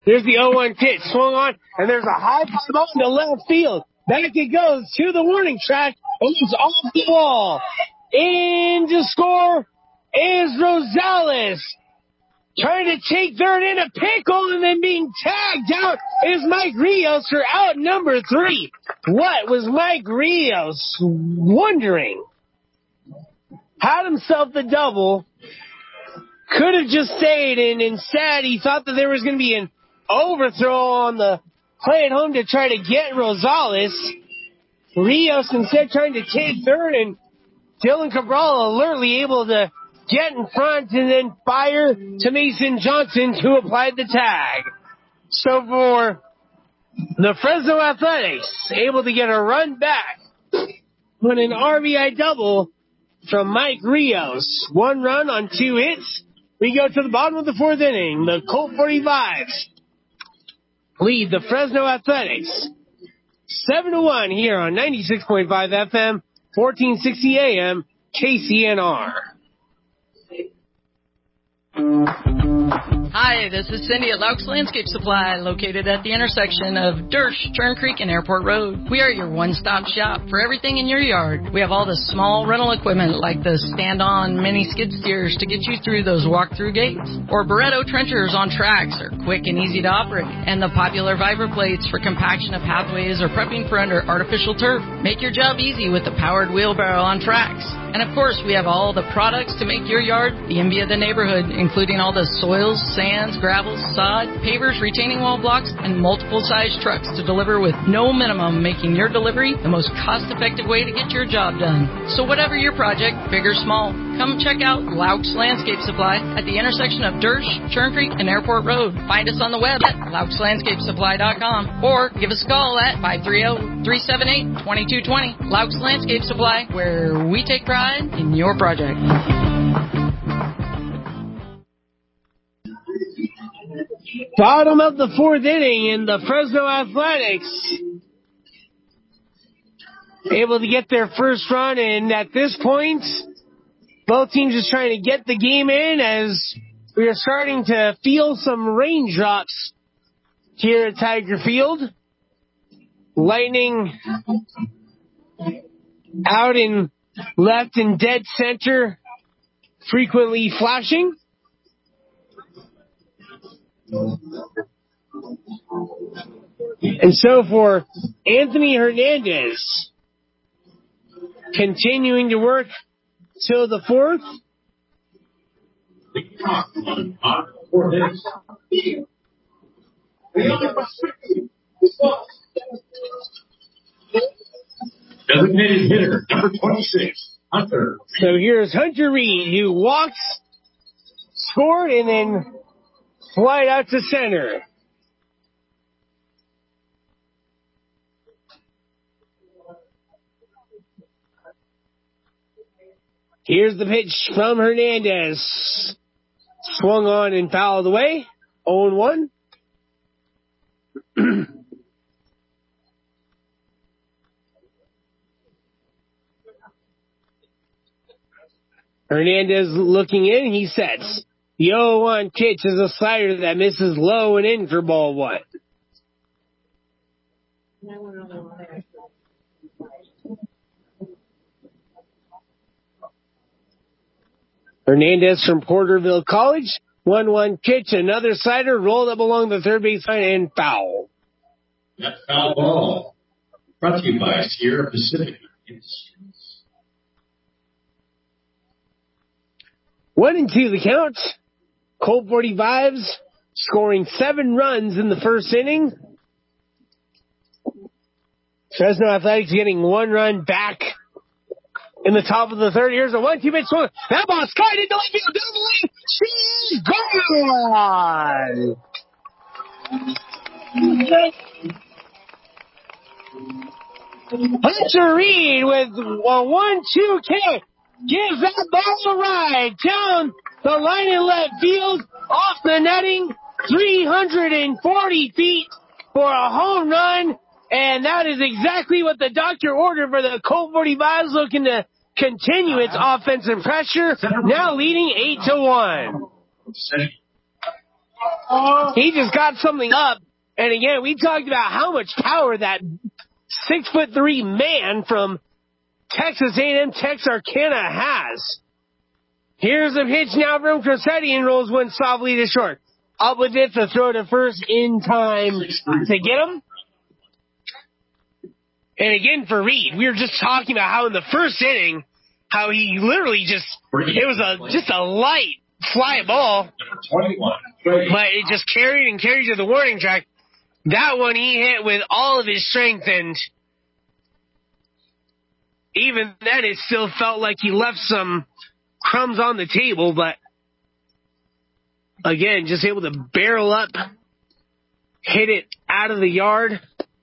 There's the 0-1 pitch, swung on, and there's a high fly ball into left field. Back it goes to the warning track, and it's off the wall. In to score is Rosales. Trying to take third in a pickle, and then being tagged out is Mike Rios for out number 3. What was Mike Rios wondering? Had himself the double. Could have just stayed, and instead he thought that there was going to be an overthrow on the play at home to try to get Rosales. Rios instead trying to take third, and Dylan Cabral alertly able to get in front and then fire to Mason Johnson, who applied the tag. So for the Fresno Athletics, able to get a run back on an RBI double from Mike Rios. 1 run on 2 hits. We go to the bottom of the 4th inning. The Colt 45s lead the Fresno Athletics 7-1 here on 96.5 FM, 1460 AM, KCNR. Hi, this is Cindy at Laux Landscape Supply, located at the intersection of Dersh, Turn Creek, and Airport Road. We are your one-stop shop for everything in your yard. We have all the small rental equipment like the stand-on mini skid steers to get you through those walk-through gates, or Barretto trenchers on tracks are quick and easy to operate, and the popular Viper plates for compaction of pathways or prepping for under artificial turf. Make your job easy with the powered wheelbarrow on tracks. And of course, we have all the products to make your yard the envy of the neighborhood, including all the soils, sands, gravels, sod, pavers, retaining wall blocks, and multiple size trucks to deliver with no minimum, making your delivery the most cost-effective way to get your job done. So whatever your project, big or small, come check out Laux Landscape Supply at the intersection of Dersh, Churn Creek, and Airport Road. Find us on the web at LauxLandscapeSupply.com or give us a call at 530-378-2220. Laux Landscape Supply, where we take pride in your project. Bottom of the 4th inning, and the Fresno Athletics able to get their first run, and at this point, both teams just trying to get the game in as we are starting to feel some raindrops here at Tiger Field. Lightning out in left and dead center, frequently flashing. And so for Anthony Hernandez, continuing to work till the 4th. Designated hitter, number 26, Hunter. So here's Hunter Reed, who walks, scored, and then flied out to center. Here's the pitch from Hernandez. Swung on and fouled away. 0-1. Hernandez looking in, he sets. The 0-1 pitch is a slider that misses low and in for ball 1. Hernandez from Porterville College. 1-1 pitch, another slider rolled up along the third baseline and foul. That foul ball brought to you by Sierra Pacific Industries. 1-2 the count. Colt 45s scoring 7 runs in the first inning. Fresno Athletics getting 1 run back in the top of the 3rd. Here's a 1-2 pitch swing. That ball skied into left field. Doubling. She's gone. Hunter Reed with a 1-2 kick gives that ball a ride down the line in left field, off the netting, 340 feet for a home run, and that is exactly what the doctor ordered for the Colt 45s, looking to continue its offensive pressure, now leading 8-1. He just got something up. And again, we talked about how much power that 6'3" man from Texas A&M Texarkana has. Here's a pitch now from Crosetti and rolls one softly to short. Up with it to throw to first in time to get him. And again for Reed, we were just talking about how in the first inning, how he literally just a light fly ball, but it just carried to the warning track. That one he hit with all of his strength, and even then it still felt like he left some crumbs on the table, but again, just able to barrel up, hit it out of the yard.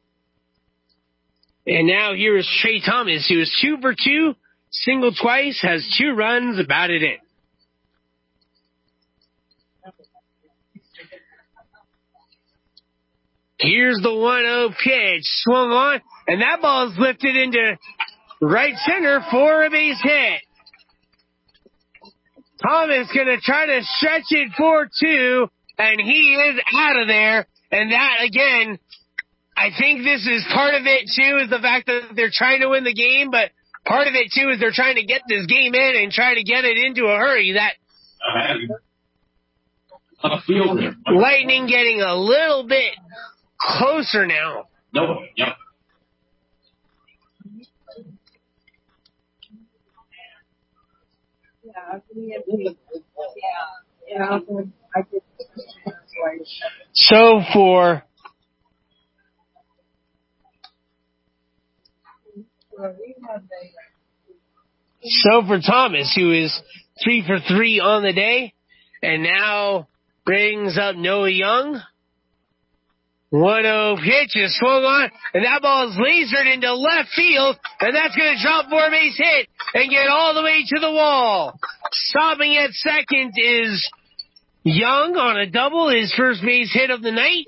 And now here is Trey Thomas, who is 2 for 2, single twice, has 2 runs, batted in. Here's the 1-0 pitch, swung on, and that ball is lifted into right center for a base hit. Thomas going to try to stretch it for 2, and he is out of there. And that, again, I think this is part of it, too, is the fact that they're trying to win the game, but part of it, too, is they're trying to get this game in and try to get it into a hurry. That Lightning getting a little bit closer now. No, yep. So for Thomas, who is 3 for 3 on the day, and now brings up Noah Young. 1-0 pitch is swung on, and that ball is lasered into left field, and that's going to drop for a base hit and get all the way to the wall. Stopping at second is Young on a double, his first base hit of the night.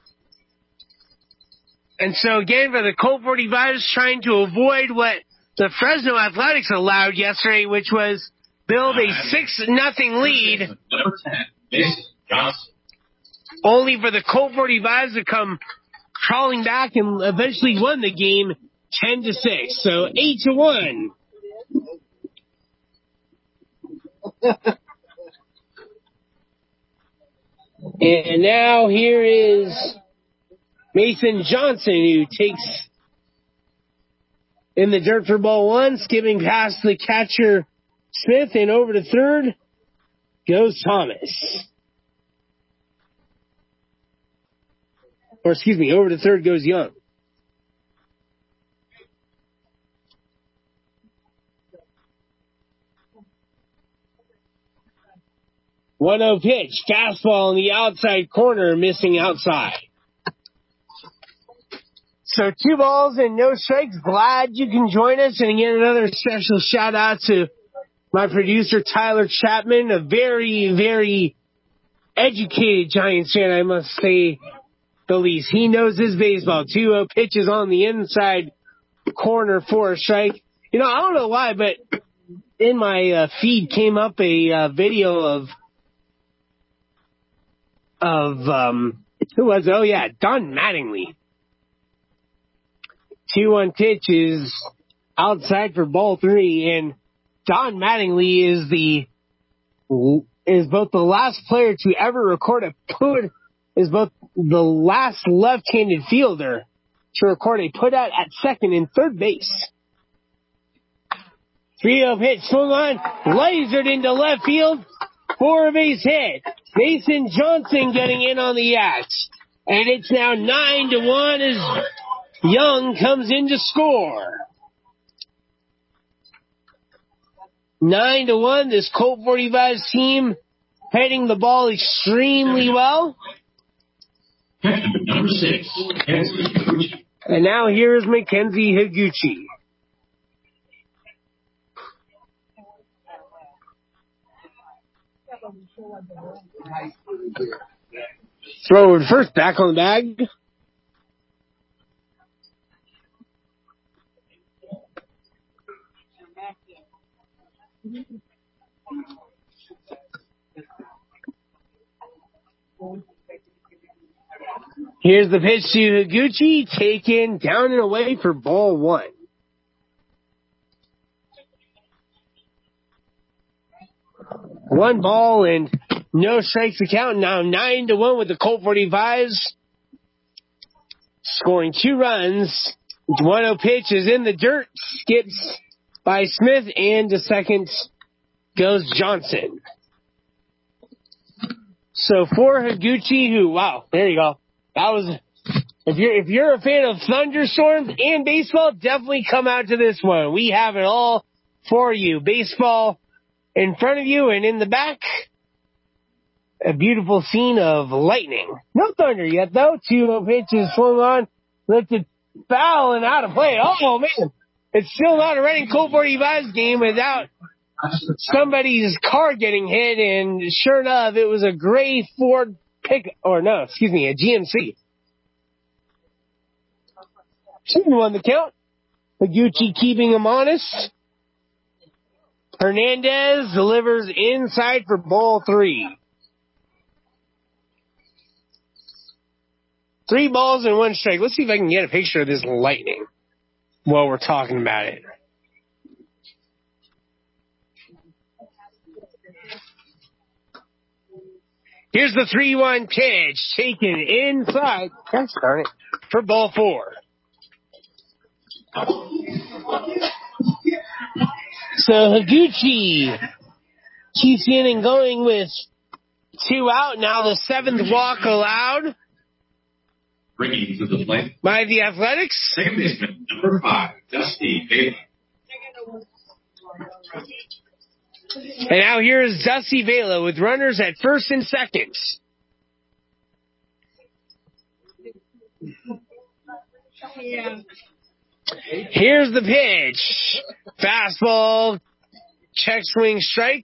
And so again, for the Colt 45s, trying to avoid what the Fresno Athletics allowed yesterday, which was build a 6-0 lead. Number 10, Mason Johnson. Only for the Colt 45s to come crawling back and eventually won the game 10-6. So 8-1. And now here is Mason Johnson, who takes in the dirt for ball 1, skipping past the catcher Smith, and over to third goes Thomas. Or excuse me, over to third goes Young. One-oh pitch, fastball in the outside corner, missing outside. So 2 balls and no strikes. Glad you can join us. And again, another special shout out to my producer, Tyler Chapman, a very, very educated Giants fan, I must say the least. He knows his baseball. 2-0 pitches on the inside corner for a strike. You know, I don't know why, but in my feed came up a video of who was it? Oh yeah, Don Mattingly. 2-1 pitch is outside for ball 3, and Don Mattingly is both the last player to ever record is both the last left-handed fielder to record a put-out at second and third base. 3-0 pitch swung on, lasered into left field for a base hit. Mason Johnson getting in on the act. And it's now 9-1 as Young comes in to score. 9-1, this Colt 45s team heading the ball extremely well. Number 6, Mackenzie Higuchi. And now here is Mackenzie Higuchi. Throw it first, back on the bag. Here's the pitch to Higuchi, taken down and away for ball one. One ball and no strikes to count. Now 9-1 with the Colt 45s. Scoring 2 runs. 1-0 pitch is in the dirt. Skips by Smith, and to second goes Johnson. So for Higuchi, there you go. That was, if you're a fan of thunderstorms and baseball, definitely come out to this one. We have it all for you. Baseball in front of you, and in the back, a beautiful scene of lightning. No thunder yet, though. 2-0 pitch is swung on, lifted foul and out of play. Oh, man. It's still not a Reading Colt 45s game without somebody's car getting hit, and sure enough, it was a gray Ford a GMC. 2-1 the count. Higuchi keeping him honest. Hernandez delivers inside for ball 3. 3 balls and 1 strike. Let's see if I can get a picture of this lightning while we're talking about it. Here's the 3-1 pitch taken inside. Gosh darn it. For ball 4. So Higuchi keeps in and going with 2 out. Now the 7th walk allowed. Bringing to the plate by the Athletics. Second baseman, number 5, Dusty Vela. And now here's Dusty Vela with runners at first and second. Here's the pitch. Fastball, check swing strike.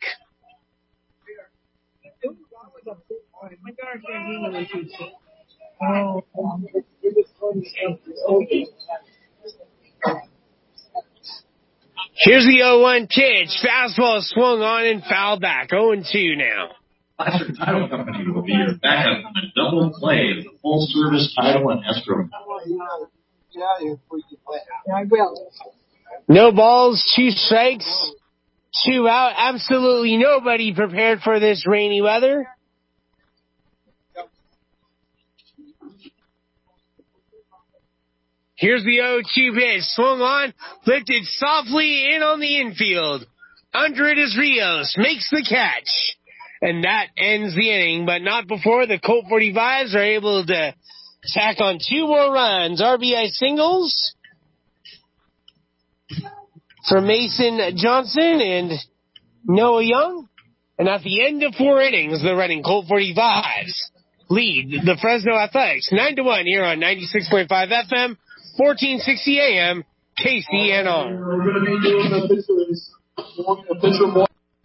Here's the 0-1 pitch. Fastball swung on and fouled back. 0-2 now. Placer Title Company will be your backup in a double play of the full-service title and escrow. I will. No balls, 2 strikes, 2 out. Absolutely nobody prepared for this rainy weather. Here's the 0-2 pitch. Swung on, lifted softly in on the infield. Under it is Rios. Makes the catch. And that ends the inning, but not before the Colt 45s are able to tack on 2 more runs. RBI singles for Mason Johnson and Noah Young. And at the end of 4 innings, the Reading Colt 45s lead the Fresno Athletics 9-1 here on 96.5 FM, 1460 AM, KCNR. We're going to be doing official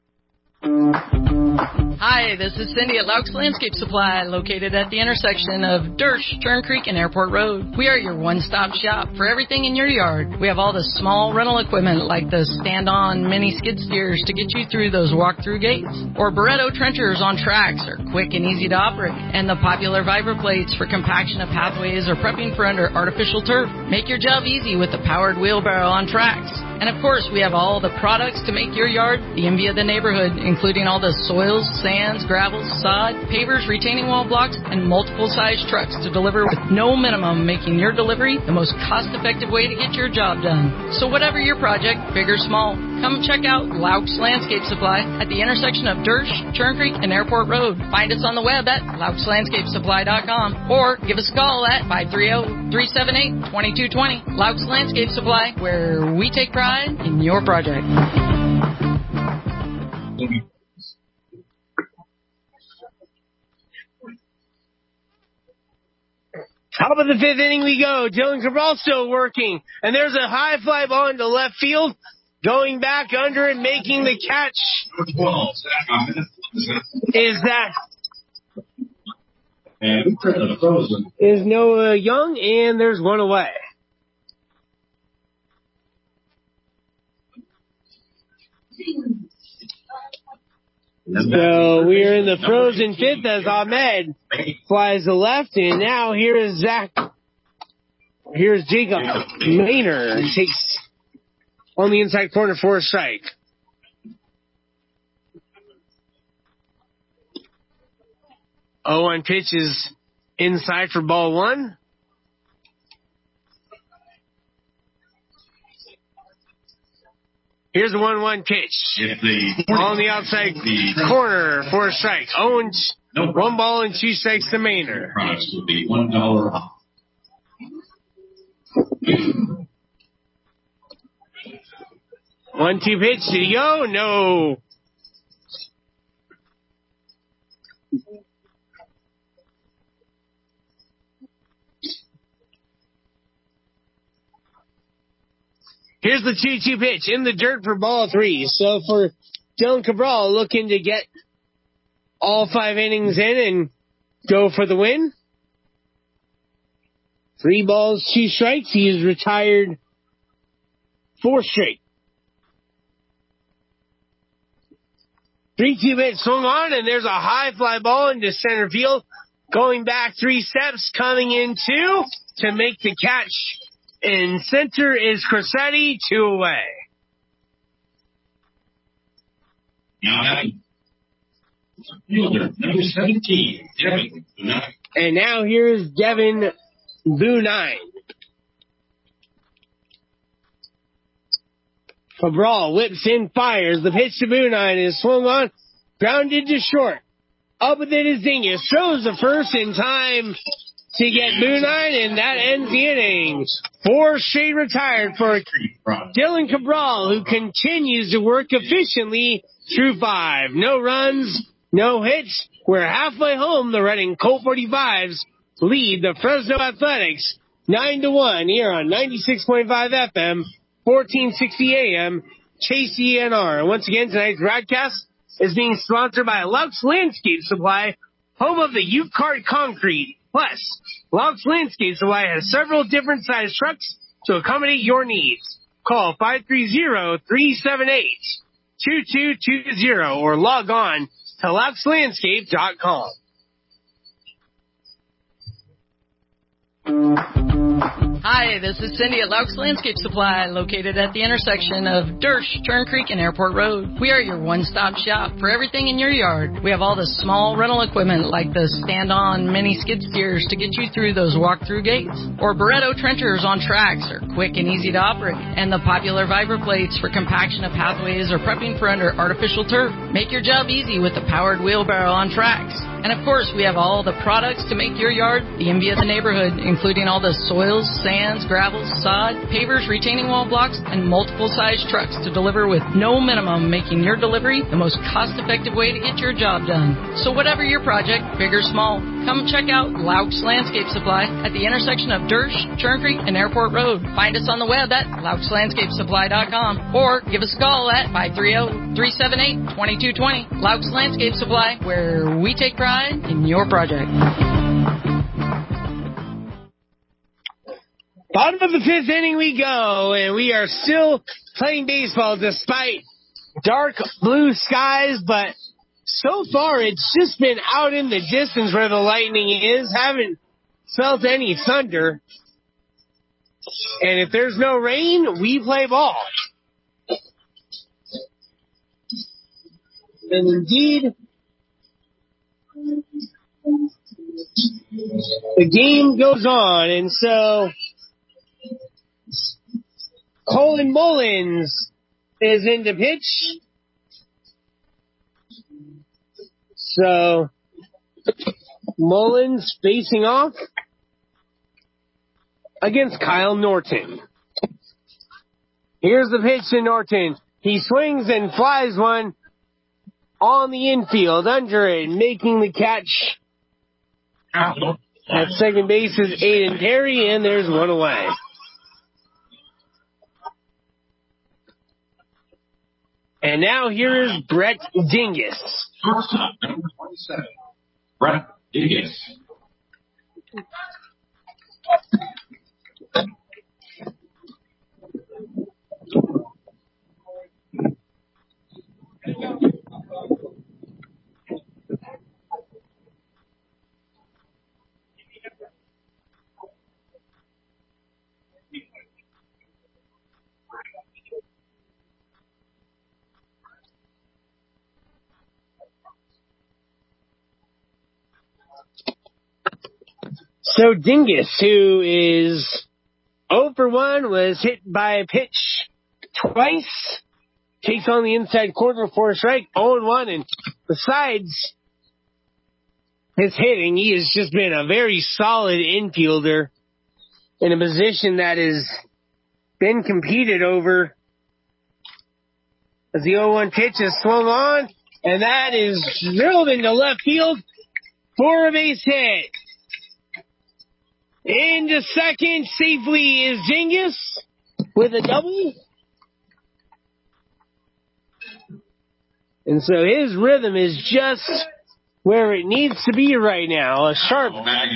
Hi, this is Cindy at Laux Landscape Supply, located at the intersection of Dersh, Turn Creek, and Airport Road. We are your one-stop shop for everything in your yard. We have all the small rental equipment like the stand-on mini skid steers to get you through those walk-through gates, or Barretto trenchers on tracks are quick and easy to operate, and the popular Vibra plates for compaction of pathways or prepping for under artificial turf. Make your job easy with the powered wheelbarrow on tracks. And of course, we have all the products to make your yard the envy of the neighborhood, including all the soils, sands, gravels, sod, pavers, retaining wall blocks, and multiple size trucks to deliver with no minimum, making your delivery the most cost-effective way to get your job done. So whatever your project, big or small, come check out Laux Landscape Supply at the intersection of Dersh, Turn Creek, and Airport Road. Find us on the web at LauxLandscapeSupply.com or give us a call at 530-378-2220. Laux Landscape Supply, where we take pride in your project. Top of the 5th inning we go. Dylan Cabral still working. And there's a high fly ball into left field. Going back under it, making the catch. Is Noah Young, and there's one away. So we are in the frozen fifth as Ahmed flies the left, and now here's Jacob Maynard takes on the inside corner for a strike. 0-1 pitch is inside for ball one. Here's the 1-1 pitch. On the outside corner for a strike. 1 ball and 2 strikes to Maynard. Products will be $1 off. 1-2 pitch. Did he go? No. Here's the 2-2 pitch in the dirt for ball 3. So for Dylan Cabral, looking to get all 5 innings in and go for the win. 3 balls, 2 strikes. He is retired 4 straight. 3-2 pitch swung on, and there's a high fly ball into center field. Going back 3 steps, coming in 2 to make the catch. In center is Cressetti, 2 away. Now having fielder number 17, Devin Bunine. And now here's Devin Bunine. Cabral whips in, fires. The pitch to Bunine is swung on, grounded to short. Up with it is Dingus. Throws the first in time to get Bunine, and that ends the inning. 4 straight retired for Dylan Cabral, who continues to work efficiently through 5. No runs, no hits. We're halfway home. The Reading Colt 45s lead the Fresno Athletics 9-1 here on 96.5 FM, 1460 AM, Chase ENR. And once again, tonight's broadcast is being sponsored by Laux Landscape Supply, home of the U-Cart Concrete. Plus, Laux Landscape Supply has several different size trucks to accommodate your needs. Call 530-378-2220 or log on to LauxLandscape.com. Hi, this is Cindy at Laux Landscape Supply, located at the intersection of Dersh, Turn Creek, and Airport Road. We are your one-stop shop for everything in your yard. We have all the small rental equipment like the stand-on mini skid steers to get you through those walk-through gates, or Barretto trenchers on tracks are quick and easy to operate, and the popular Viper plates for compaction of pathways or prepping for under artificial turf. Make your job easy with the powered wheelbarrow on tracks. And of course, we have all the products to make your yard the envy of the neighborhood, including all the soils, sands, gravels, sod, pavers, retaining wall blocks, and multiple size trucks to deliver with no minimum, making your delivery the most cost-effective way to get your job done. So whatever your project, big or small, come check out Laux Landscape Supply at the intersection of Dersh, Turn Creek, and Airport Road. Find us on the web at LauxLandscapeSupply.com or give us a call at 530-378-2220. Laux Landscape Supply, where we take pride in your project. Bottom of the 5th inning we go, and we are still playing baseball despite dark blue skies, but so far it's just been out in the distance where the lightning is. Haven't felt any thunder. And if there's no rain, we play ball. And indeed, the game goes on, and so Colin Mullins is in to pitch. So Mullins facing off against Kyle Norton. Here's the pitch to Norton. He swings and flies one on the infield, under it, making the catch. At second base is Aiden Terry, and there's one away. And now here is Brett Dingus. Shortstop, number 27, Brett Dingus. So Dingus, who is 0 for 1, was hit by a pitch twice, takes on the inside corner for a strike, 0-1, and besides his hitting, he has just been a very solid infielder in a position that has been competed over. As the 0-1 pitch is swung on, and that is drilled into left field for a base hit. Into second safely is Dingus with a double. And so his rhythm is just where it needs to be right now. A sharp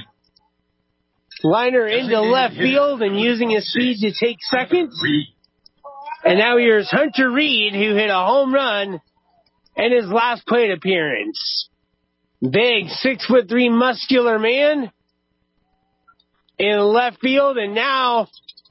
liner into left field and using his speed to take second. And now here's Hunter Reed, who hit a home run in his last plate appearance. Big 6'3" muscular man in left field, and now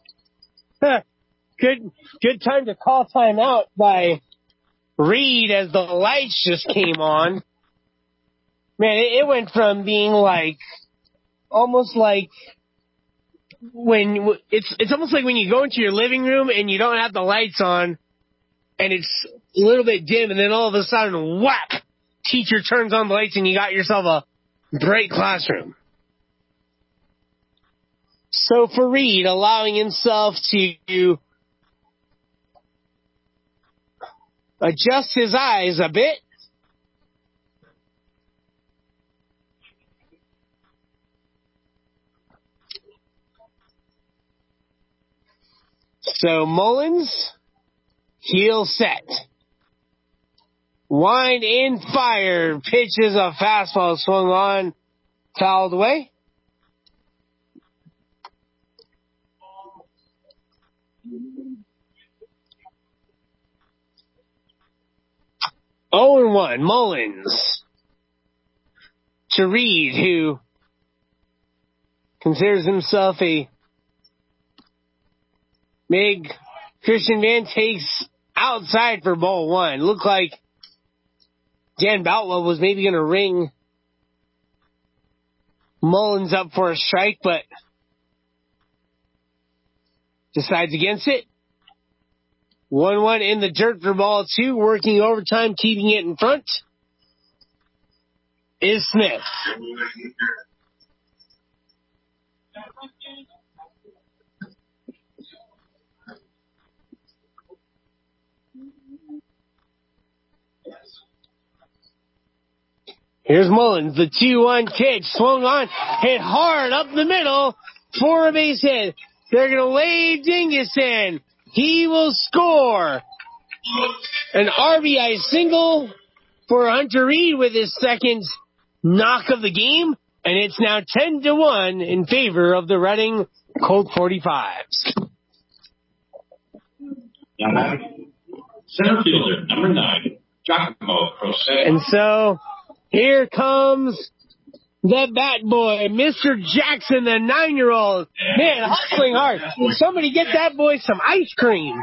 good time to call timeout by Reed as the lights just came on. Man, it went from being like almost like when it's almost like when you go into your living room and you don't have the lights on and it's a little bit dim, and then all of a sudden, whack, teacher turns on the lights and you got yourself a bright classroom. So for Reed, allowing himself to adjust his eyes a bit. So Mullins, heel set. Wind and fire. Pitches a fastball swung on, fouled away. Oh and 1, Mullins to Reed, who considers himself a big Christian Van, takes outside for ball 1. Looked like Dan Boutwell was maybe going to ring Mullins up for a strike, but decides against it. 1-1 in the dirt for ball 2, working overtime, keeping it in front is Smith. Here's Mullins, the 2-1 pitch, swung on, hit hard up the middle for a base hit. They're going to lay Dingus in. He will score. An RBI single for Hunter Reed with his second knock of the game, and it's now 10-1 in favor of the Reading Colt 45s. Center fielder, number 9, Giacomo Crosetti. And so here comes the bat boy, Mr. Jackson, the 9-year-old. Man, hustling hard. Somebody get that boy some ice cream.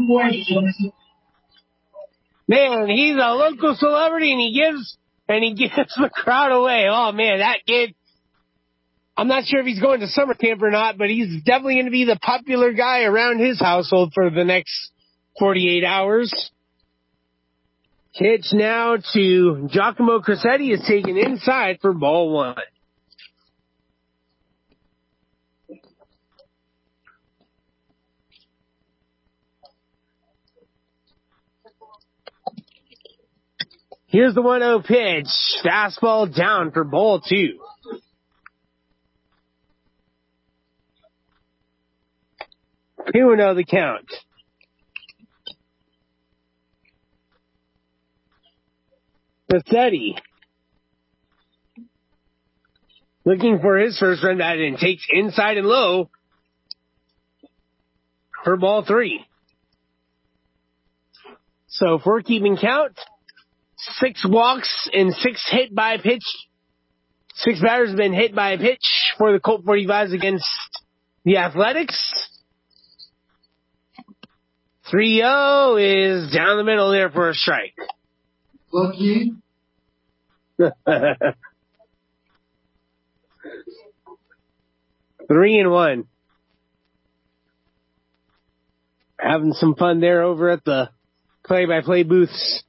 Man, he's a local celebrity, and he gives the crowd away. Oh man, that kid. I'm not sure if he's going to summer camp or not, but he's definitely going to be the popular guy around his household for the next 48 hours. Pitch now to Giacomo Crosetti is taken inside for ball 1. Here's the 1-0 pitch. Fastball down for ball 2. Here we know the count. Crosetti looking for his first run bat and takes inside and low for ball 3. So if we're keeping count, 6 walks and 6 hit by pitch. 6 batters have been hit by a pitch for the Colt 45s against the Athletics. 3-0 is down the middle there for a strike. Lucky. 3-1. Having some fun there over at the play-by-play booths.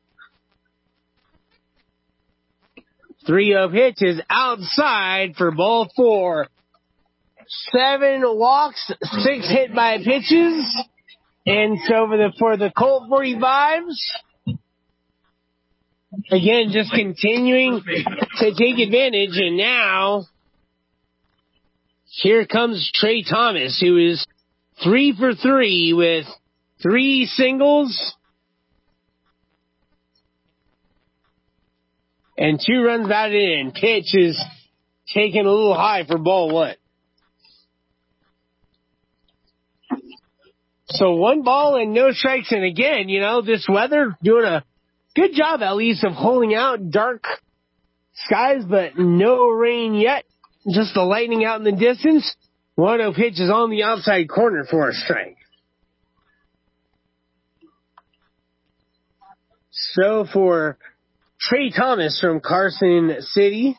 3-0 pitch is outside for ball 4. 7 walks, 6 hit by pitches. And so for the Colt 45s, again, just continuing to take advantage. And now, here comes Trey Thomas, who is 3 for 3 with 3 singles and 2 runs batted in. Pitch is taken a little high for ball 1. So 1 ball and no strikes. And again, this weather doing a good job at least of holding out. Dark skies, but no rain yet. Just the lightning out in the distance. 1-0 pitch is on the outside corner for a strike. So for Trey Thomas from Carson City,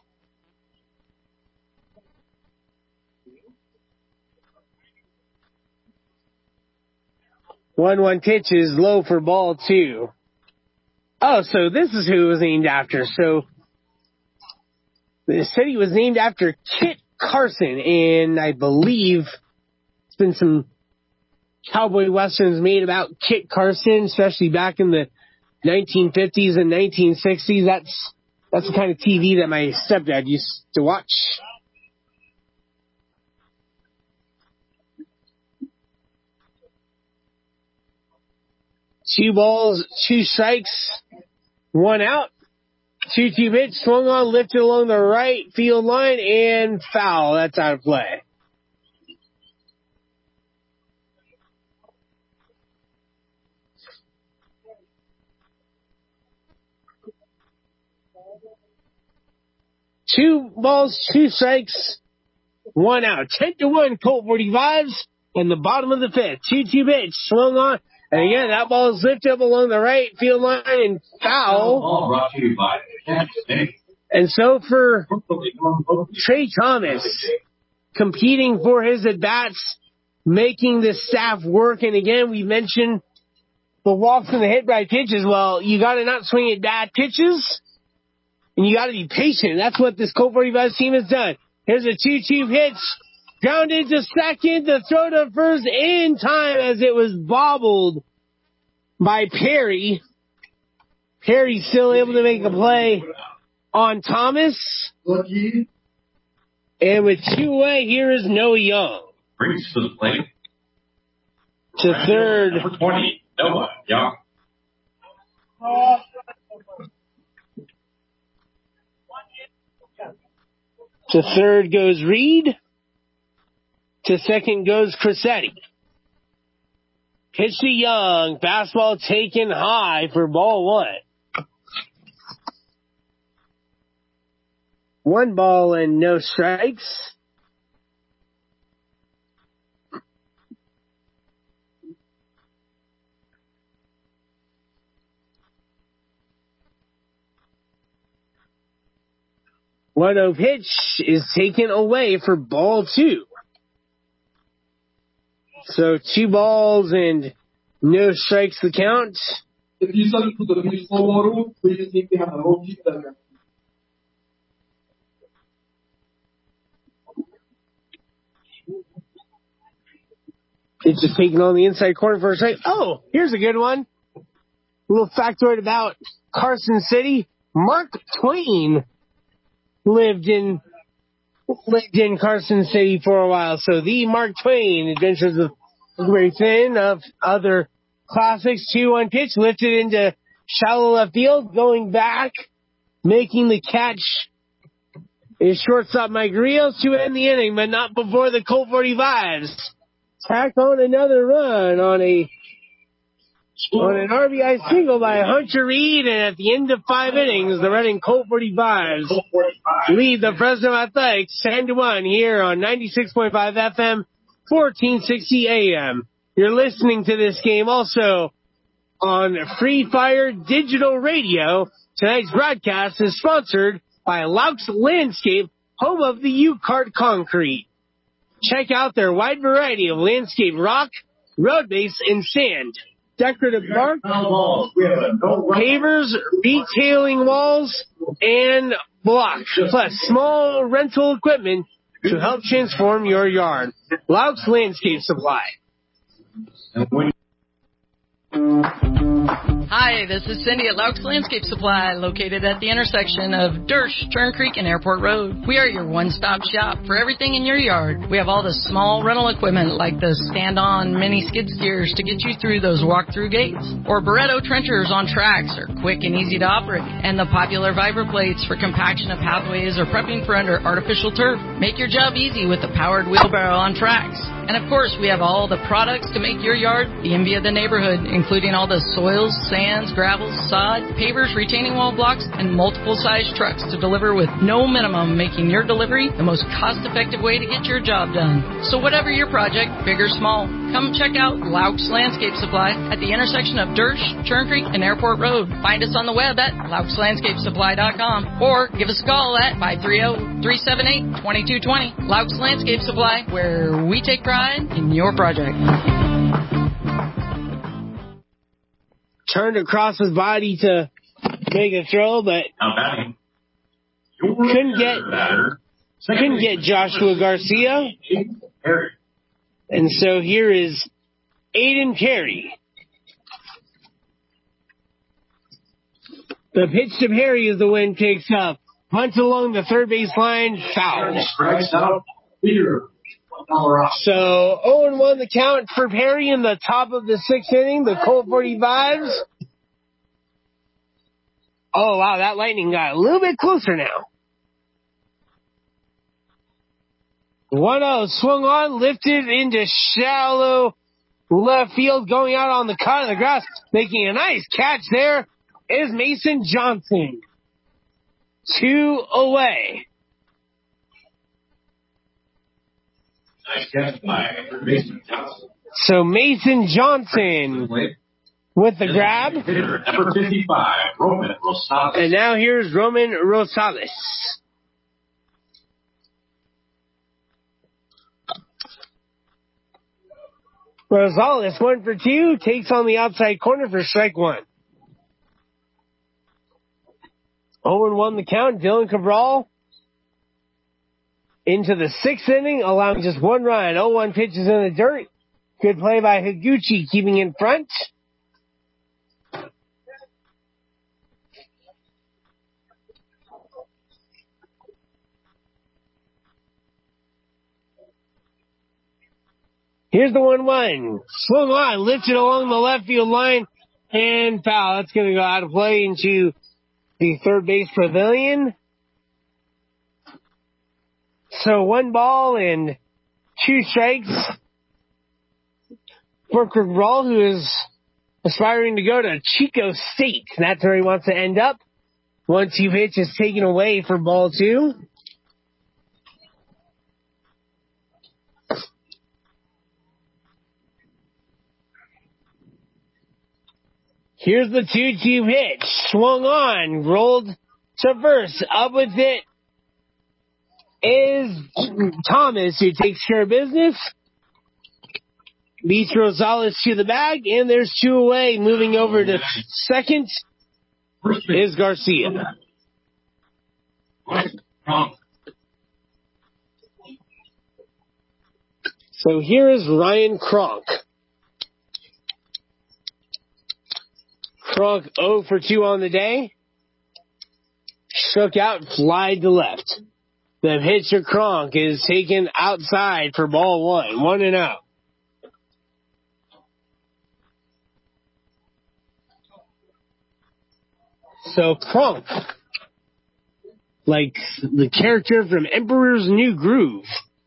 one pitch is low for ball 2. Oh, so this is who it was named after. So the city was named after Kit Carson, and I believe there's been some cowboy westerns made about Kit Carson, especially back in the 1950s and 1960s. That's the kind of TV that my stepdad used to watch. Two balls, 2 strikes, 1 out. 2-2 pitch, swung on, lifted along the right field line, and foul. That's out of play. Two balls, 2 strikes, 1 out. 10-1 Colt 45s in the bottom of the 5th. 2-2 pitch, swung on. And again, that ball is lifted up along the right field line and foul. Ball brought to you by and so for Trey Thomas, competing for his at-bats, making the staff work. And again, we mentioned the walks and the hit by pitches. Well, you got to not swing at bad pitches, and you got to be patient. That's what this Colt 45 team has done. Here's a 2-2 pitch. Grounded to second, the throw to first in time as it was bobbled by Perry. Perry still able to make a play on Thomas. And with 2 away, here is Noah Young. Brings to the plate. To third. Number 20, Noah Young. To third goes Reed. To second goes Crissetti. Pitch to Young. Fastball taken high for ball 1. 1 ball and no strikes. One pitch is taken away for ball 2. So 2 balls and no strikes to count. If you send to the baseball model, we just need to have a low key that. It's just taken on the inside corner for a strike. Oh, here's a good one. A little factoid about Carson City. Mark Twain lived in Carson City for a while. So the Mark Twain, Adventures of Huckleberry Finn, of other classics. 2-1 pitch, lifted into shallow left field, going back, making the catch is shortstop Mike Rios to end the inning, but not before the Colt 45s tack on another run on an RBI single by Hunter Reed, and at the end of 5 innings, the Reading Colt 45s lead the Fresno Athletics 10-1 here on 96.5 FM, 1460 AM. You're listening to this game also on Free Fire Digital Radio. Tonight's broadcast is sponsored by Laux Landscape, home of the U-Cart Concrete. Check out their wide variety of landscape rock, road base, and sand. Decorative bark, pavers, retailing walls, and blocks, plus small rental equipment to help transform your yard. Laux Landscape Supply. Hi, this is Cindy at Laux Landscape Supply, located at the intersection of Dersch, Turn Creek, and Airport Road. We are your one-stop shop for everything in your yard. We have all the small rental equipment like the stand-on mini skid steers to get you through those walk-through gates, or Barretto trenchers on tracks are quick and easy to operate, and the popular Vibra plates for compaction of pathways or prepping for under artificial turf. Make your job easy with the powered wheelbarrow on tracks. And of course, we have all the products to make your yard the envy of the neighborhood, including all the soils, sands, gravels, sod, pavers, retaining wall blocks, and multiple size trucks to deliver with no minimum, making your delivery the most cost-effective way to get your job done. So whatever your project, big or small, come check out Laux Landscape Supply at the intersection of Dersch, Turn Creek, and Airport Road. Find us on the web at LauxLandscapeSupply.com or give us a call at 530-378-2220. Laux Landscape Supply, where we take pride in your project. Turned across his body to make a throw, but couldn't get Joshua Garcia. And so here is Aiden Perry. The pitch to Perry as the wind picks up. Punt along the third base line, foul. Strikes out Peter. So 0-1 the count for Perry in the top of the sixth inning. The Colt 45s. Oh, wow, that lightning got a little bit closer now. 1-0 swung on, lifted into shallow left field, going out on the cut of the grass. Making a nice catch there is Mason Johnson. 2 away. Nice catch by Mason Johnson. So Mason Johnson with the grab. Number 55, Roman Rosales. And now here's Roman Rosales. Rosales 1 for 2, takes on the outside corner for strike one. 0-1 the count. Dylan Cabral into the sixth inning, allowing just one run. 0-1 pitches in the dirt. Good play by Higuchi, keeping in front. Here's the 1-1. Swung on, lifted along the left field line, and foul. That's going to go out of play into the third base pavilion. So 1 ball and 2 strikes for Cabral, who is aspiring to go to Chico State. And that's where he wants to end up. 1-2 pitch is taken away for ball 2. Here's the 2-2 pitch. Swung on, rolled to first. Up with it is Thomas, who takes care of business. Beats Rosales to the bag, and there's 2 away. Moving over to second is Garcia. So here is Ryan Kronk. Kronk 0 for 2 on the day. Shook out, fly to left. The pitcher Kronk is taken outside for ball 1. 1-0. So Kronk, like the character from Emperor's New Groove.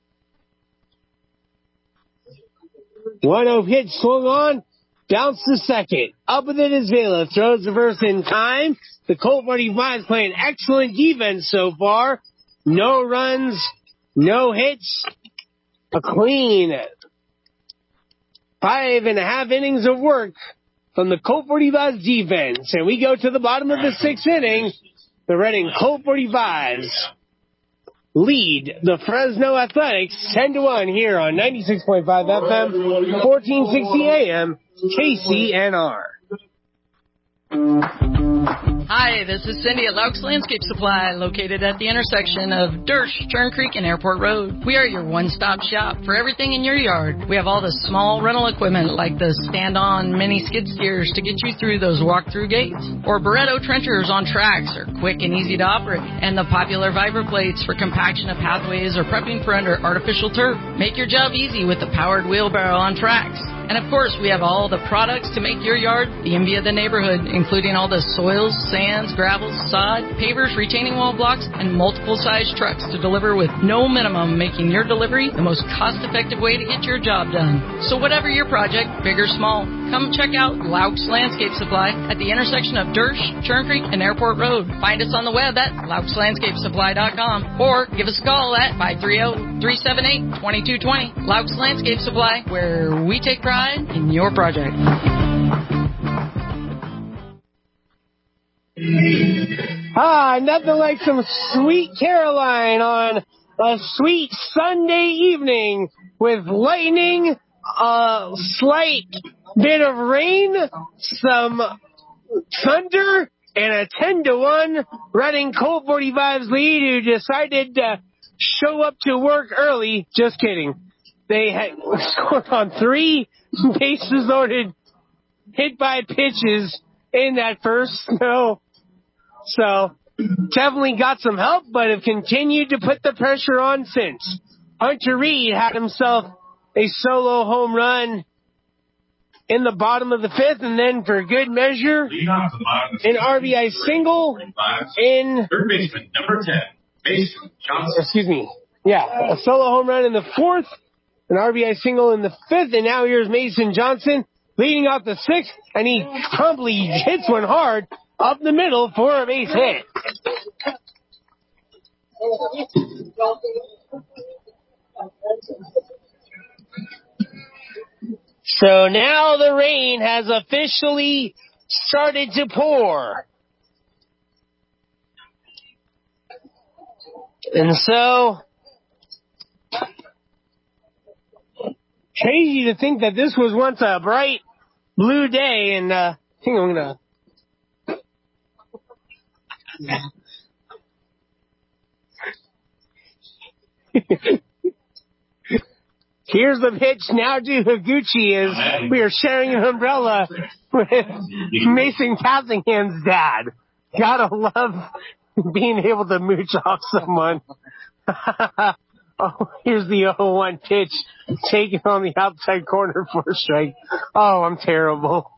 1-0 pitch swung on. Bounce to second. Up with it is Vela. Throws the first in time. The Colt 45 is playing excellent defense so far. No runs, no hits. A clean 5.5 innings of work from the Colt 45's defense. And we go to the bottom of the 6th inning. The Reading Colt 45s lead the Fresno Athletics 10-1 here on 96.5 FM, 1460 AM, KCNR. Hi, this is Cindy at Laux Landscape Supply, located at the intersection of Dersh, Churn Creek, and Airport Road. We are your one-stop shop for everything in your yard. We have all the small rental equipment like the stand-on mini skid steers to get you through those walk-through gates, or Barretto trenchers on tracks are quick and easy to operate, and the popular Viper plates for compaction of pathways or prepping for under artificial turf. Make your job easy with the powered wheelbarrow on tracks. And of course, we have all the products to make your yard the envy of the neighborhood, including all the soils, sands, gravels, sod, pavers, retaining wall blocks, and multiple size trucks to deliver with no minimum, making your delivery the most cost-effective way to get your job done. So whatever your project, big or small, come check out Laux Landscape Supply at the intersection of Dersh, Churn Creek, and Airport Road. Find us on the web at LauxLandscapeSupply.com or give us a call at 530-378-2220. Laux Landscape Supply, where we take pride in your project. Nothing like some Sweet Caroline on a sweet Sunday evening with lightning, a slight bit of rain, some thunder, and a 10-1 Reading Colt 45's lead, who decided to show up to work early. Just kidding. They had scored on 3 bases loaded, hit by pitches in that first snow. So definitely got some help, but have continued to put the pressure on since. Hunter Reed had himself a solo home run in the bottom of the 5th, and then for good measure, an RBI single in third baseman number 10, Mason Johnson. Excuse me. Yeah, a solo home run in the 4th, an RBI single in the 5th, and now here's Mason Johnson leading off the 6th, and he promptly hits one hard up the middle for a base hit. So now the rain has officially started to pour. And so, crazy to think that this was once a bright blue day, and I think I'm going to... Here's the pitch now to Higuchi as we are sharing an umbrella with Mason Cassingham's dad. Gotta love being able to mooch off someone. Oh, here's the 0-1 pitch taken on the outside corner for a strike. Oh, I'm terrible.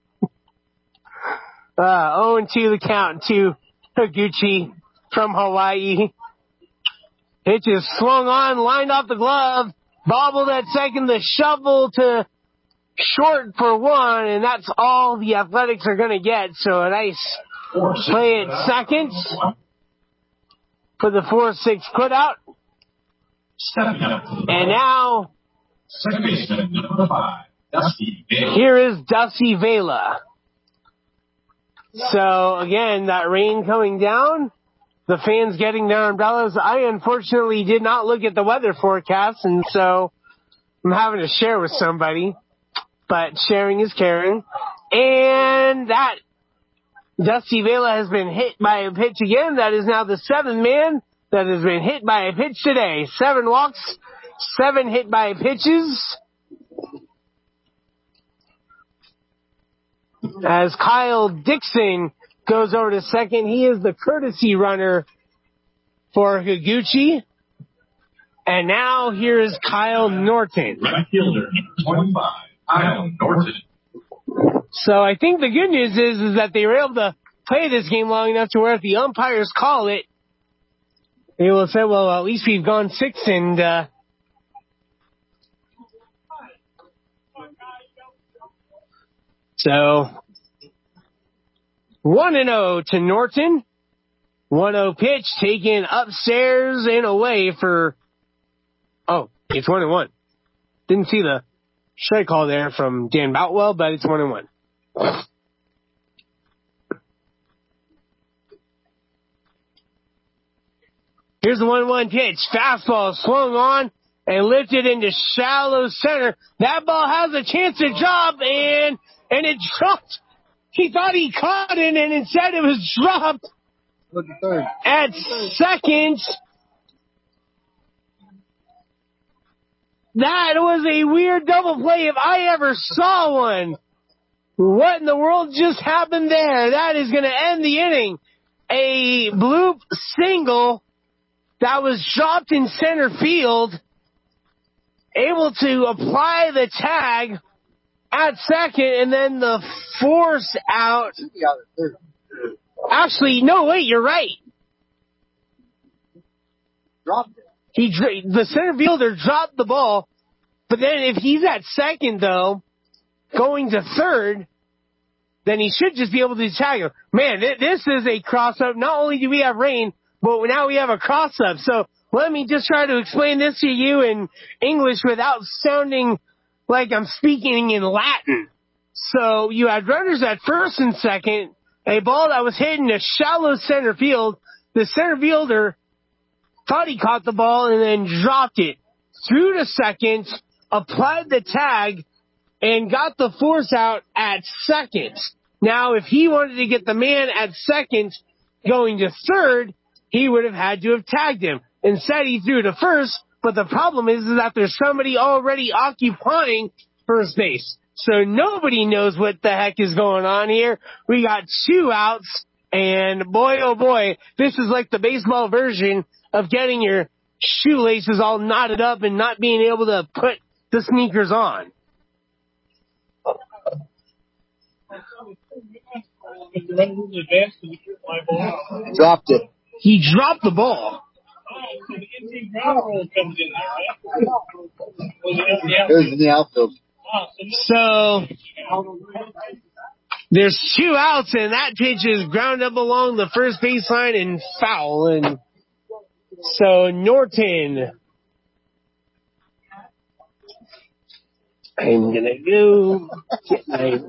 0-2 the count to Higuchi from Hawaii. Pitch is swung on, lined off the glove. Bobbled at second, the shovel to short for 1, and that's all the Athletics are going to get. So a nice play at second for the 4-6 putout. And now, second baseman number 5, Dusty Vela. Here is Dusty Vela. So again, that rain coming down. The fans getting their umbrellas. I unfortunately did not look at the weather forecast, and so I'm having to share with somebody. But sharing is caring. And that Dusty Vela has been hit by a pitch again. That is now the 7th man that has been hit by a pitch today. 7 walks, 7 hit by pitches. As Kyle Dixon goes over to second, he is the courtesy runner for Higuchi. And now here's Kyle Norton. Right fielder, 25, Kyle Norton. So I think the good news is that they were able to play this game long enough to where if the umpires call it, they will say, well, at least we've gone 6 and, so 1-0 to Norton. 1-0 pitch taken upstairs and away for, oh, it's 1-1. Didn't see the strike call there from Dan Boutwell, but it's 1-1. Here's the 1-1 pitch. Fastball swung on and lifted into shallow center. That ball has a chance to drop, and it dropped. He thought he caught it, and instead it was dropped at second. That was a weird double play if I ever saw one. What in the world just happened there? That is going to end the inning. A bloop single that was dropped in center field, able to apply the tag at second, and then the force out. Actually, no, wait, you're right. Dropped it. The center fielder dropped the ball, but then if he's at second, though, going to third, then he should just be able to tag him. Man, this is a cross-up. Not only do we have rain, but now we have a cross-up. So let me just try to explain this to you in English without sounding like I'm speaking in Latin. So you had runners at first and second, a ball that was hit into shallow center field. The center fielder thought he caught the ball and then dropped it through to second, applied the tag, and got the force out at second. Now, if he wanted to get the man at second going to third, he would have had to have tagged him. Instead, he threw to first, but the problem is that there's somebody already occupying first base. So nobody knows what the heck is going on here. We got 2 outs, and boy, oh boy, this is like the baseball version of getting your shoelaces all knotted up and not being able to put the sneakers on. Dropped it. He dropped the ball. It was in the outfield. So there's 2 outs, and that pitch is ground up along the first baseline and foul. And so Norton, I'm gonna go get my.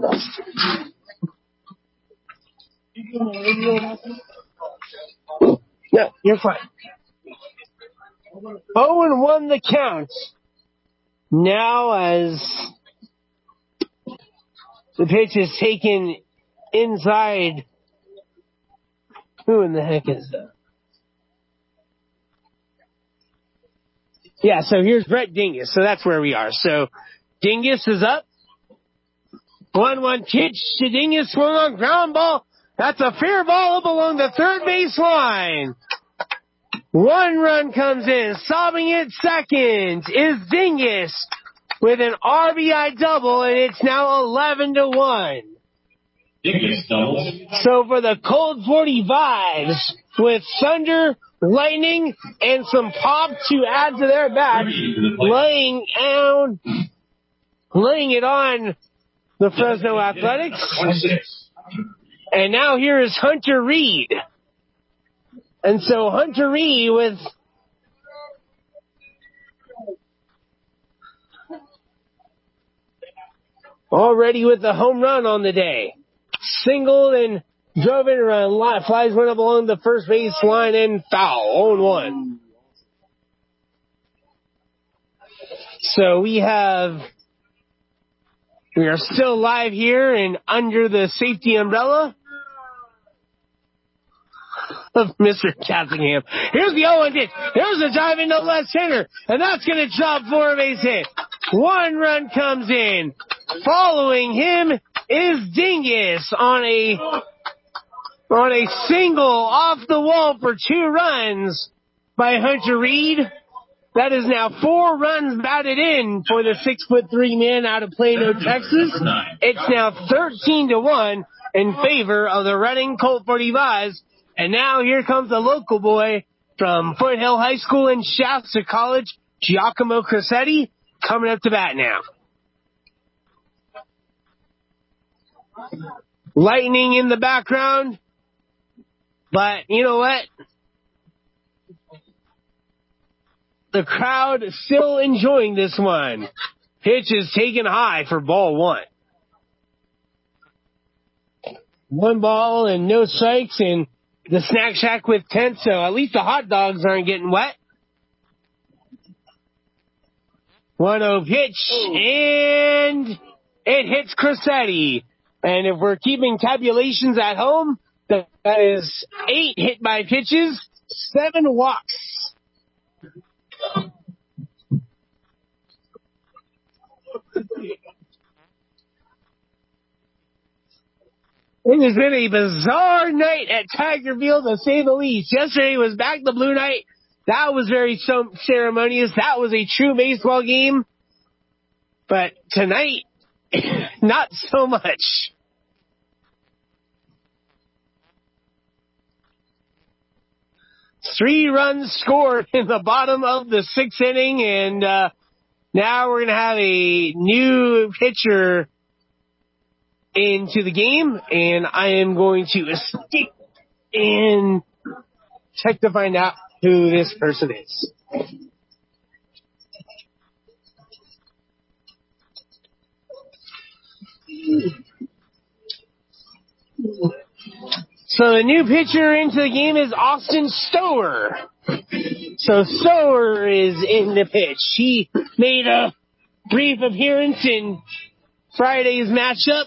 No, you're fine. 0-1 the count. Now as the pitch is taken inside. Who in the heck is that? Yeah, so here's Brett Dingus. So that's where we are. So Dingus is up. 1-1 pitch to Dingus. Swung on ground ball. That's a fair ball up along the third base line. 1 run comes in. Sobbing at second is Dingus with an RBI double, and it's now 11-1. Dingus doubles. So for the Colt 45s, with thunder, lightning, and some pop to add to their bat, laying it on the Fresno Athletics. 26. And now here is Hunter Reed. And so Hunter Reed with already with the home run on the day. Singled and drove in a run. Flies went up along the first base line and foul. 0-1. So we are still live here and under the safety umbrella of Mr. Cassingham. Here's the 0-1 pitch. There's a drive into left center, and that's going to drop for a base hit. 1 run comes in. Following him is Dingus on a single off the wall for 2 runs by Hunter Reed. That is now 4 runs batted in for the 6'3" man out of Plano, Texas. It's now 13-1 in favor of the Reading Colt 45s. And now here comes the local boy from Foothill High School in Shasta College, Giacomo Cressetti, coming up to bat now. Lightning in the background. But you know what? The crowd is still enjoying this one. Pitch is taken high for ball 1. 1 ball and no strikes, and the Snack Shack with tent, so at least the hot dogs aren't getting wet. 1-0 pitch, and it hits Crissetti. And if we're keeping tabulations at home, that is 8 hit by pitches, 7 walks. It has been a bizarre night at Tiger Field, to say the least. Yesterday was back the Blue Night. That was very ceremonious. That was a true baseball game. But tonight, not so much. Three runs scored in the bottom of the 6th inning, and now we're going to have a new pitcher into the game, and I am going to escape and check to find out who this person is. So the new pitcher into the game is Austin Stower. So Stower is in the pitch. He made a brief appearance in Friday's matchup.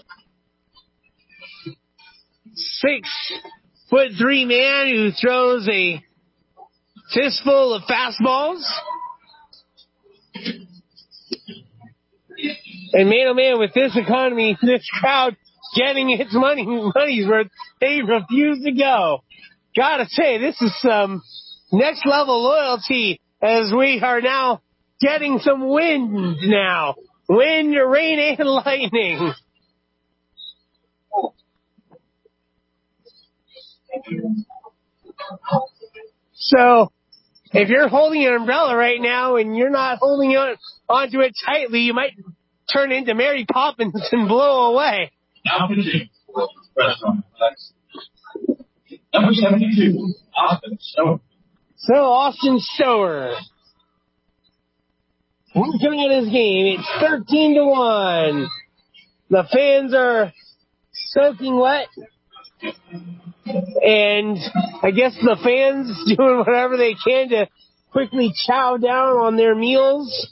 6'3" man who throws a fistful of fastballs. And man, oh man, with this economy, this crowd getting its money's worth, they refuse to go. Gotta say, this is some next level loyalty, as we are now getting some wind now. Wind, rain, and lightning. So, if you're holding an umbrella right now and you're not holding onto it tightly, you might turn into Mary Poppins and blow away. Now pitching. Number 72, Austin Stower. So, Austin Stower. Looking at his game, it's 13-1. The fans are soaking wet. And I guess the fans doing whatever they can to quickly chow down on their meals.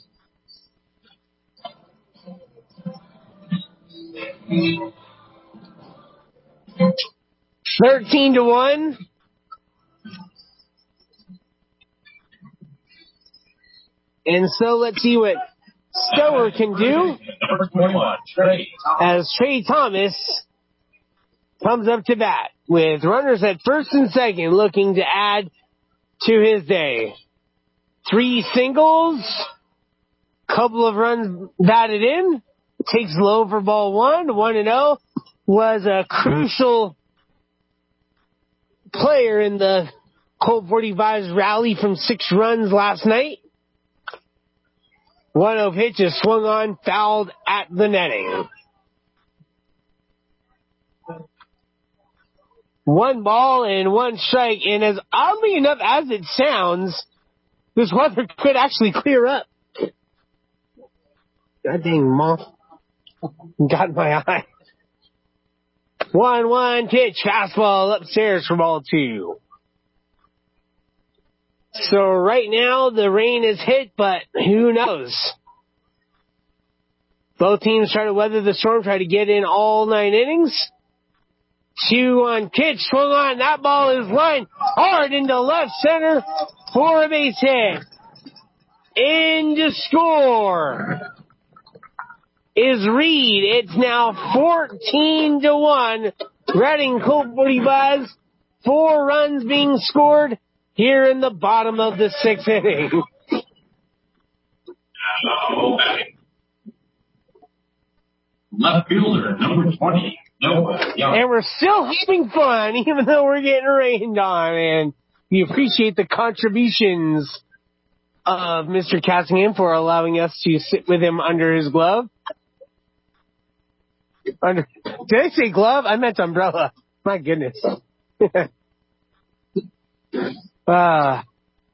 $13-1. And so let's see what Stower can do. Number 21, Trey. As Trey Thomas comes up to bat with runners at first and second, looking to add to his day. 3 singles, couple of runs batted in, takes low for ball 1, 1-0, was a crucial player in the Colt 45's rally from 6 runs last night. 1-0 pitch is swung on, fouled at the netting. 1 ball and 1 strike, and as oddly enough as it sounds, this weather could actually clear up. God dang moth got my eye. 1-1 pitch, fastball upstairs for ball 2. So right now the rain is hit, but who knows? Both teams try to weather the storm, try to get in all 9 innings. 2-1 pitch, swung on, that ball is lined hard into left center for a base hit. In to score is Reed. It's now 14-1. Reading Colt 45s. 4 runs being scored here in the bottom of the 6th inning. Left fielder, number 20. And we're still having fun, even though we're getting rained on. And we appreciate the contributions of Mr. Cassingham for allowing us to sit with him under his glove. Did I say glove? I meant umbrella. My goodness. I'm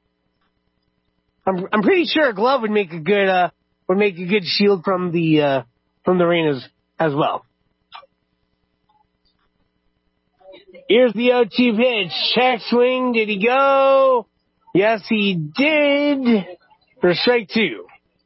pretty sure a glove would make a good shield from the rain as well. Here's the 0-2 pitch. Check swing. Did he go? Yes, he did. For strike 2.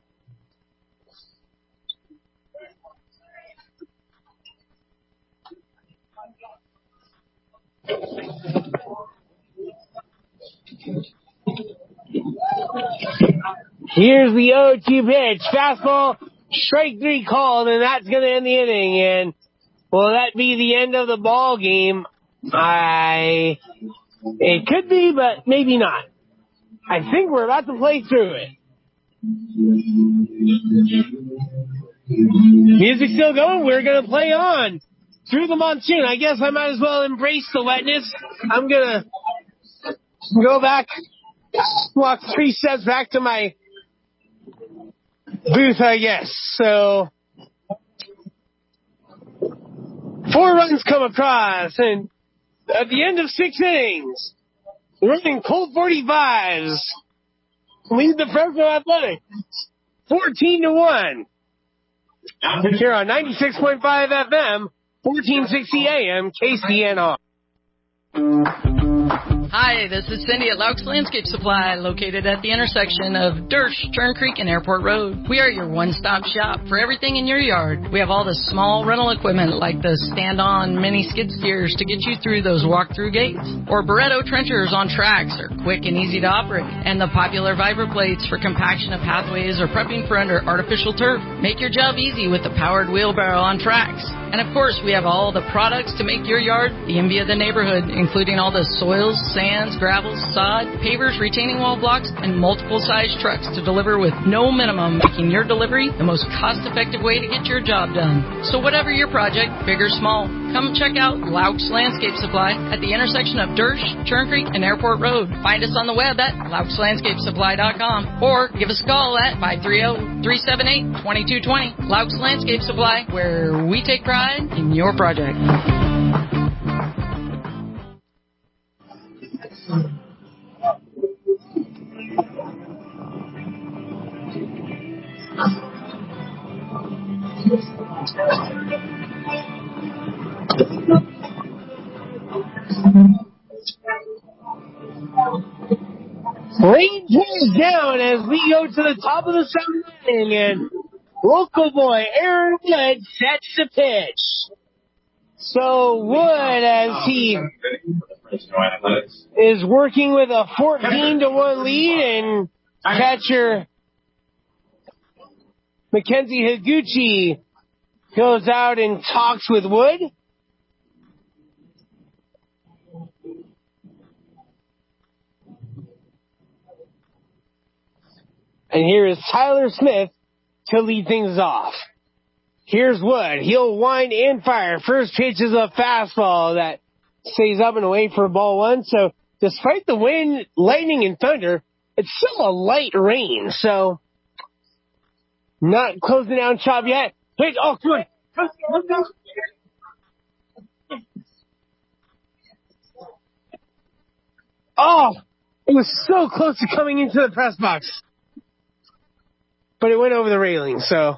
Here's the 0-2 pitch. Fastball. Strike 3 called, and that's going to end the inning. And will that be the end of the ball game? It could be, but maybe not. I think we're about to play through it. Music's still going. We're going to play on through the monsoon. I guess I might as well embrace the wetness. I'm going to go back, walk 3 steps back to my booth, I guess. So 4 runs come across, and at the end of 6 innings, running Colt 45s lead the Fresno Athletics 14-1. Here on 96.5 FM, 1460 AM, KCNR. Hi, this is Cindy at Laux Landscape Supply, located at the intersection of Dersh, Turn Creek, and Airport Road. We are your one-stop shop for everything in your yard. We have all the small rental equipment like the stand-on mini skid steers to get you through those walk-through gates, or Barretto trenchers on tracks are quick and easy to operate, and the popular Viper plates for compaction of pathways or prepping for under artificial turf. Make your job easy with the powered wheelbarrow on tracks. And of course, we have all the products to make your yard the envy of the neighborhood, including all the soils, sands, gravels, sod, pavers, retaining wall blocks, and multiple size trucks to deliver with no minimum, making your delivery the most cost-effective way to get your job done. So whatever your project, big or small, come check out Laux Landscape Supply at the intersection of Dersh, Churn Creek, and Airport Road. Find us on the web at LauxLandscapeSupply.com or give us a call at 530-378-2220. Laux Landscape Supply, where we take pride in your project. Rain pours down as we go to the top of the 7th inning, and local boy Aaron Wood sets the pitch. So Wood, as he is working with a 14-1 lead, and catcher Mackenzie Higuchi goes out and talks with Wood. And here is Tyler Smith to lead things off. Here's Wood. He'll wind and fire. First pitch is a fastball that stays up and away for ball 1. So despite the wind, lightning, and thunder, it's still a light rain. So not closing down shop yet. Pitch. Oh, come on. Oh, it was so close to coming into the press box. But it went over the railing, so.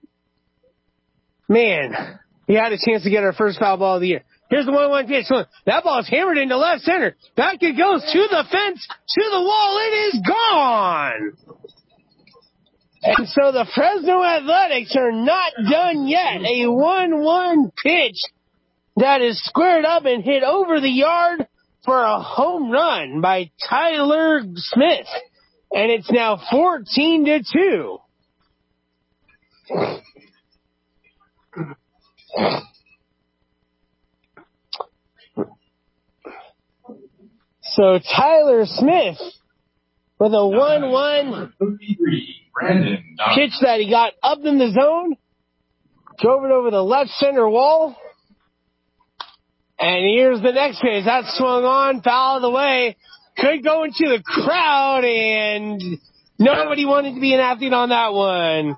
Man, we had a chance to get our first foul ball of the year. Here's the 1-1 pitch. That ball is hammered into left center. Back it goes to the fence, to the wall. It is gone. And so the Fresno Athletics are not done yet. A 1-1 pitch that is squared up and hit over the yard for a home run by Tyler Smith. And it's now 14-2. So Tyler Smith with a 1-1 pitch that he got up in the zone, drove it over the left center wall. And here's the next pitch. That swung on, foul of the way. Could go into the crowd, and nobody wanted to be an athlete on that one.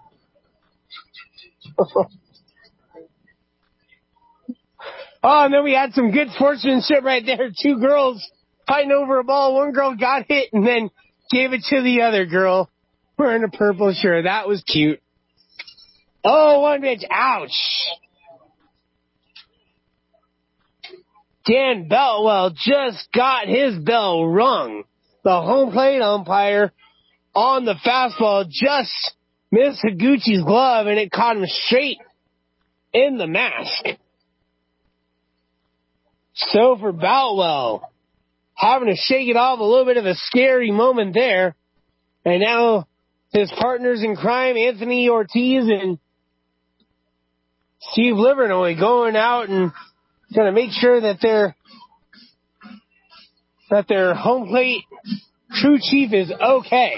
Oh, and then we had some good sportsmanship right there. 2 girls fighting over a ball. One girl got hit and then gave it to the other girl wearing a purple shirt. That was cute. Oh, 1 pitch. Ouch. Dan Beltwell just got his bell rung. The home plate umpire on the fastball just missed Higuchi's glove, and it caught him straight in the mask. So for Boutwell, having to shake it off, a little bit of a scary moment there. And now his partners in crime, Anthony Ortiz and Steve Livernoy, going out and going to make sure that their home plate crew chief is okay.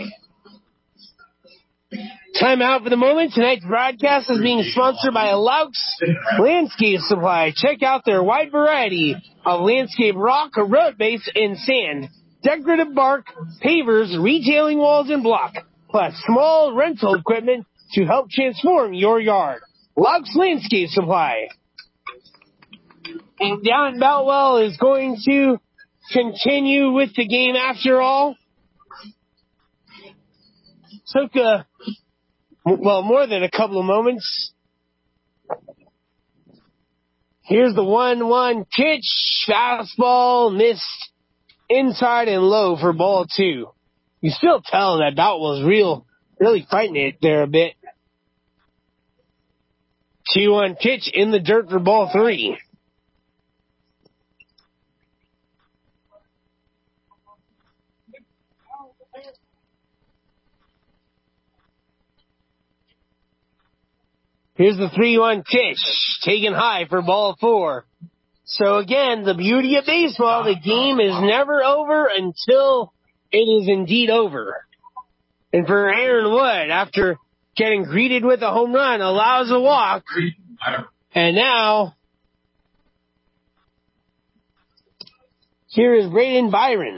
Time out for the moment. Tonight's broadcast is being sponsored by Laux Landscape Supply. Check out their wide variety of landscape rock, road base, and sand, decorative bark, pavers, retailing walls, and block, plus small rental equipment to help transform your yard. Laux Landscape Supply. And Down Boutwell is going to continue with the game after all. Took more than a couple of moments. Here's the 1-1 pitch. Fastball missed inside and low for ball 2. You still tell that Boutwell's really fighting it there a bit. 2-1 pitch in the dirt for ball 3. Here's the 3-1 pitch, taken high for ball 4. So again, the beauty of baseball, the game is never over until it is indeed over. And for Aaron Wood, after getting greeted with a home run, allows a walk. And now, here is Braden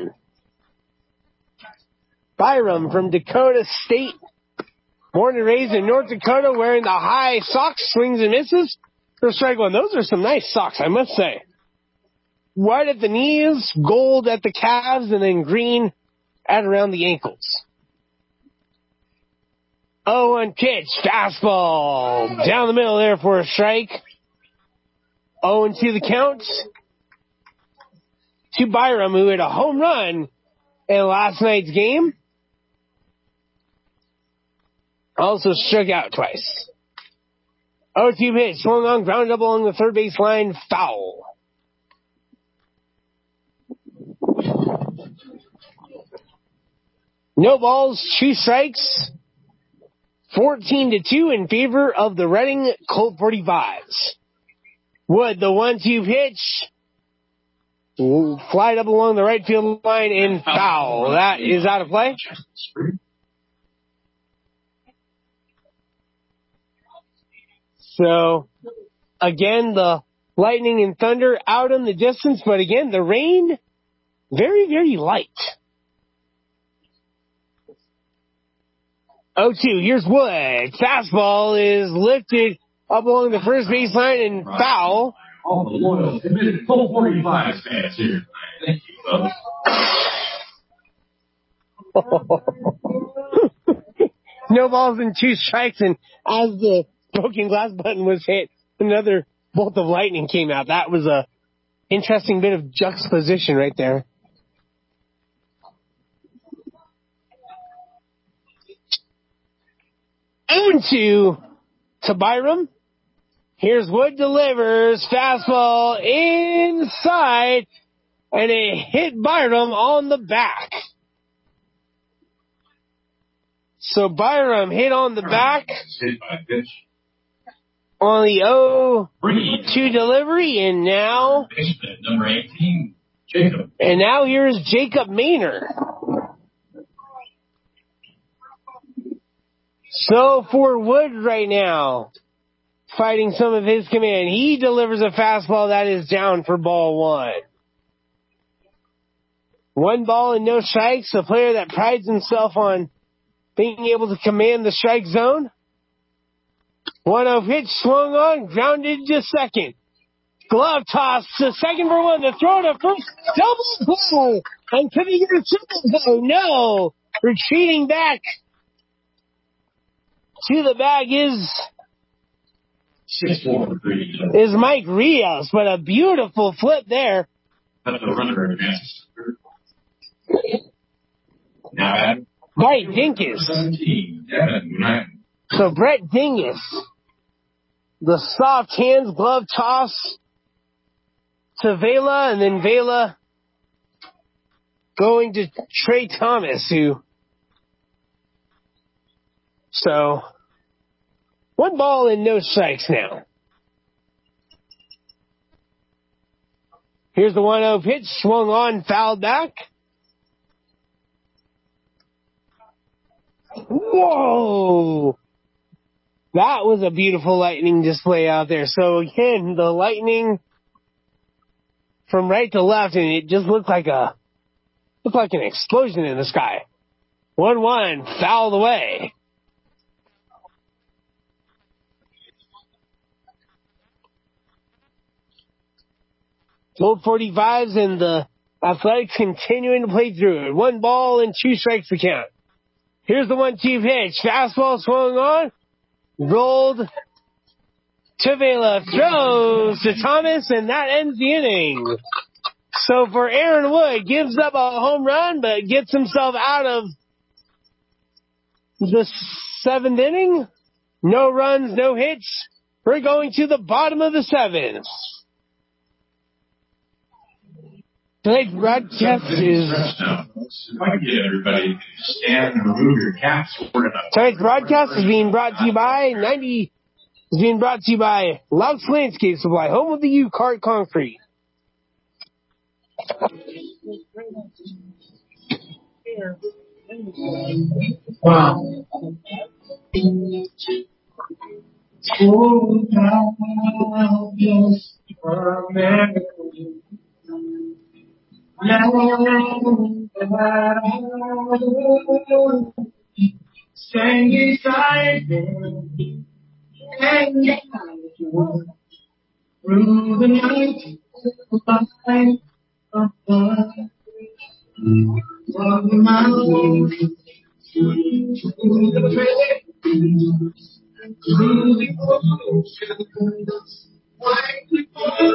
Byram from Dakota State. Born and raised in North Dakota, wearing the high socks, swings and misses for strike one. Those are some nice socks, I must say. White at the knees, gold at the calves, and then green at around the ankles. 0-1 pitch, fastball, down the middle there for a strike. 0-2 the count to Byram, who hit a home run in last night's game. Also struck out twice. 0-2 pitch, swung on, ground up along the third base line, foul. No balls, 2 strikes. 14-2 in favor of the Reading Colt 45s. Wood, the 1-2 pitch, flied up along the right field line and foul. That is out of play. So, again, the lightning and thunder out in the distance, but again, the rain, very, very light. 0-2, here's Wood. Fastball is lifted up along the first baseline and foul. All the loyal, committed Colt 45 fans here. Thank you, folks. No balls and 2 strikes, and as the broken glass button was hit, another bolt of lightning came out. That was a interesting bit of juxtaposition right there. And to Byram. Here's Wood, delivers, fastball inside, and it hit Byram on the back. So Byram hit on the back on the 0-2 delivery, and now number 18, Jacob. And now here's Jacob Maynard. So for Wood right now, fighting some of his command, he delivers a fastball that is down for ball 1. 1 ball and no strikes, a player that prides himself on being able to command the strike zone. 1-0 pitch, swung on, grounded to second. Glove toss to second for 1, the throw to first, double play, and could he get a triple play? No! Retreating back to the bag is Mike Rios, but a beautiful flip there But the runner advances. Now at Right, Dinkus. 17, Devin Martin. So Brett Dingus, the soft hands glove toss to Vela, and then Vela going to Trey Thomas, so 1 ball and no strikes now. Here's the 1-0 pitch, swung on, fouled back. Whoa! That was a beautiful lightning display out there. So again, the lightning from right to left, and it just looked like an explosion in the sky. 1-1, fouled away. Old 45s and the Athletics continuing to play through it. 1 ball and 2 strikes to count. Here's the 1-2 pitch. Fastball swung on. Rolled to Vela. Throws to Thomas, and that ends the inning. So for Aaron Wood, gives up a home run, but gets himself out of the 7th inning. No runs, no hits. We're going to the bottom of the 7th. Tonight's broadcast is... If I can get everybody to stand and remove your caps, we're going to... Tonight's broadcast is being brought to you by Laux Landscape Supply, home of the U-Cart Concrete. Wow. Stand beside me and through the night, light of from the mountain to the trail, through the ocean, white before.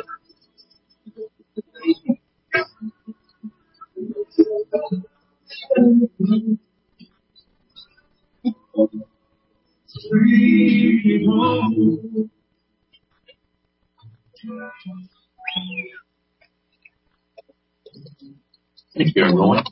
Thank you, everyone.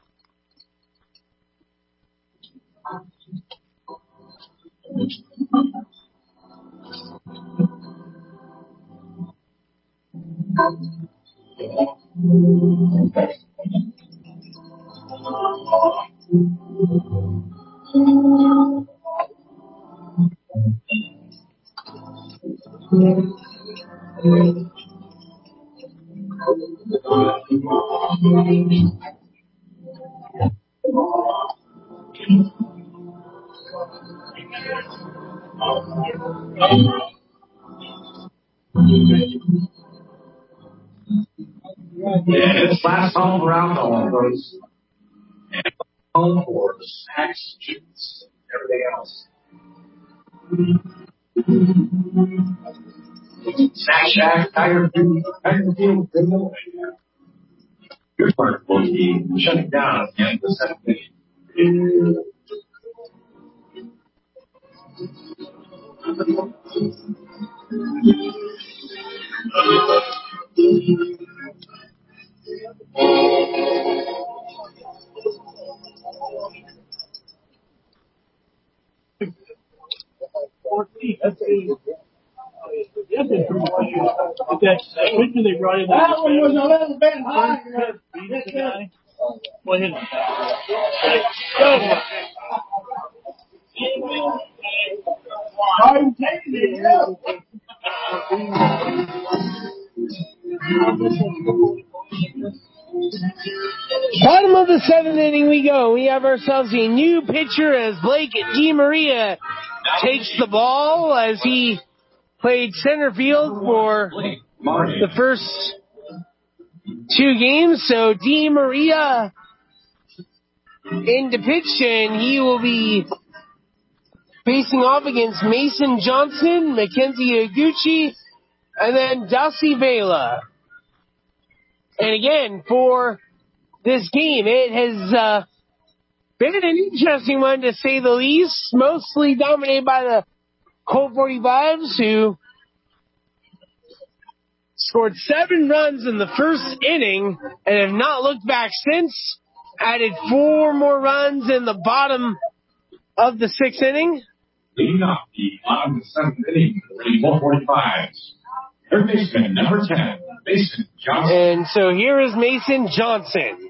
And it's last home around home, folks. And home for snacks, chips, everything else. Snack Shack, Tiger Field, your part will be shutting down at the end of the 7th inning. Which they brought in that one was a little bit higher. Well, hit I'm taking it. Bottom of the 7th inning we go. We have ourselves a new pitcher as Blake DeMaria takes the ball as he played center field for the first 2 games. So DeMaria into pitch, and he will be facing off against Mason Johnson, Mackenzie Iguchi, and then Dasi Vela. And again, for this game, it has been an interesting one to say the least, mostly dominated by the Colt 45s, who scored 7 runs in the first inning and have not looked back since. Added 4 more runs in the bottom of the 6th inning. Leading off the bottom of the 7th inning, the Colt 45s. Third baseman, number 10, Mason Johnson. And so here is Mason Johnson.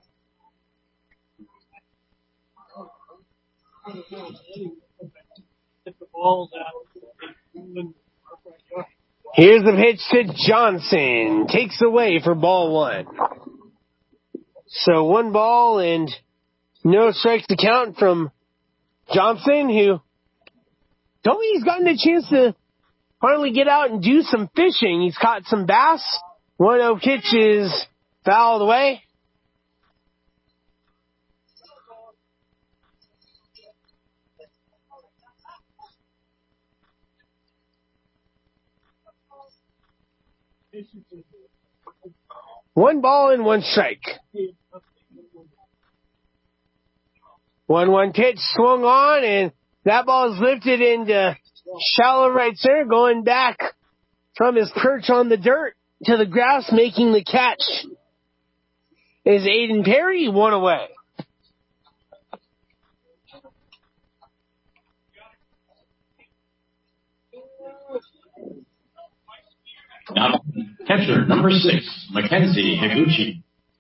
Here's the pitch to Johnson. Takes away for ball 1. So 1 ball and no strikes to count from Johnson, who told me he's gotten a chance to finally get out and do some fishing. He's caught some bass. 1-0 pitch is fouled away. One ball and 1 strike. 1-1 pitch swung on, and that ball is lifted into shallow right center, going back from his perch on the dirt to the grass, making the catch is Aiden Perry, 1 away. Now, catcher, number 6, Mackenzie Higuchi.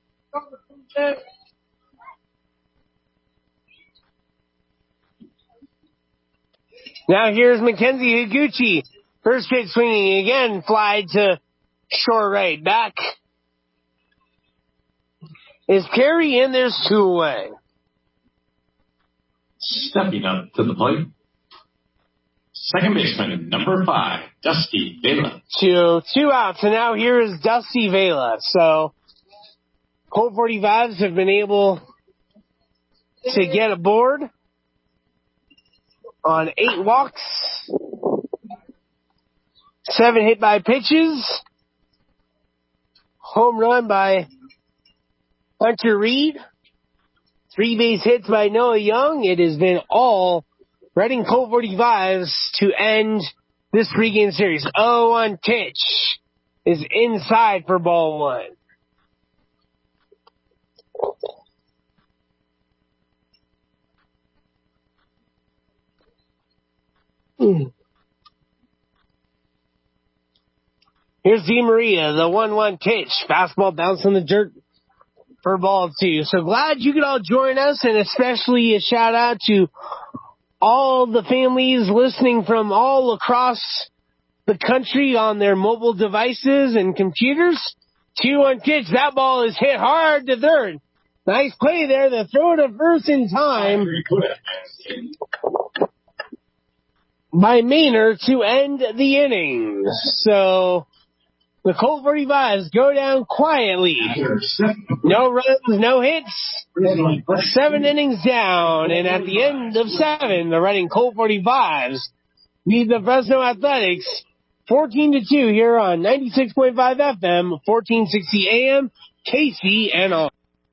Now here's Mackenzie Higuchi. First pitch swinging again, fly to short right. Back is Perry, and there's 2 away. Stepping up to the plate, second baseman, number 5, Dusty Vela. 2 outs, and now here is Dusty Vela. So Colt 45s have been able to get aboard on 8 walks, 7 hit by pitches, home run by Hunter Reed, 3 base hits by Noah Young. It has been all Reading Colt 45s to end this pregame series. 0-1 pitch is inside for ball 1. Here's DeMaria, the 1-1 pitch. Fastball bouncing the dirt for ball 2. So glad you could all join us, and especially a shout out to all the families listening from all across the country on their mobile devices and computers. 2-1 pitch. That ball is hit hard to third. Nice play there. The throw to first in time by Maynard to end the inning. So the Colt 45s go down quietly. No runs, no hits. 7 innings down. And at the end of 7, the Reading Colt 45s lead the Fresno Athletics 14-2 here on 96.5 FM, 1460 AM, KCNR.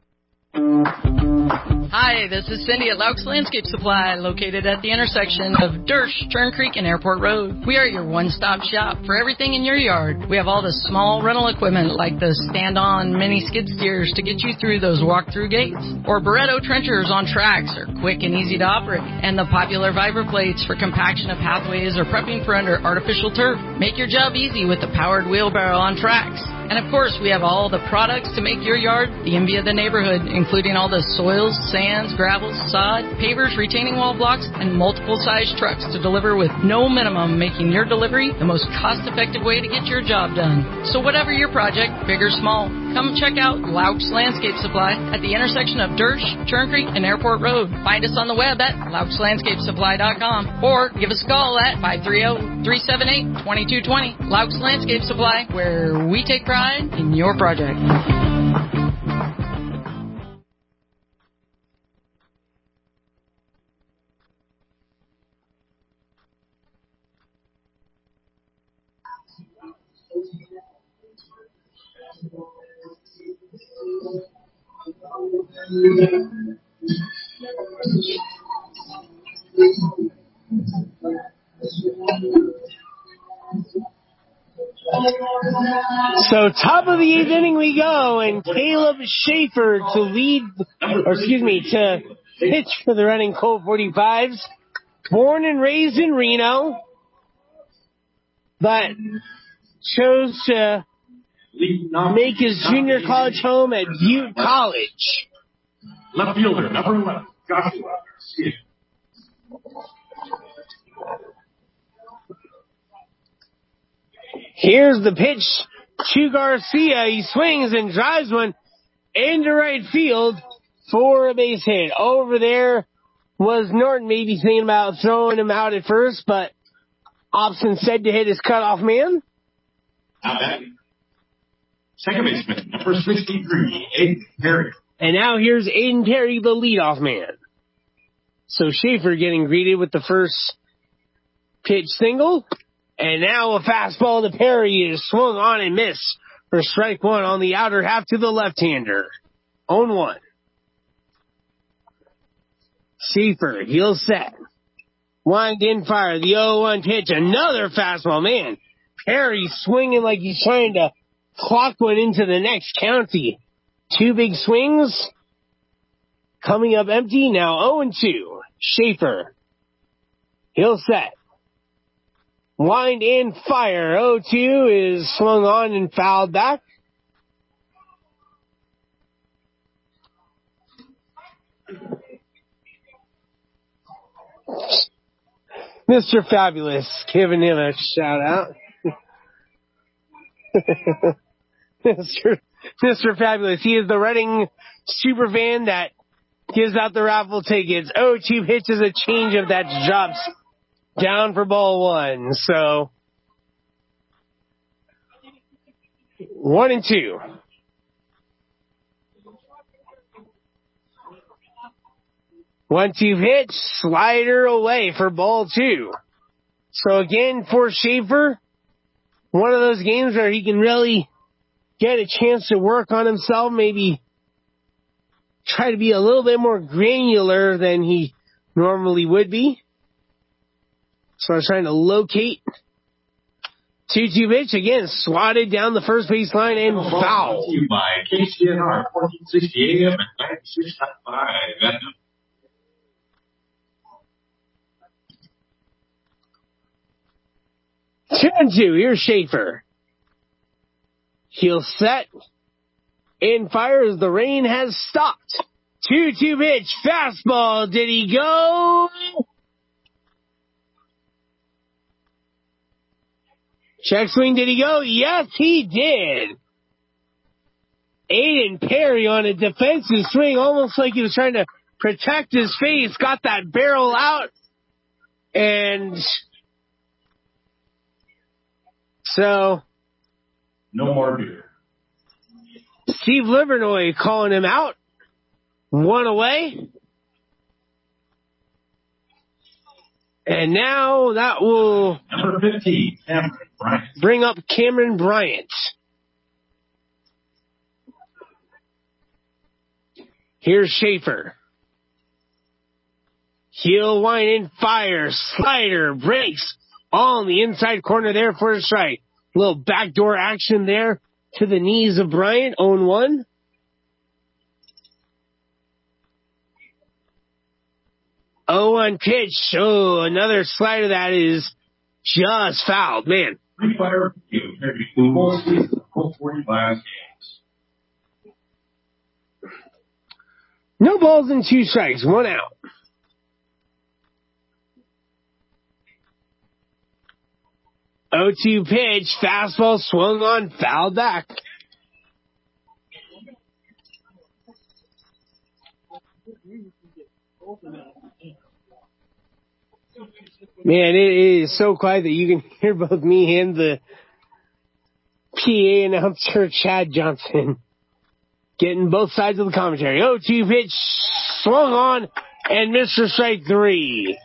Hi, this is Cindy at Laux Landscape Supply, located at the intersection of Dersh, Turn Creek, and Airport Road. We are your one-stop shop for everything in your yard. We have all the small rental equipment like the stand-on mini skid steers to get you through those walk-through gates, or Barretto trenchers on tracks are quick and easy to operate, and the popular Viper plates for compaction of pathways or prepping for under artificial turf. Make your job easy with the powered wheelbarrow on tracks. And of course, we have all the products to make your yard the envy of the neighborhood, including all the soils, sands, gravels, sod, pavers, retaining wall blocks, and multiple size trucks to deliver with no minimum, making your delivery the most cost-effective way to get your job done. So whatever your project, big or small, come check out Laux Landscape Supply at the intersection of Dersh, Turn Creek, and Airport Road. Find us on the web at LauxLandscapeSupply.com or give us a call at 530-378-2220. Laux Landscape Supply, where we take pride in your project. So top of the eighth inning we go, and Caleb Schaefer to pitch for the Running Colt 45s. Born and raised in Reno, but chose to make his junior college home at Butte College. Left fielder, number 11, Joshua Garcia. Here's the pitch to Garcia. He swings and drives one into right field for a base hit. Over there was Norton, maybe thinking about throwing him out at first, but Opson said to hit his cutoff man. Now batting. Second baseman, number 63, Aiden Perry. And now here's Aiden Perry, the leadoff man. So Schaefer getting greeted with the first pitch single. And now a fastball to Perry is swung on and missed for strike one on the outer half to the left-hander. 0-1. Schaefer, heel set. Wind in fire. The 0-1 pitch. Another fastball. Man, Perry swinging like he's trying to clock one into the next county. Two big swings. Coming up empty. Now 0-2. Schaefer. Heel set. Wind in fire. 0-2 is swung on and fouled back. Mr. Fabulous, giving him a shout out. Mr. Fabulous, he is the Reading superfan that gives out the raffle tickets. 0-2 pitches a change of that drops down for ball one. So 1-2. One-two pitch, slider away for ball two. So again, for Schaefer, one of those games where he can really get a chance to work on himself, maybe try to be a little bit more granular than he normally would be. So I was trying to locate. 2-2 pitch, again, swatted down the first base line and foul. By KCNR, 1460 AM and 96.5. 2-2, here's Schaefer. Heel set. In fires, the rain has stopped. 2-2 pitch, fastball, did he go? Check swing, did he go? Yes, he did. Aiden Perry on a defensive swing, almost like he was trying to protect his face, got that barrel out, and so no more beer. Steve Livernoy calling him out. One away. And now that will number 15, Cameron Bryant. Bring up Cameron Bryant. Here's Schaefer. Heel wind in fire. Slider breaks on the inside corner there for a strike. Little backdoor action there to the knees of Bryant. 0-1. On pitch. Oh, another slider that is just fouled. Man. Free fire review. Full season, full 45 games. No balls and 2 strikes. 1 out. Oh, 2 pitch. Fastball swung on, fouled back. Man, it is so quiet that you can hear both me and the PA announcer, Chad Johnson, getting both sides of the commentary. 0-2 pitch, swung on, and missed for strike 3.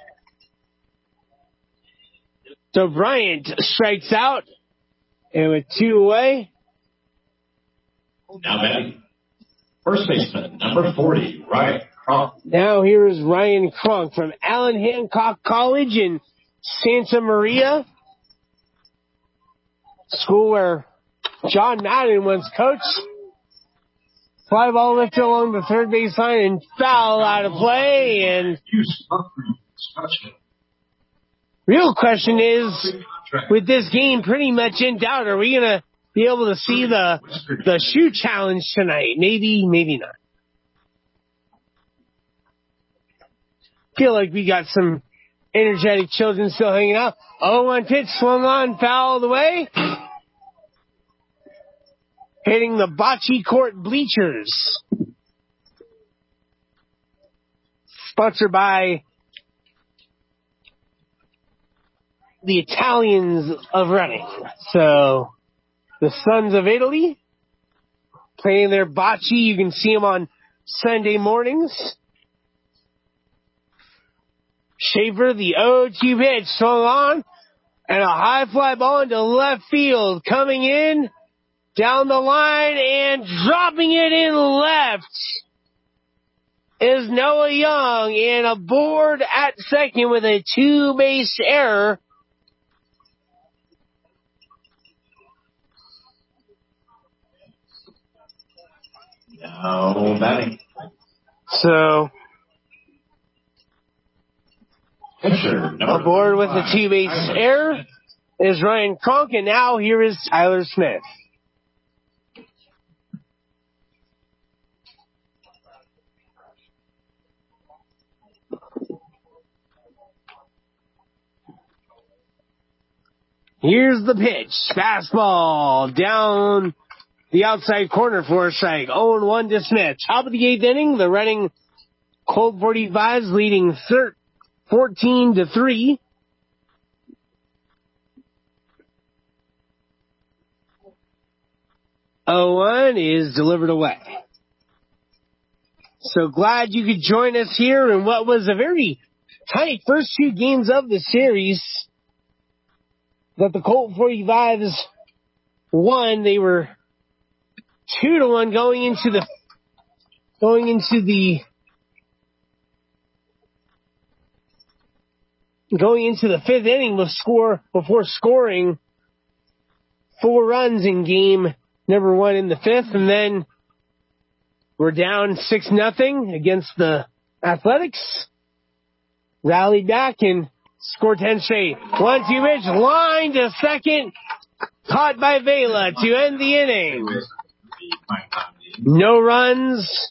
So Bryant strikes out, and with 2 away. Now batting, First baseman, number 40, Ryan Cronk. Now here is Ryan Cronk from Allen Hancock College in Santa Maria, school where John Madden once coached. Fly ball lifted along the third base line and foul out of play. And real question is, with this game pretty much in doubt, are we going to be able to see the shoe challenge tonight? Maybe, maybe not. Feel like we got some energetic children still hanging out. 0-1 pitch swung on, foul the way. Hitting the bocce court bleachers. Sponsored by the Italians of running. So, the Sons of Italy playing their bocce. You can see them on Sunday mornings. Schaefer, the 0-2 pitch, swung on, and a high fly ball into left field. Coming in, down the line, and dropping it in left is Noah Young, and aboard at second with a 2-base error. No batting. So, Pitcher, aboard with a 2-base error is Ryan Cronk, and now here is Tyler Smith. Here's the pitch. Fastball down the outside corner for a strike. 0-1 to Smith. Top of the 8th inning, the Reading Colt 45s leading 14-3. Is delivered away. So glad you could join us here in what was a very tight first 2 games of the series that the Colt 45s won. They were 2-1 going into the 5th inning before scoring 4 runs in game number 1 in the 5th, and then we're down 6-0 against the Athletics. Rallied back and scored 10 straight. 1-2 pitch, line to second, caught by Vela to end the inning. No runs,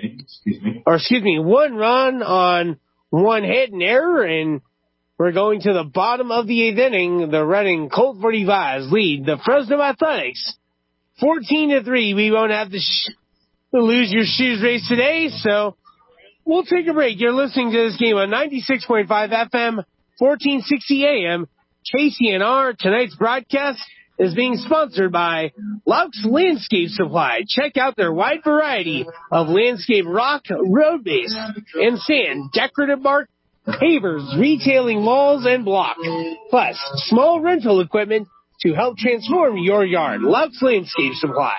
1 run on 1 hit and error, and we're going to the bottom of the 8th inning. The Reading Colt 45s lead the Fresno Athletics 14-3. We won't have to lose your shoes race today, so we'll take a break. You're listening to this game on 96.5 FM, 1460 AM, KCNR. Tonight's broadcast is being sponsored by Laux Landscape Supply. Check out their wide variety of landscape rock, road base, and sand, decorative bark, pavers, retailing walls, and block, plus small rental equipment to help transform your yard. Laux Landscape Supply.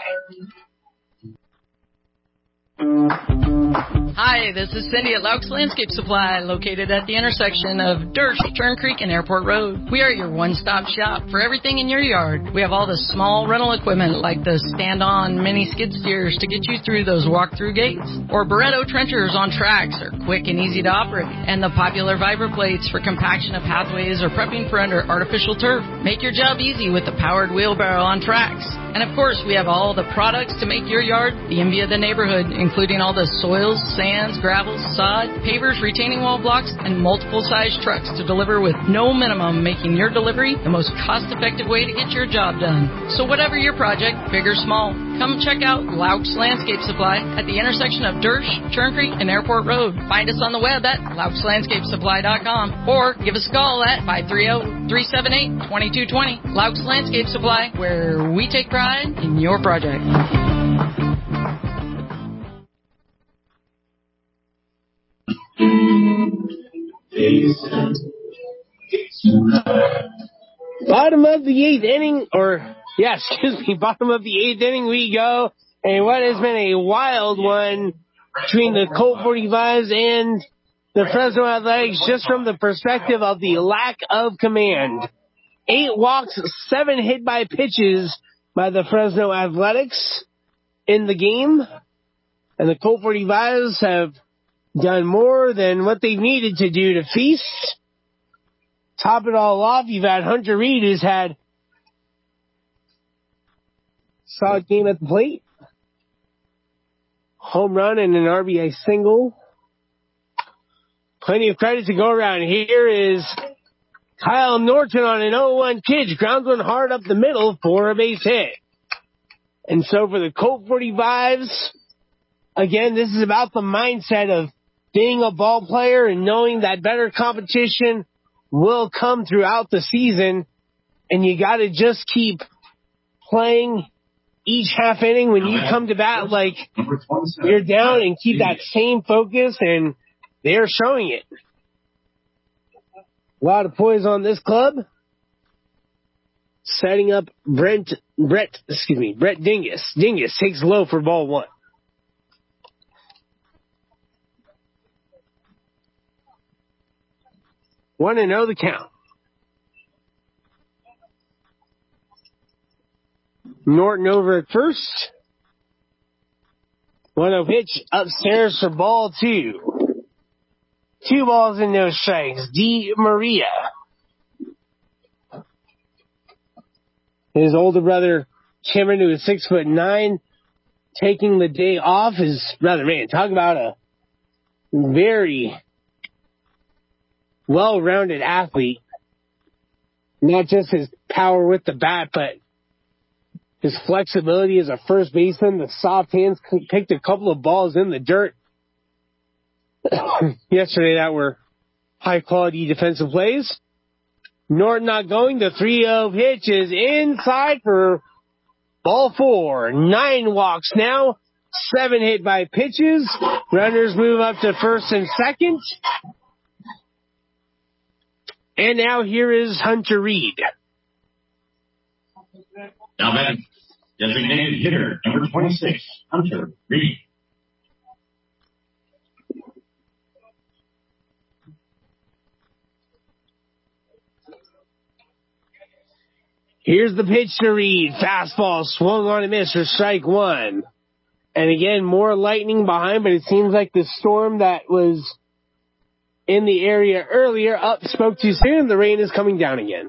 Hi, this is Cindy at Laux Landscape Supply, located at the intersection of Dersh, Turn Creek, and Airport Road. We are your one-stop shop for everything in your yard. We have all the small rental equipment like the stand-on mini skid steers to get you through those walk-through gates, or Barretto trenchers on tracks are quick and easy to operate, and the popular Viper plates for compaction of pathways or prepping for under artificial turf. Make your job easy with the powered wheelbarrow on tracks. And of course, we have all the products to make your yard the envy of the neighborhood, including all the soils, sands, gravels, sod, pavers, retaining wall blocks, and multiple size trucks to deliver with no minimum, making your delivery the most cost-effective way to get your job done. So whatever your project, big or small, come check out Laux Landscape Supply at the intersection of Dersh, Turn Creek, and Airport Road. Find us on the web at LauxLandscapeSupply.com or give us a call at 530-378-2220. Laux Landscape Supply, where we take pride in your project. Bottom of the 8th inning, bottom of the 8th inning we go, And what has been a wild one between the Colt 45s and the Fresno Athletics, just from the perspective of the lack of command. 8 walks, 7 hit by pitches by the Fresno Athletics in the game. And the Colt 45s have done more than what they needed to do to feast. Top it all off, you've had Hunter Reed, who's had solid game at the plate. Home run and an RBI single. Plenty of credit to go around. Here is Kyle Norton on an 0-1 pitch. Grounds one hard up the middle for a base hit. And so for the Colt 45s, again, this is about the mindset of being a ball player and knowing that better competition will come throughout the season. And you got to just keep playing each half inning when you come to bat like you're down and keep that same focus, and they're showing it. A lot of poise on this club. Setting up Brett Dingus. Dingus takes low for ball 1. One and 0 the count. Norton over at first. 1-0 pitch upstairs for ball 2. 2 balls and no strikes. D. Maria. His older brother, Cameron, who is 6'9", taking the day off. Talk about a very well-rounded athlete. Not just his power with the bat, but his flexibility as a first baseman, the soft hands, picked a couple of balls in the dirt yesterday that were high-quality defensive plays. Norton not going. The 3-0 pitch is inside for ball 4. 9 walks now. 7 hit by pitches. Runners move up to first and second. And now here is Hunter Reed. Now batting, designated hitter, number 26, Hunter Reed. Here's the pitch to Reed. Fastball swung on and missed for strike 1. And again, more lightning behind, but it seems like the storm that was in the area earlier spoke too soon. The rain is coming down again.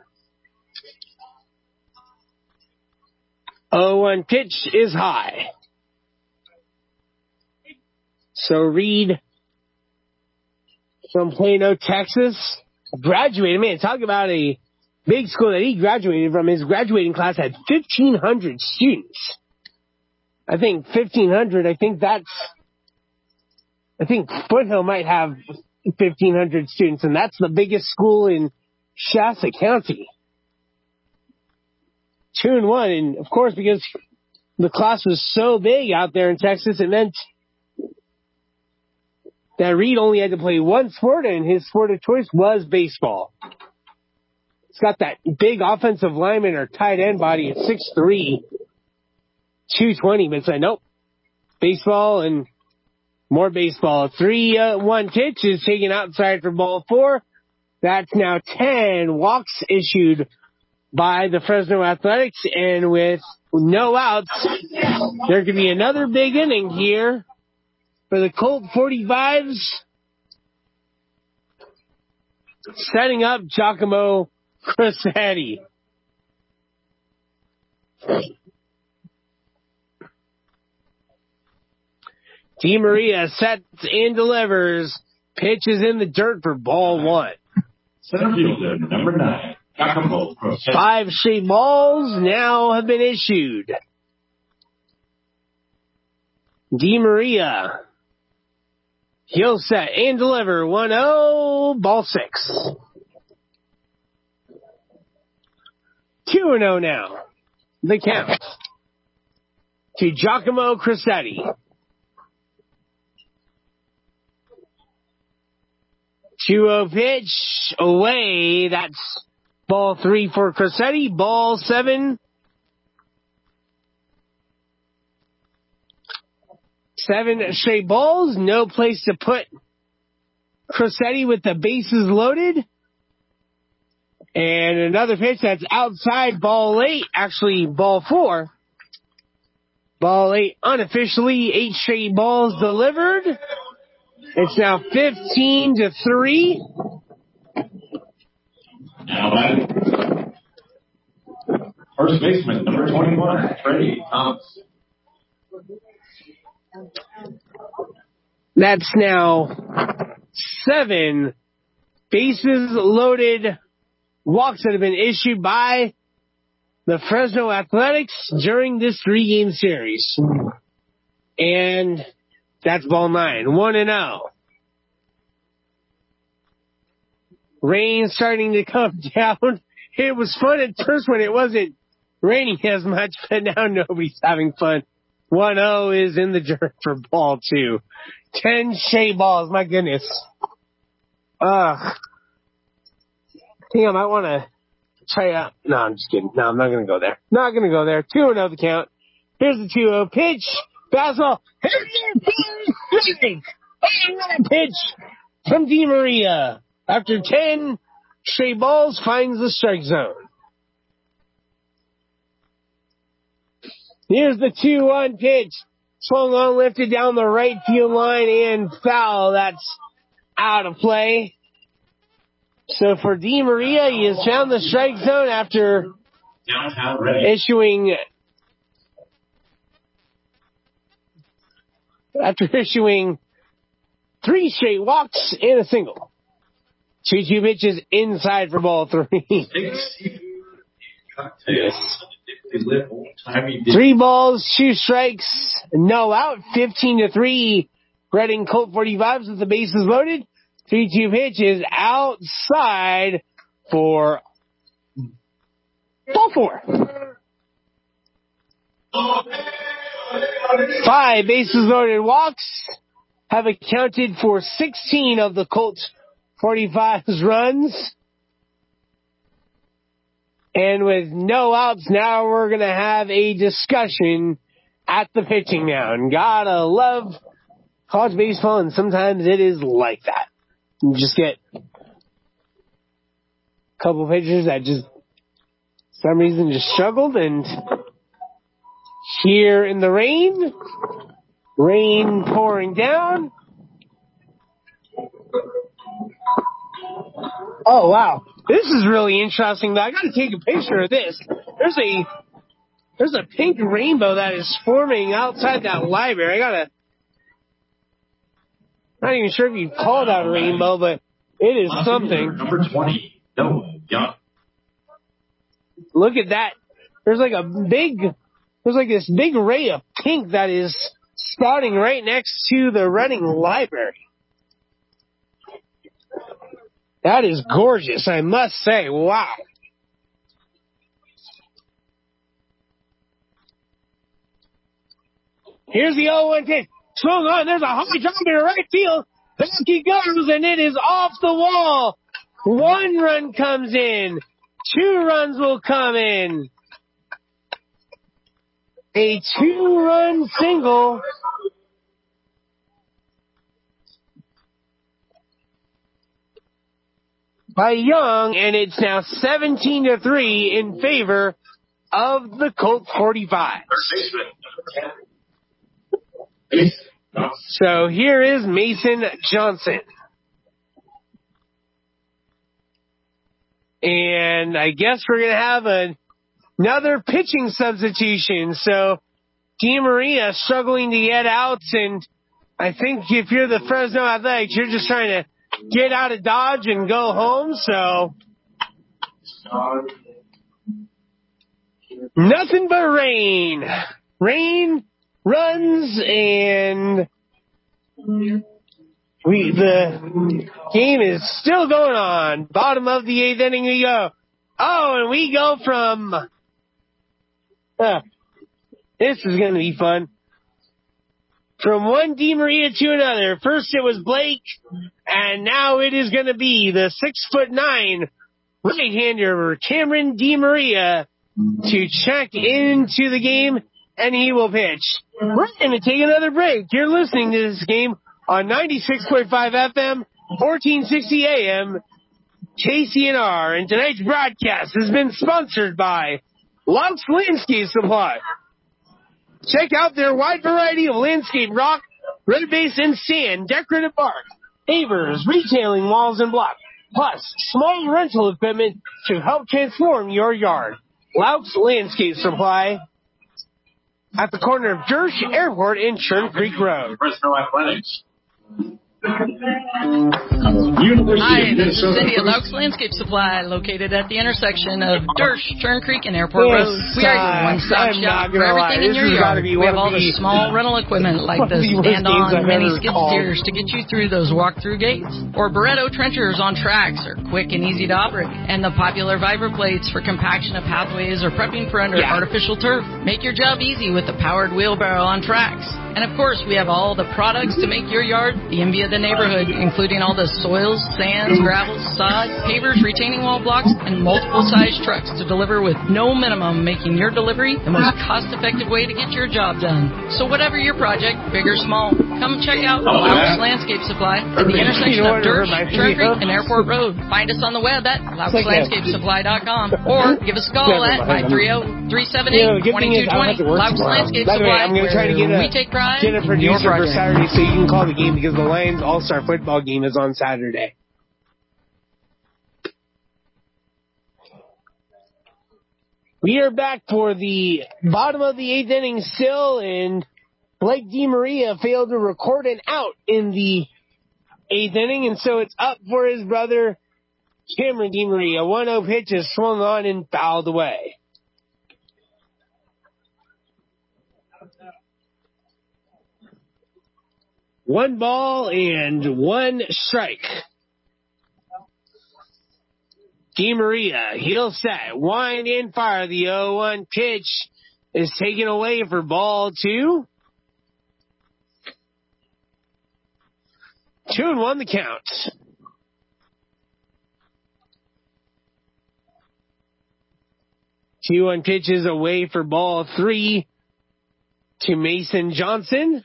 0-1 pitch is high. So Reed from Plano, Texas, graduated. Man, talk about a big school that he graduated from. His graduating class had 1,500 students. I think 1,500, I think Foothill might have 1,500 students, and that's the biggest school in Shasta County. 2-1, and of course, because the class was so big out there in Texas, it meant that Reed only had to play one sport, and his sport of choice was baseball. He's got that big offensive lineman or tight end body at 6'3", 220, but said, nope, baseball and more baseball. 3-1 pitch is taken outside for ball 4. That's now 10 walks issued by the Fresno Athletics, and with no outs, there could be another big inning here for the Colt 45s. Setting up Giacomo Crissetti. Di Maria sets and delivers. Pitches in the dirt for ball 1. Center fielder, number 9, Giacomo Crissetti. 5 straight balls now have been issued. Di Maria. He'll set and deliver. 1-0, ball 6. 2-0 now. The count to Giacomo Crissetti. 2-0 pitch away. That's ball 3 for Crissetti. Ball 7 7 straight balls. No place to put Crosetti with the bases loaded. And another pitch that's outside, ball 8, actually ball 4. Ball 8 unofficially, 8 straight balls delivered. It's now 15-3. Now batting, first baseman, number 21, Freddie Thomas. That's now 7 bases loaded walks that have been issued by the Fresno Athletics during this 3-game series. And that's ball 9, 1-0. Rain starting to come down. It was fun at first when it wasn't raining as much, but now nobody's having fun. 1-0 is in the dirt for ball 2. 10 shade balls, my goodness. I think I might want to try out. No, I'm just kidding. No, I'm not going to go there. Not going to go there. 2-0 the count. Here's the 2-0 pitch. Fastball. Pitch from DeMaria. After 10 straight balls, finds the strike zone. Here's the 2-1 pitch. Swung on, lifted down the right field line and foul. That's out of play. So for DeMaria, he has found the strike zone after issuing 3 straight walks and a single. 2-2 pitches inside for ball 3. Yes. 3 balls, 2 strikes, no out. 15-3. Reading Colt 45s with the bases loaded. 3-2 pitch is outside for ball 4. 5 bases loaded walks have accounted for 16 of the Colts 45's runs. And with no outs, now we're going to have a discussion at the pitching mound. Gotta love college baseball, and sometimes it is like that. You just get a couple pitchers that just, for some reason, just struggled. And here in the rain pouring down. Oh, wow. This is really interesting, though. I gotta take a picture of this. There's a pink rainbow that is forming outside that library. Not even sure if you'd call that a rainbow, but it is something. Number 20, Noah Young. Look at that. There's like this big ray of pink that is sprouting right next to the Reading Library. That is gorgeous, I must say. Wow. Here's the 0-1 pitch. Swung on. There's a high drive to right field. Back he goes, and it is off the wall. 1 run comes in. 2 runs will come in. A 2-run single. By Young, and it's now 17-3 in favor of the Colt 45. So here is Mason Johnson. And I guess we're going to have another pitching substitution. So DeMaria struggling to get outs, and I think if you're the Fresno Athletics, you're just trying to get out of Dodge and go home. So nothing but rain. Rain, runs, and the game is still going on. Bottom of the 8th inning we go. Oh, and we go from this is going to be fun. From one DeMaria to another. First it was Blake, and now it is going to be the 6'9" right-hander Cameron DeMaria to check into the game, and he will pitch. We're going to take another break. You're listening to this game on 96.5 FM, 1460 AM, KCNR, and tonight's broadcast has been sponsored by Laux Landscape Supply. Check out their wide variety of landscape rock, red base, and sand, decorative bark, pavers, retailing walls and blocks, plus small rental equipment to help transform your yard. Laux Landscape Supply at the corner of Dersh Airport and Churn Creek Road. Fresno Athletics. Hi, this is Cindy at Laux Landscape Supply, located at the intersection of Dersh, Churn Creek, and Airport Road. We are your one-stop shop for everything in your yard. We have all the small rental equipment like the stand-on mini skid steers to get you through those walk-through gates, or Barretto trenchers on tracks are quick and easy to operate, and the popular Viper plates for compaction of pathways or prepping for under artificial turf. Make your job easy with the powered wheelbarrow on tracks. And of course, we have all the products to make your yard the envy of the neighborhood, including all the soils, sands, gravels, sod, pavers, retaining wall blocks, and multiple size trucks to deliver with no minimum, making your delivery the most cost-effective way to get your job done. So whatever your project, big or small, come check out Laux Landscape Supply at the intersection of Dersh, Churn Creek, and Airport Road. Find us on the web at LauxLandscapeSupply.com or give us a call at 530-378-2220. Laux Landscape Supply, where we take pride. Get a producer for Saturday so you can call the game because the Lions All-Star football game is on Saturday. We are back for the bottom of the 8th inning still, and Blake DeMaria failed to record an out in the 8th inning, and so it's up for his brother, Cameron DeMaria. 1-0 pitch is swung on and fouled away. One ball and one strike. DeMaria, heel set, wind and fire. The 0-1 pitch is taken away for ball 2. 2-1 the count. Two 1 pitches away for ball 3 to Mason Johnson.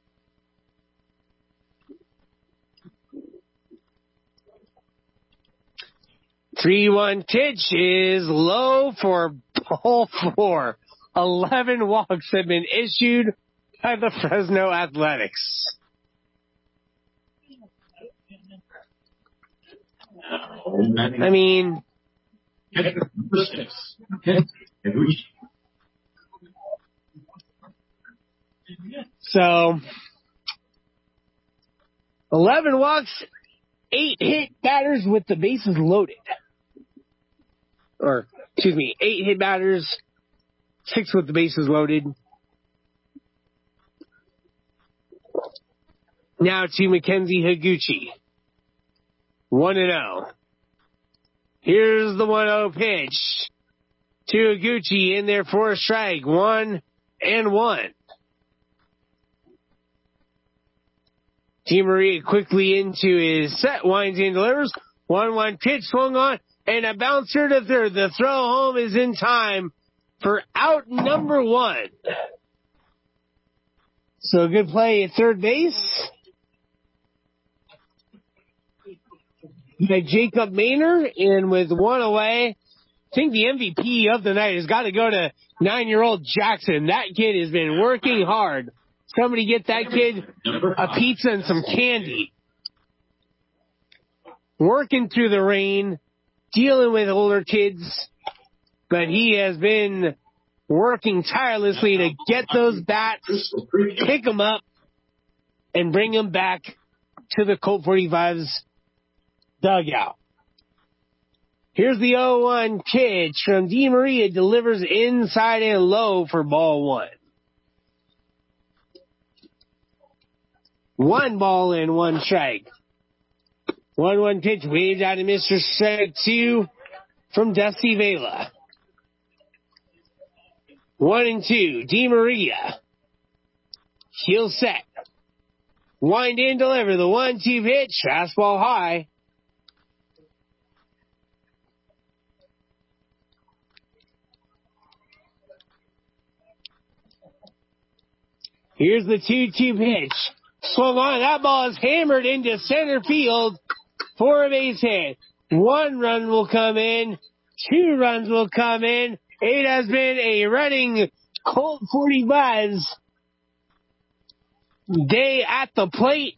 3-1 pitch is low for ball 4. 11 walks have been issued by the Fresno Athletics. I mean, so 11 walks, 8 hit batters with the bases loaded. Or, excuse me, 8 hit batters, 6 with the bases loaded. Now to Mackenzie Higuchi. 1-0. Here's the 1-0 pitch to Higuchi in there for a strike. 1-1. DeMaria quickly into his set, winds and delivers. 1-1 pitch swung on. And a bouncer to third. The throw home is in time for out number 1. So good play at third base by Jacob Maynard. And with 1 away, I think the MVP of the night has got to go to 9-year-old Jackson. That kid has been working hard. Somebody get that kid a pizza and some candy. Working through the rain, dealing with older kids, but he has been working tirelessly to get those bats, pick them up, and bring them back to the Colt 45's dugout. Here's the 0-1 pitch from DeMaria, delivers inside and low for ball 1. 1 ball and 1 strike. 1-1 pitch waved out of Mr. Strike 2 from Dusty Vela. 1-2. DeMaria. Heel set. Wind in, deliver the 1-2 pitch. Fastball high. Here's the 2-2 pitch. Swung on. That ball is hammered into center field for a base hit. 1 run will come in. 2 runs will come in. It has been a Reading Colt 45s day at the plate.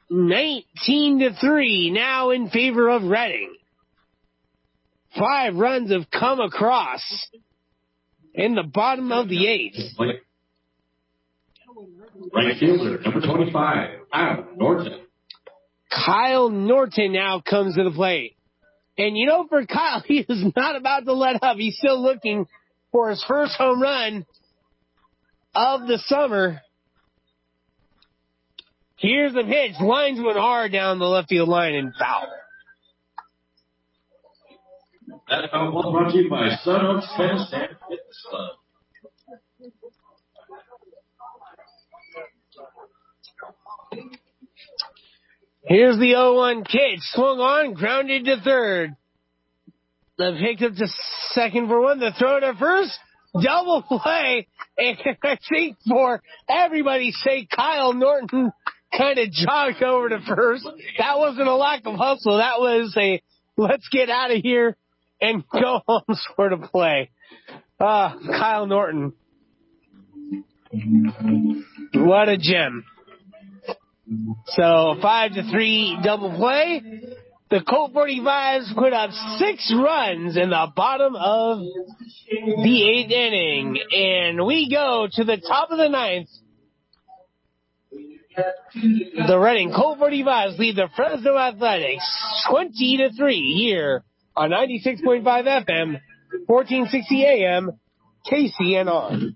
19-3 now in favor of Reading. 5 runs have come across in the bottom of the 8th. Right fielder, number 25, Kyle Norton. Kyle Norton now comes to the plate. And you know, for Kyle, he is not about to let up. He's still looking for his first home run of the summer. Here's the pitch. Lines went hard down the left field line and foul. That foul ball brought to you by Sun Oaks Tennis and Fitness Club. Here's the 0-1 pitch. Swung on, grounded to third. The pick up to second for 1. The throw to first. Double play. And I think for everybody's sake, Kyle Norton kind of jogged over to first. That wasn't a lack of hustle. That was a let's get out of here and go home sort of play. Kyle Norton. What a gem. So 5-3 double play. The Colt 45s put up 6 runs in the bottom of the 8th inning. And we go to the top of the 9th. The Reading Colt 45s lead the Fresno Athletics 20-3 here on 96.5 FM, 1460 AM, KCNR.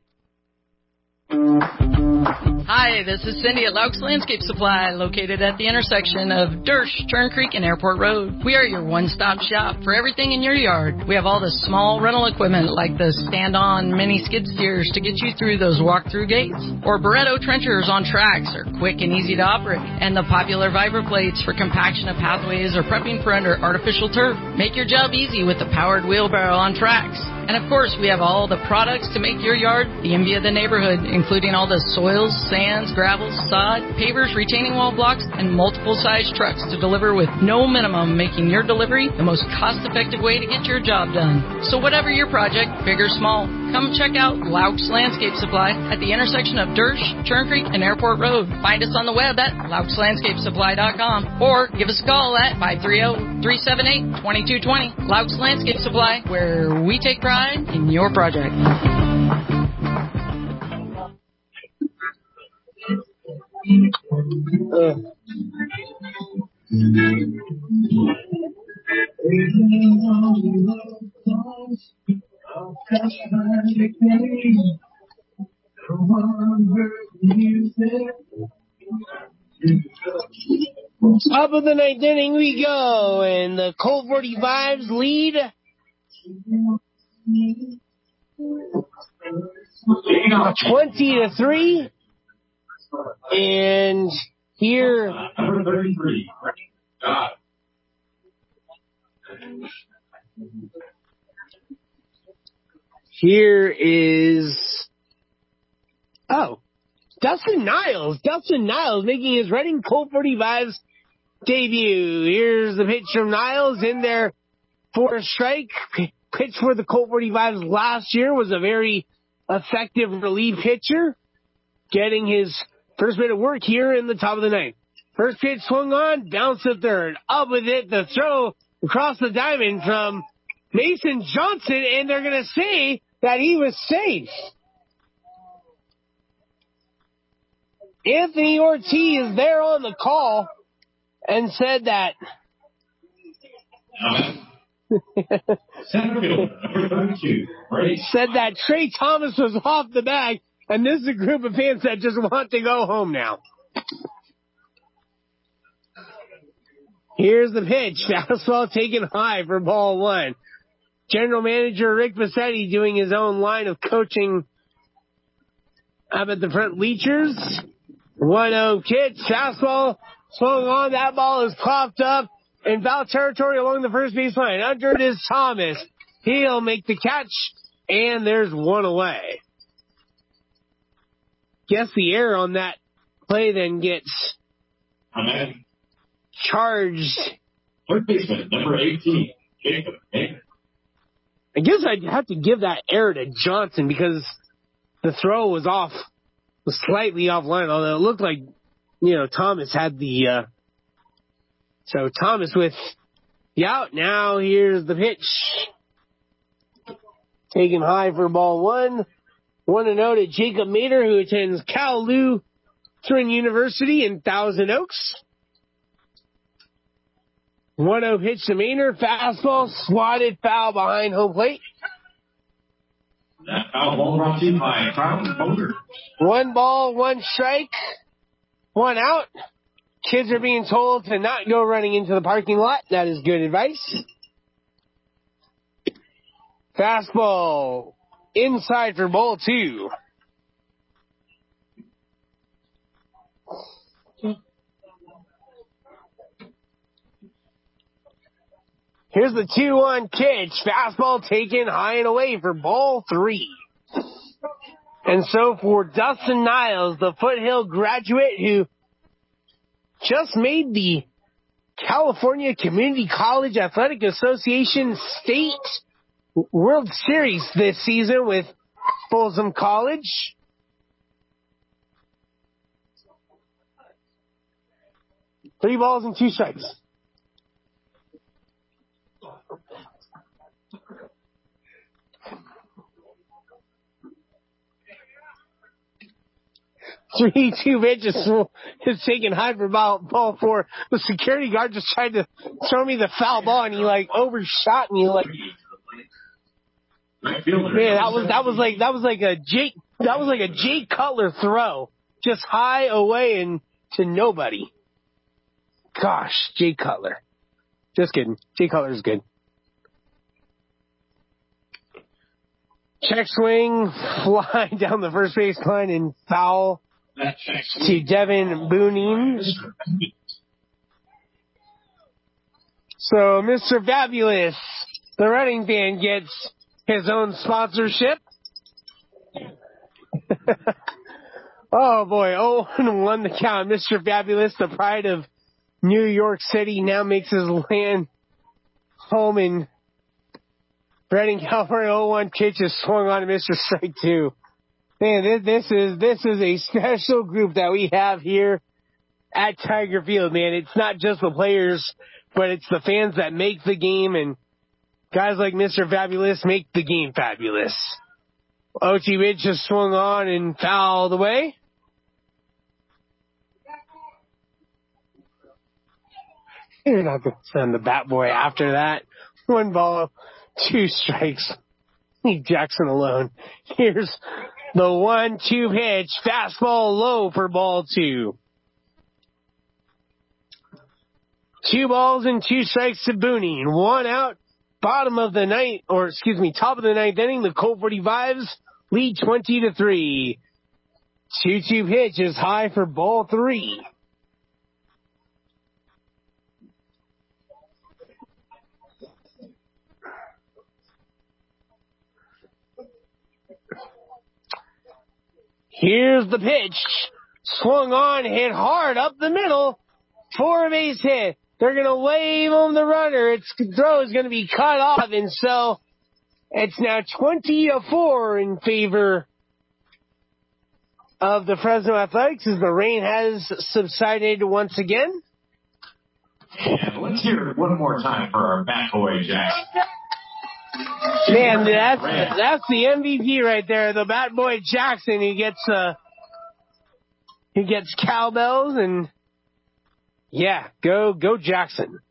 Hi, this is Cindy at Laux Landscape Supply, located at the intersection of Dersh, Turn Creek, and Airport Road. We are your one-stop shop for everything in your yard. We have all the small rental equipment like the stand-on mini skid steers to get you through those walk-through gates, or Barretto trenchers on tracks are quick and easy to operate, and the popular Vibra plates for compaction of pathways or prepping for under artificial turf. Make your job easy with the powered wheelbarrow on tracks. And of course, we have all the products to make your yard the envy of the neighborhood, including all the soils, sands, gravels, sod, pavers, retaining wall blocks, and multiple size trucks to deliver with no minimum, making your delivery the most cost-effective way to get your job done. So whatever your project, big or small, come check out Laux Landscape Supply at the intersection of Dersh, Turn Creek, and Airport Road. Find us on the web at LauxLandscapeSupply.com or give us a call at 530-378-2220. Laux Landscape Supply, where we take pride in your project. Top of the 9th inning we go, and the Colt 45s lead 20-3. And here, Number 33, God. here is Dustin Niles. Dustin Niles making his Reading Colt 45s debut. Here's the pitch from Niles in there for a strike. Pitch for the Colt 45s last year, was a very effective relief pitcher, getting his first bit of work here in the top of the 9th. First pitch swung on, bounced to third. Up with it, the throw across the diamond from Mason Johnson, and they're going to say that he was safe. Anthony Ortiz there on the call and said that Center fielder, number 32, said that Trey Thomas was off the bag, and this is a group of fans that just want to go home now. Here's the pitch. Fastball taken high for ball 1. General Manager Rick Bassetti doing his own line of coaching up at the front bleachers. 1-0 pitch. Fastball swung on. That ball is popped up in foul territory along the first base line. Under it is Thomas. He'll make the catch, and there's one away. guess the error on that play then gets charged. Third baseman, number 18, Jacob Maynard. I guess I'd have to give that error to Johnson because the throw was slightly offline, although it looked like, Thomas had the, so Thomas with the out. Now here's the pitch. Taken high for ball one. 1-0 to Jacob Mader, who attends Cal Lutheran University in Thousand Oaks. 1-0 pitch to Maynard. Fastball, swatted foul behind home plate. That foul ball brought to you by Crown Motors. 1 ball, 1 strike, 1 out. Kids are being told to not go running into the parking lot. That is good advice. Fastball inside for ball 2. Here's the 2-1 pitch. Fastball taken high and away for ball 3. And so for Dustin Niles, the Foothill graduate who just made the California Community College Athletic Association State World Series this season with Folsom College. Three balls and 2 strikes. Three-two pitch is taken high for ball 4. The security guard just tried to throw me the foul ball, and he overshot me Man, that was like a Jake Cutler throw, just high away and to nobody. Gosh, Jake Cutler. Just kidding. Jake Cutler's good. Check swing, fly down the first base line and foul to Devin Booney. So Mr. Fabulous, the running fan, gets his own sponsorship. Oh boy, 0-1 the count. Mr. Fabulous, the pride of New York City, now makes his land home in Redding, California. 0-1 pitch is swung on to Mr. Strike 2. Man, this is a special group that we have here at Tiger Field, man. It's not just the players, but it's the fans that make the game, and guys like Mr. Fabulous make the game fabulous. O.T. Ridge just swung on and fouled away. You're not going to send the bat boy after that. 1 ball, 2 strikes. Leave Jackson alone. Here's the 1-2 pitch. Fastball low for ball 2. 2 balls and 2 strikes to Booney. 1 out. Top of the 9th inning. The Colt 45s lead 20-3. 2-2 pitch is high for ball 3. Here's the pitch. Swung on, hit hard up the middle for a base hit. They're going to wave on the runner. Its throw is going to be cut off, and so it's now 20-4 in favor of the Fresno Athletics as the rain has subsided once again. And let's hear it one more time for our bat boy, Jack. Man, that's the MVP right there, the bat boy Jackson. He gets cowbells and yeah, go Jackson.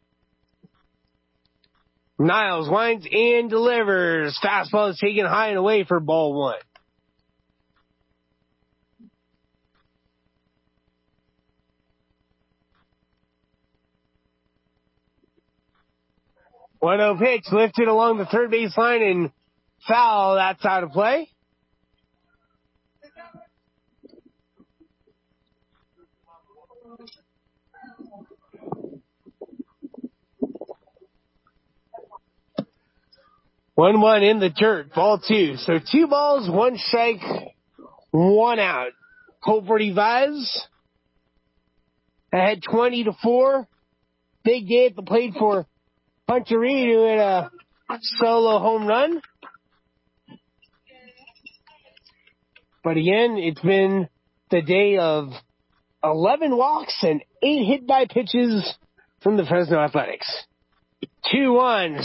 Niles winds and delivers. Fastball is taken high and away for ball 1. One-0 pitch lifted along the third base line and foul. That's out of play. One in the dirt. Ball 2. So 2 balls, 1 strike, 1 out. Colt 45s ahead 20-4. Big day at the plate for Hunter Reed, who had a solo home run. But again, it's been the day of 11 walks and 8 hit by pitches from the Fresno Athletics. 2-2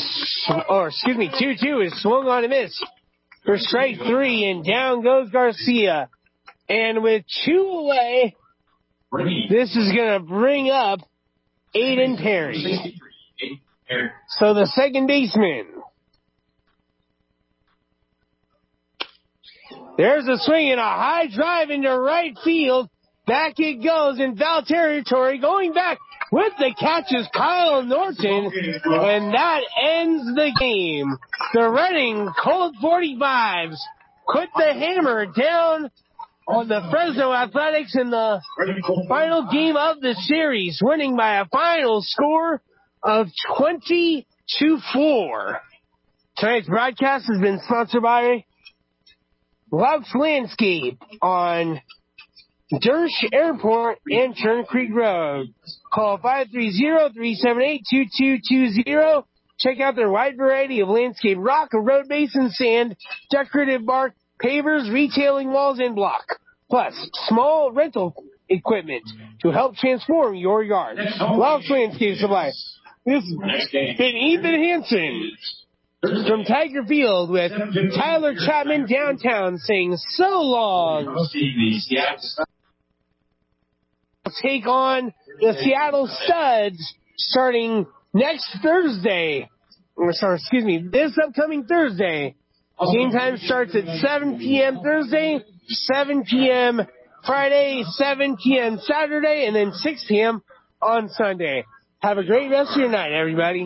is swung on a miss for strike 3, and down goes Garcia. And with 2 away, this is going to bring up Aiden Perry. So the second baseman. There's a swing and a high drive into right field. Back it goes in foul territory. Going back with the catch is Kyle Norton, and that ends the game. The Reading Colt 45s put the hammer down on the Fresno Athletics in the final game of the series, winning by a final score of 20-4. Tonight's broadcast has been sponsored by Laux Landscape on Dersch Airport and Churn Creek Road. Call 530-378-2220. Check out their wide variety of landscape rock, road base and sand, decorative bark, pavers, retailing walls, and block. Plus, small rental equipment to help transform your yard. Laux Landscape Supply. This has been Ethan Hansen from Tiger Field with Tyler Chapman downtown saying so long. Take on the Seattle Studs starting next Thursday. This upcoming Thursday. Game time starts at 7 p.m. Thursday, 7 p.m. Friday, 7 p.m. Saturday, and then 6 p.m. on Sunday. Have a great rest of your night, everybody.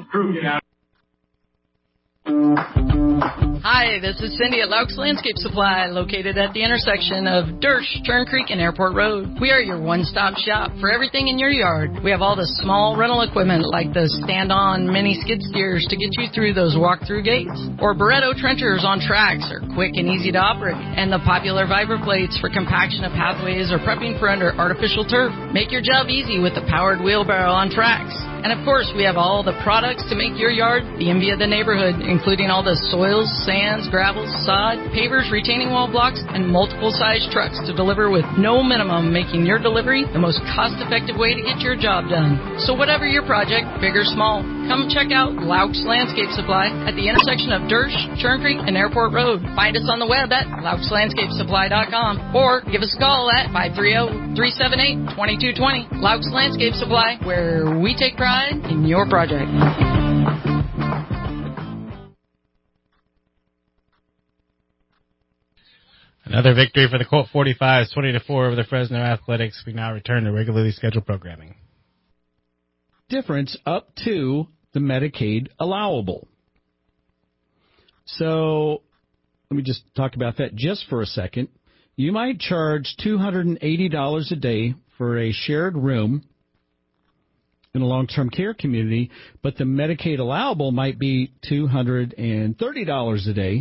Hi, this is Cindy at Laux Landscape Supply, located at the intersection of Dersch, Churn Creek, and Airport Road. We are your one-stop shop for everything in your yard. We have all the small rental equipment like the stand-on mini skid steers to get you through those walk-through gates, or Barretto trenchers on tracks are quick and easy to operate, and the popular Viper plates for compaction of pathways or prepping for under artificial turf. Make your job easy with the powered wheelbarrow on tracks. And of course, we have all the products to make your yard the envy of the neighborhood, including all the soils, sands, gravels, sod, pavers, retaining wall blocks, and multiple size trucks to deliver with no minimum, making your delivery the most cost-effective way to get your job done. So whatever your project, big or small, come check out Laux Landscape Supply at the intersection of Dersch, Churn Creek, and Airport Road. Find us on the web at LauxLandscapeSupply.com or give us a call at 530-378-2220. Laux Landscape Supply, where we take pride in your project. Another victory for the Colt 45s, 20-4 over the Fresno Athletics. We now return to regularly scheduled programming. Difference up to the Medicaid allowable. So let me just talk about that just for a second. You might charge $280 a day for a shared room in a long-term care community, but the Medicaid allowable might be $230 a day.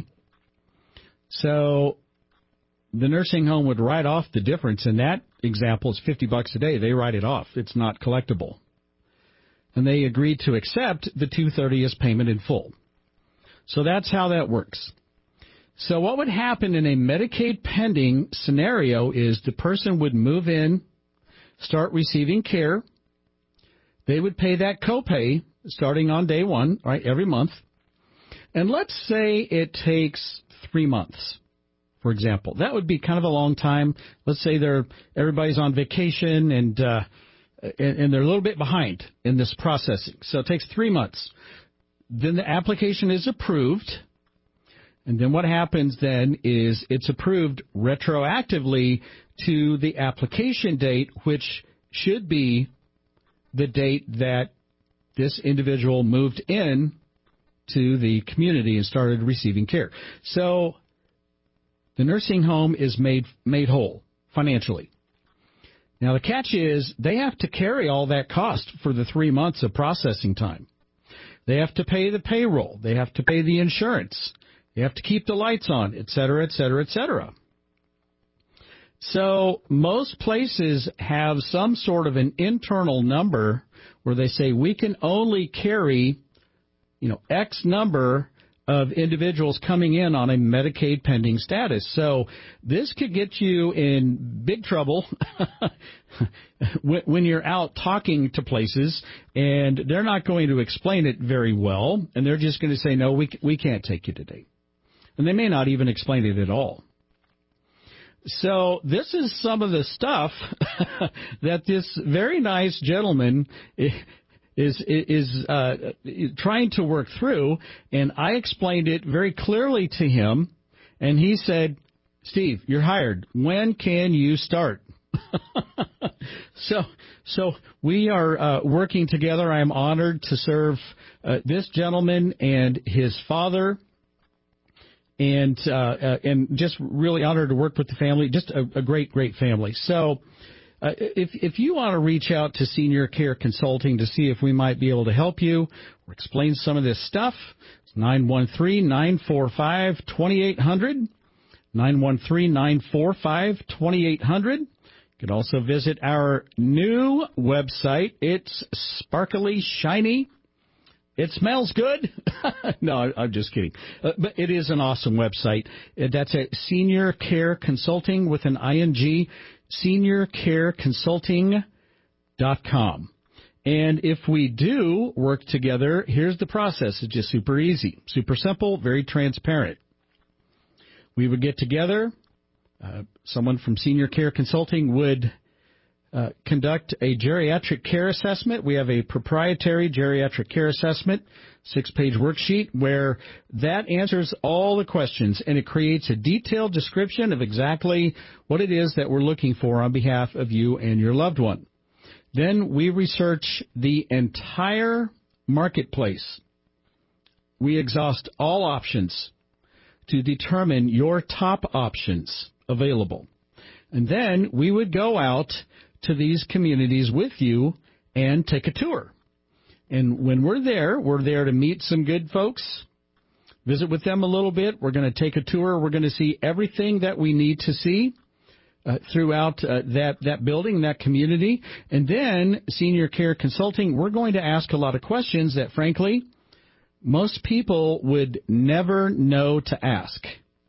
So the nursing home would write off the difference. In that example, it's $50 a day. They write it off. It's not collectible. And they agreed to accept the $230 as payment in full. So that's how that works. So what would happen in a Medicaid pending scenario is the person would move in, start receiving care. They would pay that copay starting on day one, right, every month. And let's say it takes 3 months, for example. That would be kind of a long time. Let's say everybody's on vacation and they're a little bit behind in this processing. So it takes 3 months. Then the application is approved. And then what happens then is it's approved retroactively to the application date, which should be the date that this individual moved in to the community and started receiving care. So the nursing home is made whole financially. Now, the catch is they have to carry all that cost for the 3 months of processing time. They have to pay the payroll. They have to pay the insurance. They have to keep the lights on, et cetera, et cetera, et cetera. So most places have some sort of an internal number where they say we can only carry, X number of individuals coming in on a Medicaid pending status. So this could get you in big trouble when you're out talking to places, and they're not going to explain it very well, and they're just going to say, no, we can't take you today. And they may not even explain it at all. So this is some of the stuff that this very nice gentleman is trying to work through, and I explained it very clearly to him, and he said, Steve, you're hired. When can you start? So we are working together. I am honored to serve this gentleman and his father, and just really honored to work with the family. Just a great family. So if you want to reach out to Senior Care Consulting to see if we might be able to help you or explain some of this stuff, it's 913-945-2800, 913-945-2800. You can also visit our new website. It's sparkly, shiny. It smells good. No, I'm just kidding. But it is an awesome website. That's at Senior Care Consulting with an ING, seniorcareconsulting.com. And if we do work together, here's the process. It's just super easy, super simple, very transparent. We would get together. Someone from Senior Care Consulting would conduct a geriatric care assessment. We have a proprietary geriatric care assessment, 6-page worksheet, where that answers all the questions, and it creates a detailed description of exactly what it is that we're looking for on behalf of you and your loved one. Then we research the entire marketplace. We exhaust all options to determine your top options available. And then we would go out to these communities with you and take a tour. And when we're there to meet some good folks, visit with them a little bit. We're going to take a tour. We're going to see everything that we need to see throughout that building, that community. And then Senior Care Consulting, we're going to ask a lot of questions that, frankly, most people would never know to ask.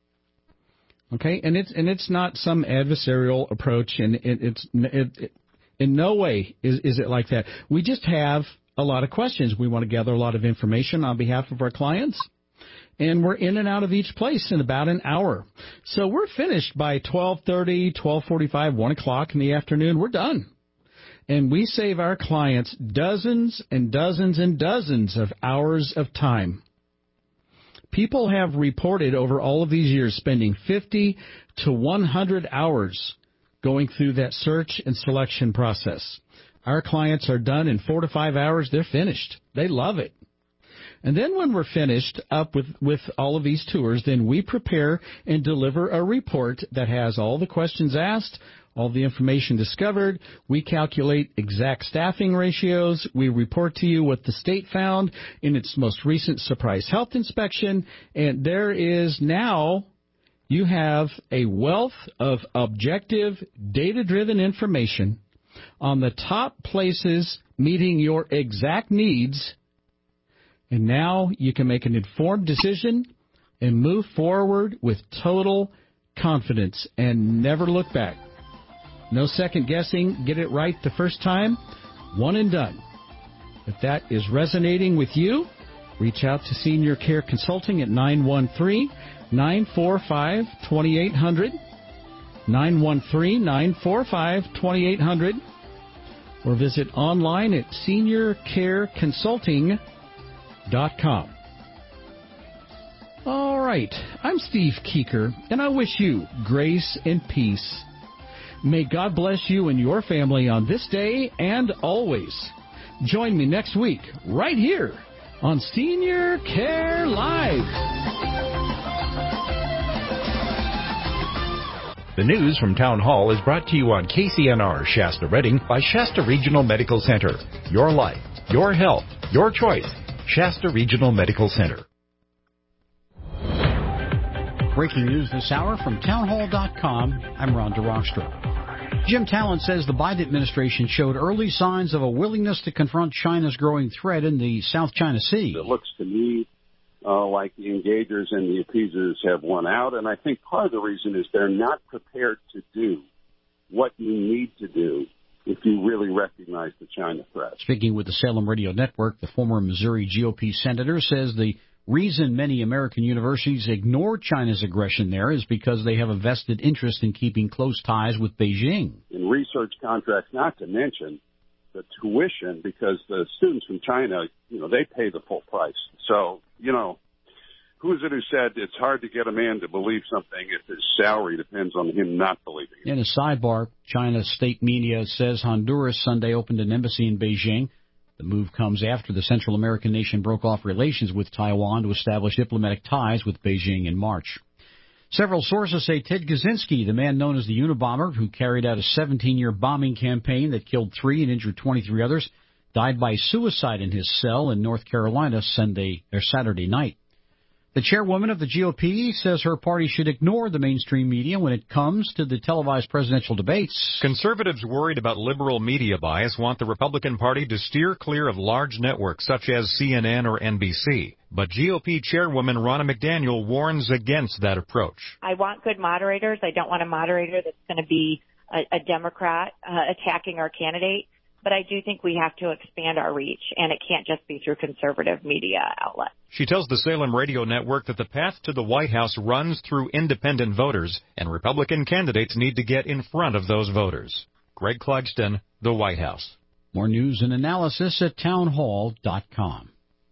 Okay, and it's not some adversarial approach, and it's in no way is it like that. We just have a lot of questions. We want to gather a lot of information on behalf of our clients, and we're in and out of each place in about an hour. So we're finished by 12:30, 12:45, 1 o'clock in the afternoon. We're done. And we save our clients dozens and dozens and dozens of hours of time. People have reported over all of these years spending 50 to 100 hours going through that search and selection process. Our clients are done in 4 to 5 hours. They're finished. They love it. And then when we're finished up with all of these tours, then we prepare and deliver a report that has all the questions asked, all the information discovered. We calculate exact staffing ratios. We report to you what the state found in its most recent surprise health inspection. And there is now, you have a wealth of objective, data-driven information on the top places meeting your exact needs. And now you can make an informed decision and move forward with total confidence and never look back. No second guessing. Get it right the first time. One and done. If that is resonating with you, reach out to Senior Care Consulting at 913-945-2800, 913-945-2800, or visit online at seniorcareconsulting.com. All right. I'm Steve Keeker, and I wish you grace and peace. May God bless you and your family on this day and always. Join me next week right here on Senior Care Live. The news from Town Hall is brought to you on KCNR Shasta Redding by Shasta Regional Medical Center. Your life, your health, your choice. Shasta Regional Medical Center. Breaking news this hour from townhall.com. I'm Ron DeRostra. Jim Talent says the Biden administration showed early signs of a willingness to confront China's growing threat in the South China Sea. It looks to me like the engagers and the appeasers have won out, and I think part of the reason is they're not prepared to do what you need to do if you really recognize the China threat. Speaking with the Salem Radio Network, the former Missouri GOP senator says the reason many American universities ignore China's aggression there is because they have a vested interest in keeping close ties with Beijing. In research contracts, not to mention the tuition, because the students from China, they pay the full price. So, who is it who said it's hard to get a man to believe something if his salary depends on him not believing it? In a sidebar, China's state media says Honduras Sunday opened an embassy in Beijing. The move comes after the Central American nation broke off relations with Taiwan to establish diplomatic ties with Beijing in March. Several sources say Ted Kaczynski, the man known as the Unabomber, who carried out a 17-year bombing campaign that killed 3 and injured 23 others, died by suicide in his cell in North Carolina Saturday night. The chairwoman of the GOP says her party should ignore the mainstream media when it comes to the televised presidential debates. Conservatives worried about liberal media bias want the Republican Party to steer clear of large networks such as CNN or NBC. But GOP chairwoman Ronna McDaniel warns against that approach. I want good moderators. I don't want a moderator that's going to be a Democrat attacking our candidate. But I do think we have to expand our reach, and it can't just be through conservative media outlets. She tells the Salem Radio Network that the path to the White House runs through independent voters, and Republican candidates need to get in front of those voters. Greg Clugston, the White House. More news and analysis at townhall.com.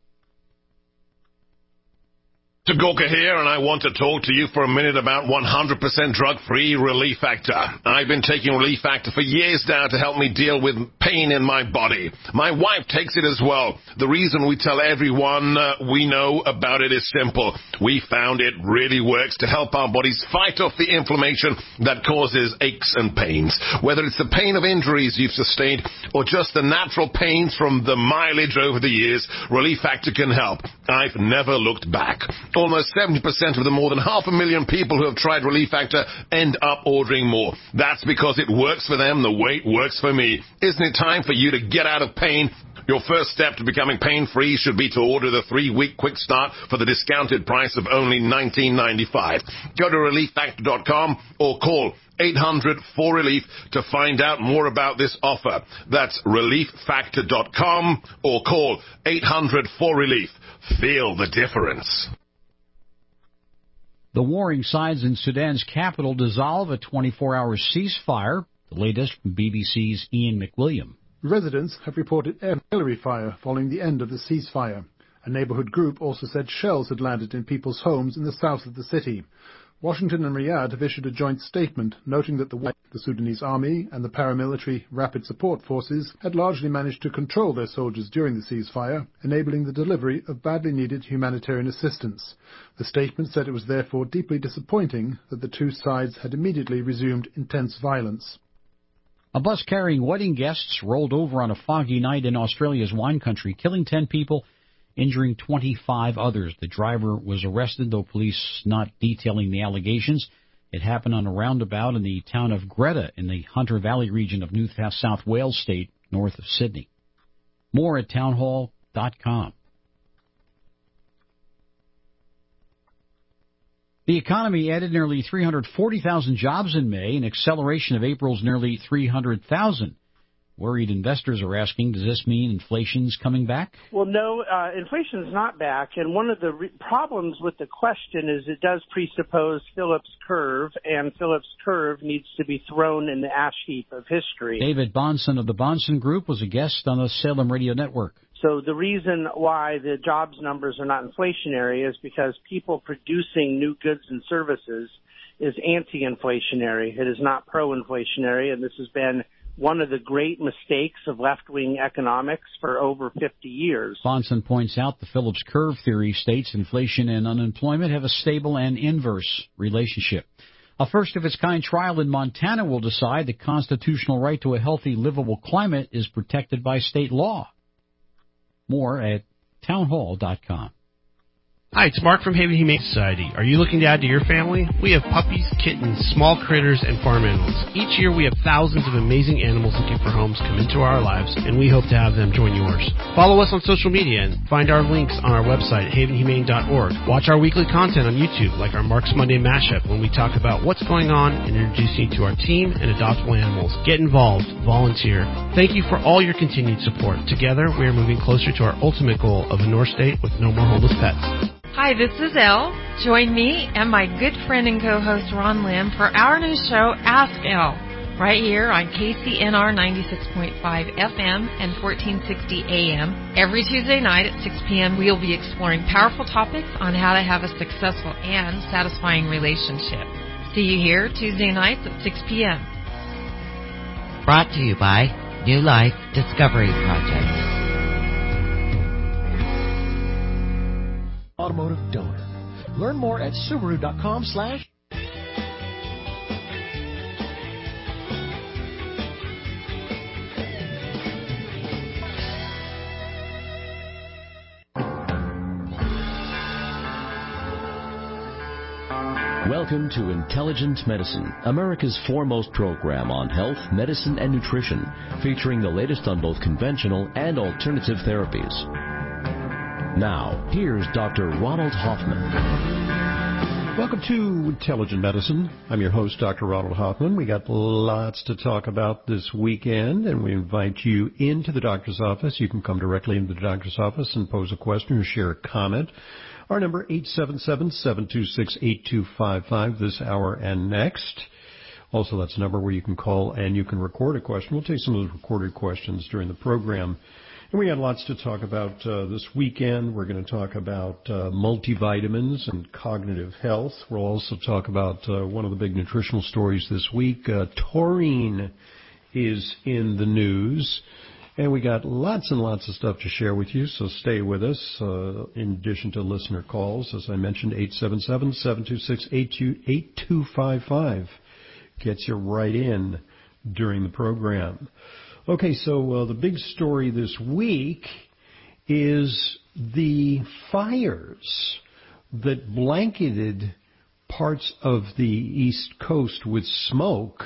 Tagoka here, and I want to talk to you for a minute about 100% drug-free Relief Factor. I've been taking Relief Factor for years now to help me deal with pain in my body. My wife takes it as well. The reason we tell everyone we know about it is simple. We found it really works to help our bodies fight off the inflammation that causes aches and pains. Whether it's the pain of injuries you've sustained or just the natural pains from the mileage over the years, Relief Factor can help. I've never looked back. Almost 70% of the more than 500,000 people who have tried Relief Factor end up ordering more. That's because it works for them the way it works for me. Isn't it time for you to get out of pain? Your first step to becoming pain-free should be to order the 3-week quick start for the discounted price of only $19.95. Go to ReliefFactor.com or call 800-4RELIEF to find out more about this offer. That's ReliefFactor.com or call 800-4RELIEF. Feel the difference. The warring sides in Sudan's capital dissolve a 24-hour ceasefire. The latest from BBC's Ian McWilliam. Residents have reported artillery fire following the end of the ceasefire. A neighborhood group also said shells had landed in people's homes in the south of the city. Washington and Riyadh have issued a joint statement noting that the Sudanese army and the paramilitary Rapid Support Forces had largely managed to control their soldiers during the ceasefire, enabling the delivery of badly needed humanitarian assistance. The statement said it was therefore deeply disappointing that the two sides had immediately resumed intense violence. A bus carrying wedding guests rolled over on a foggy night in Australia's wine country, killing 10 people, injuring 25 others. The driver was arrested, though police not detailing the allegations. It happened on a roundabout in the town of Greta in the Hunter Valley region of New South Wales state, north of Sydney. More at townhall.com. The economy added nearly 340,000 jobs in May, an acceleration of April's nearly 300,000. Worried investors are asking, does this mean inflation's coming back? Well, no, inflation is not back. And one of the problems with the question is it does presuppose Phillips' curve, and Phillips' curve needs to be thrown in the ash heap of history. David Bahnsen of the Bahnsen Group was a guest on the Salem Radio Network. So the reason why the jobs numbers are not inflationary is because people producing new goods and services is anti-inflationary. It is not pro-inflationary, and this has been one of the great mistakes of left-wing economics for over 50 years. Bahnsen points out the Phillips curve theory states inflation and unemployment have a stable and inverse relationship. A first-of-its-kind trial in Montana will decide the constitutional right to a healthy, livable climate is protected by state law. More at townhall.com. Hi, it's Mark from Haven Humane Society. Are you looking to add to your family? We have puppies, kittens, small critters, and farm animals. Each year we have thousands of amazing animals looking for homes come into our lives, and we hope to have them join yours. Follow us on social media and find our links on our website, havenhumane.org. Watch our weekly content on YouTube, like our Mark's Monday Mashup, when we talk about what's going on and introduce you to our team and adoptable animals. Get involved. Volunteer. Thank you for all your continued support. Together, we are moving closer to our ultimate goal of a North State with no more homeless pets. Hi, this is Elle. Join me and my good friend and co-host Ron Lim for our new show, Ask Elle, right here on KCNR 96.5 FM and 1460 AM. Every Tuesday night at 6 p.m., we'll be exploring powerful topics on how to have a successful and satisfying relationship. See you here Tuesday nights at 6 p.m. Brought to you by New Life Discovery Project. Automotive donor. Learn more at Subaru.com/. Welcome to Intelligent Medicine, America's foremost program on health, medicine, and nutrition, featuring the latest on both conventional and alternative therapies. Now, here's Dr. Ronald Hoffman. Welcome to Intelligent Medicine. I'm your host, Dr. Ronald Hoffman. We got lots to talk about this weekend, and we invite you into the doctor's office. You can come directly into the doctor's office and pose a question or share a comment. Our number, 877-726-8255, this hour and next. Also, that's a number where you can call and you can record a question. We'll take some of those recorded questions during the program. And we got lots to talk about this weekend. We're going to talk about multivitamins and cognitive health. We'll also talk about one of the big nutritional stories this week. Taurine is in the news. And we got lots and lots of stuff to share with you, so stay with us. In addition to listener calls, as I mentioned, 877-726-8255 gets you right in during the program. Okay, so the big story this week is the fires that blanketed parts of the East Coast with smoke.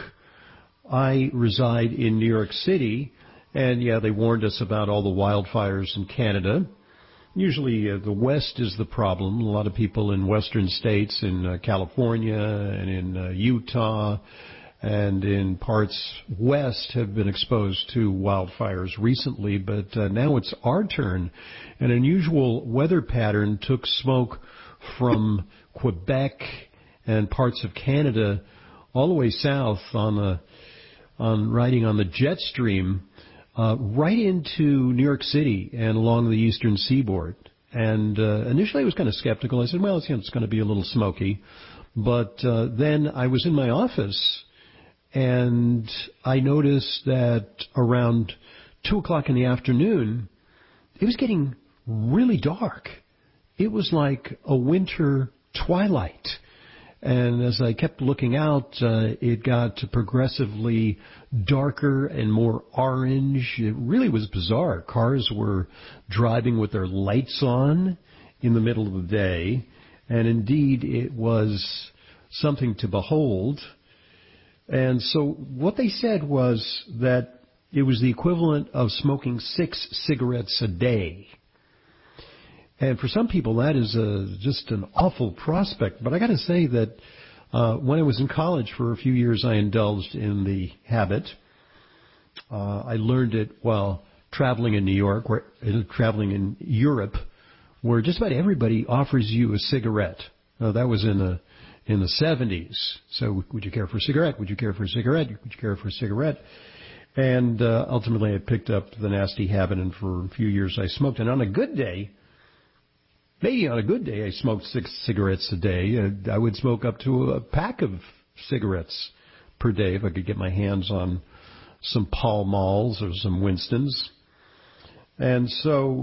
I reside in New York City, and yeah, they warned us about all the wildfires in Canada. Usually the West is the problem. A lot of people in western states, in California and in Utah, and in parts west have been exposed to wildfires recently, but now it's our turn. An unusual weather pattern took smoke from Quebec and parts of Canada all the way south riding on the jet stream right into New York City and along the eastern seaboard. And initially I was kind of skeptical. I said, well, it's going to be a little smoky. But then I was in my office, and I noticed that around 2 o'clock in the afternoon, it was getting really dark. It was like a winter twilight. And as I kept looking out, it got progressively darker and more orange. It really was bizarre. Cars were driving with their lights on in the middle of the day. And indeed, it was something to behold. And so what they said was that it was the equivalent of smoking 6 cigarettes a day. And for some people, that is just an awful prospect. But I got to say that when I was in college for a few years, I indulged in the habit. I learned it while traveling in New York, traveling in Europe, where just about everybody offers you a cigarette. Now, that was in the 70s. So would you care for a cigarette? Would you care for a cigarette? Would you care for a cigarette? And ultimately, I picked up the nasty habit, and for a few years I smoked. And on a good day, maybe on a good day, I smoked 6 cigarettes a day. I would smoke up to a pack of cigarettes per day if I could get my hands on some Pall Malls or some Winstons. And so,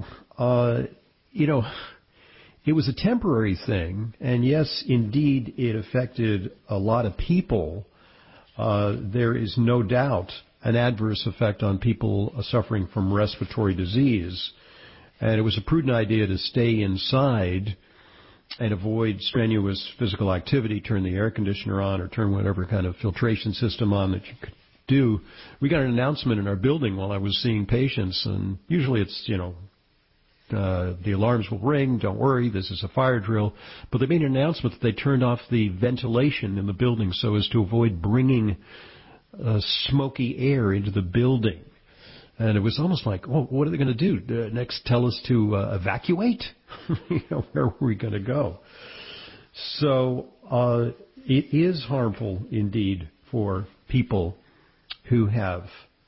it was a temporary thing, and yes, indeed, it affected a lot of people. There is no doubt an adverse effect on people suffering from respiratory disease, and it was a prudent idea to stay inside. and avoid strenuous physical activity, turn the air conditioner on or turn whatever kind of filtration system on that you could do. We got an announcement in our building while I was seeing patients, and usually it's, the alarms will ring, don't worry, this is a fire drill. But they made an announcement that they turned off the ventilation in the building so as to avoid bringing smoky air into the building. And it was almost like, oh, what are they going to do? Next, tell us to evacuate? Where are we going to go? So it is harmful indeed for people who have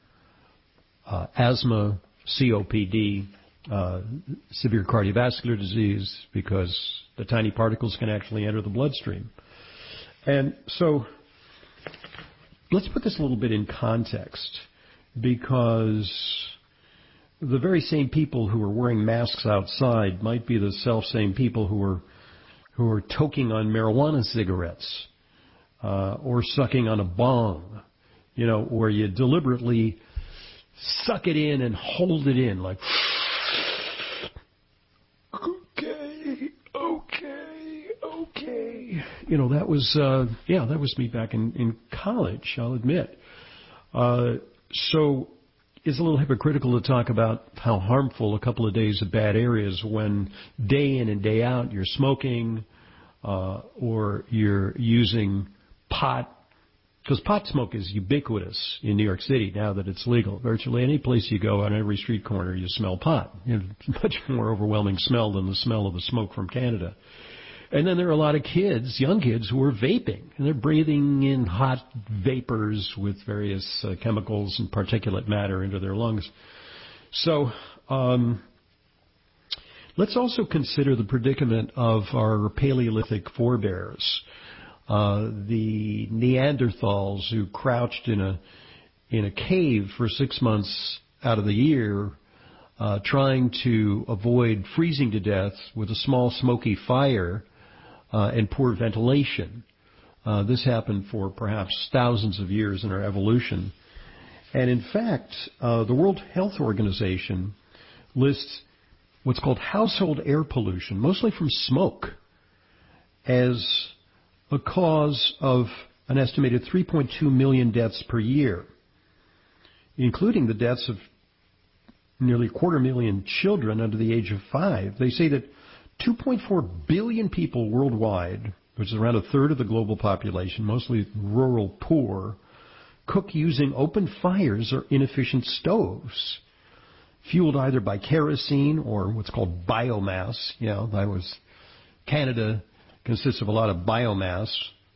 asthma, COPD, severe cardiovascular disease, because the tiny particles can actually enter the bloodstream. And so let's put this a little bit in context, because the very same people who are wearing masks outside might be the self-same people who are toking on marijuana cigarettes or sucking on a bong, where you deliberately suck it in and hold it in like, okay. That was me back in college, I'll admit. So it's a little hypocritical to talk about how harmful a couple of days of bad air is when day in and day out you're smoking or you're using pot. Because pot smoke is ubiquitous in New York City now that it's legal. Virtually any place you go, on every street corner, you smell pot. It's much more overwhelming smell than the smell of the smoke from Canada. And then there are a lot of kids, young kids, who are vaping. And they're breathing in hot vapors with various chemicals and particulate matter into their lungs. So let's also consider the predicament of our Paleolithic forebears. The Neanderthals who crouched in a cave for 6 months out of the year, trying to avoid freezing to death with a small smoky fire and poor ventilation. This happened for perhaps thousands of years in our evolution. And in fact, the World Health Organization lists what's called household air pollution, mostly from smoke, as a cause of an estimated 3.2 million deaths per year, including the deaths of nearly 250,000 children under the age of 5. They say that 2.4 billion people worldwide, which is around a third of the global population, mostly rural poor, cook using open fires or inefficient stoves, fueled either by kerosene or what's called biomass. Canada consists of a lot of biomass,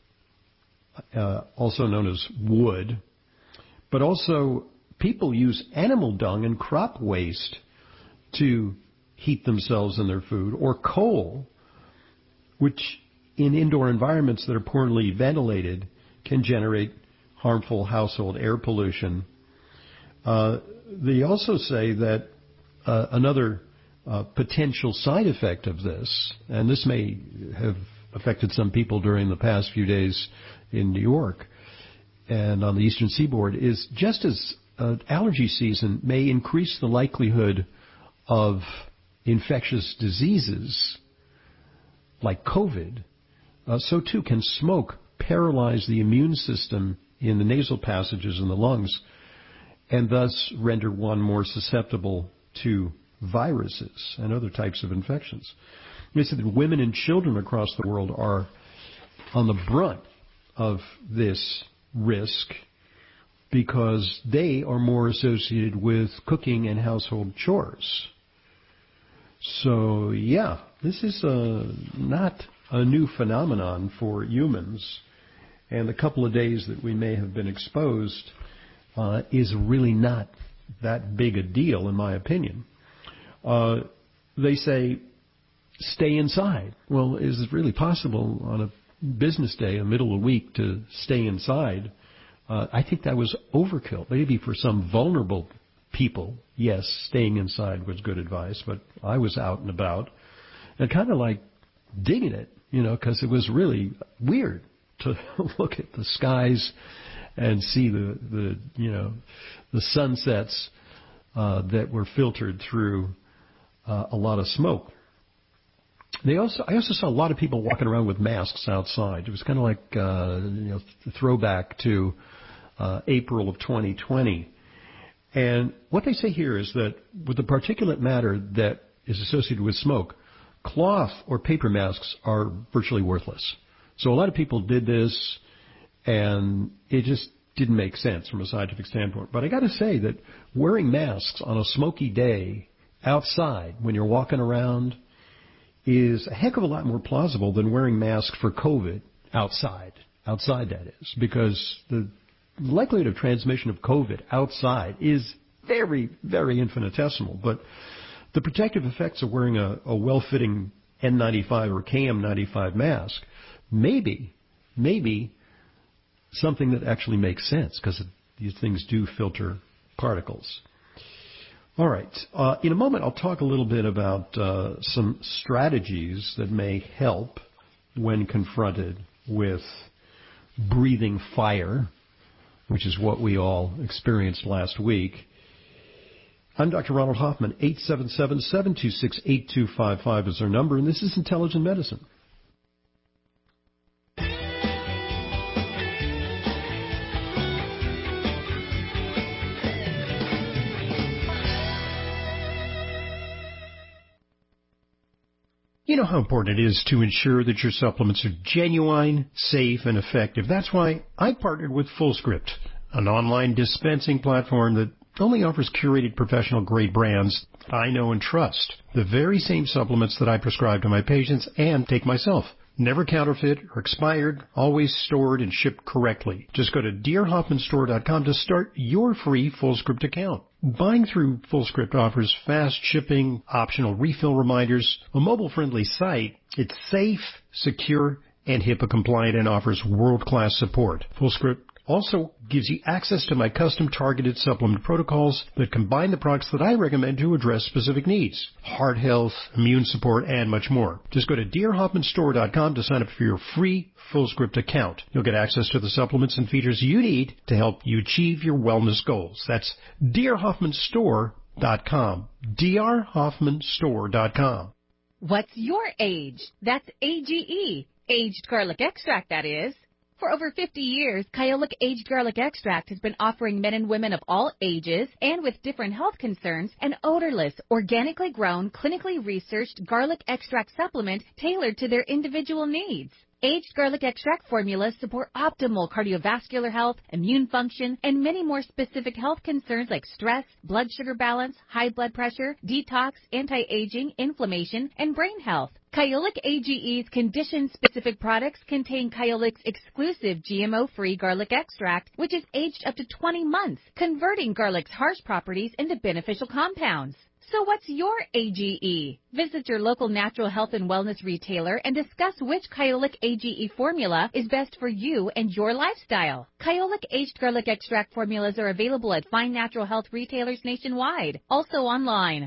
also known as wood, but also people use animal dung and crop waste to heat themselves and their food, or coal, which in indoor environments that are poorly ventilated can generate harmful household air pollution. They also say that another potential side effect of this, and this may have affected some people during the past few days in New York and on the Eastern Seaboard, is just as allergy season may increase the likelihood of infectious diseases like COVID, so too can smoke paralyze the immune system in the nasal passages in the lungs and thus render one more susceptible to viruses and other types of infections. They said that women and children across the world are on the brunt of this risk because they are more associated with cooking and household chores. So, this is not a new phenomenon for humans, and the couple of days that we may have been exposed is really not that big a deal, in my opinion. They say, stay inside. Well, is it really possible on a business day, a middle of the week, to stay inside? I think that was overkill. Maybe for some vulnerable people, yes, staying inside was good advice, but I was out and about and kind of like digging it, because it was really weird to look at the skies and see the sunsets that were filtered through a lot of smoke. I also saw a lot of people walking around with masks outside. It was kind of like a throwback to April of 2020. And what they say here is that with the particulate matter that is associated with smoke, cloth or paper masks are virtually worthless. So a lot of people did this, and it just didn't make sense from a scientific standpoint. But I got to say that wearing masks on a smoky day outside when you're walking around is a heck of a lot more plausible than wearing masks for COVID outside that is, because the likelihood of transmission of COVID outside is very, very infinitesimal. But the protective effects of wearing a well-fitting N95 or KM95 mask may be something that actually makes sense, because these things do filter particles. All right. In a moment, I'll talk a little bit about some strategies that may help when confronted with breathing fire, which is what we all experienced last week. I'm Dr. Ronald Hoffman. 877-726-8255 is our number, and this is Intelligent Medicine. You know how important it is to ensure that your supplements are genuine, safe, and effective. That's why I partnered with FullScript, an online dispensing platform that only offers curated professional-grade brands I know and trust. The very same supplements that I prescribe to my patients and take myself. Never counterfeit or expired, always stored and shipped correctly. Just go to drhoffmanstore.com to start your free FullScript account. Buying through FullScript offers fast shipping, optional refill reminders, a mobile-friendly site. It's safe, secure, and HIPAA compliant, and offers world-class support. FullScript also gives you access to my custom targeted supplement protocols that combine the products that I recommend to address specific needs. Heart health, immune support, and much more. Just go to drhoffmanstore.com to sign up for your free FullScript account. You'll get access to the supplements and features you need to help you achieve your wellness goals. That's drhoffmanstore.com. drhoffmanstore.com. What's your age? That's AGE. Aged garlic extract, that is. For over 50 years, Kyolic Aged Garlic Extract has been offering men and women of all ages and with different health concerns an odorless, organically grown, clinically researched garlic extract supplement tailored to their individual needs. Aged garlic extract formulas support optimal cardiovascular health, immune function, and many more specific health concerns like stress, blood sugar balance, high blood pressure, detox, anti-aging, inflammation, and brain health. Kyolic AGE's condition-specific products contain Kyolic's exclusive GMO-free garlic extract, which is aged up to 20 months, converting garlic's harsh properties into beneficial compounds. So what's your AGE? Visit your local natural health and wellness retailer and discuss which Kyolic AGE formula is best for you and your lifestyle. Kyolic Aged Garlic Extract formulas are available at fine natural health retailers nationwide, also online.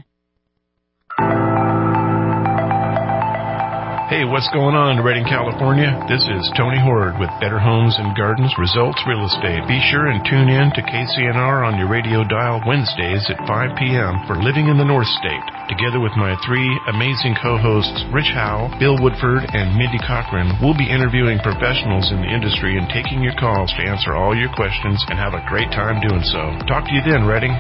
Hey, what's going on in Redding, California? This is Tony Horde with Better Homes and Gardens Results Real Estate. Be sure and tune in to KCNR on your radio dial Wednesdays at 5 p.m. for Living in the North State. Together with my three amazing co-hosts, Rich Howe, Bill Woodford, and Mindy Cochran, we'll be interviewing professionals in the industry and taking your calls to answer all your questions and have a great time doing so. Talk to you then, Redding.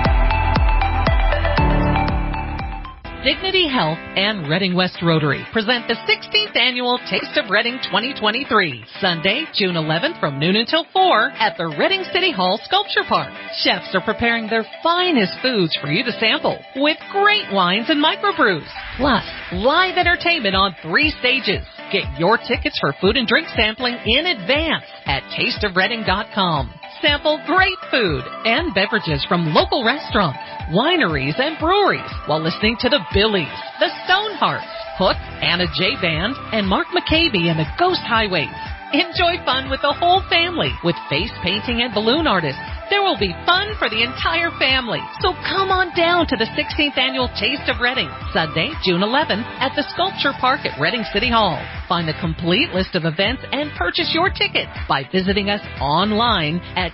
Dignity Health and Redding West Rotary present the 16th Annual Taste of Redding 2023, Sunday, June 11th from noon until 4 at the Redding City Hall Sculpture Park. Chefs are preparing their finest foods for you to sample with great wines and microbrews, plus live entertainment on 3 stages. Get your tickets for food and drink sampling in advance at tasteofredding.com. Sample great food and beverages from local restaurants, wineries, and breweries while listening to the Billies, the Stonehearts, Hook, Anna J. Band, and Mark McCabe and the Ghost Highways. Enjoy fun with the whole family with face painting and balloon artists. There will be fun for the entire family. So come on down to the 16th Annual Taste of Redding, Sunday, June 11th at the Sculpture Park at Redding City Hall. Find the complete list of events and purchase your tickets by visiting us online at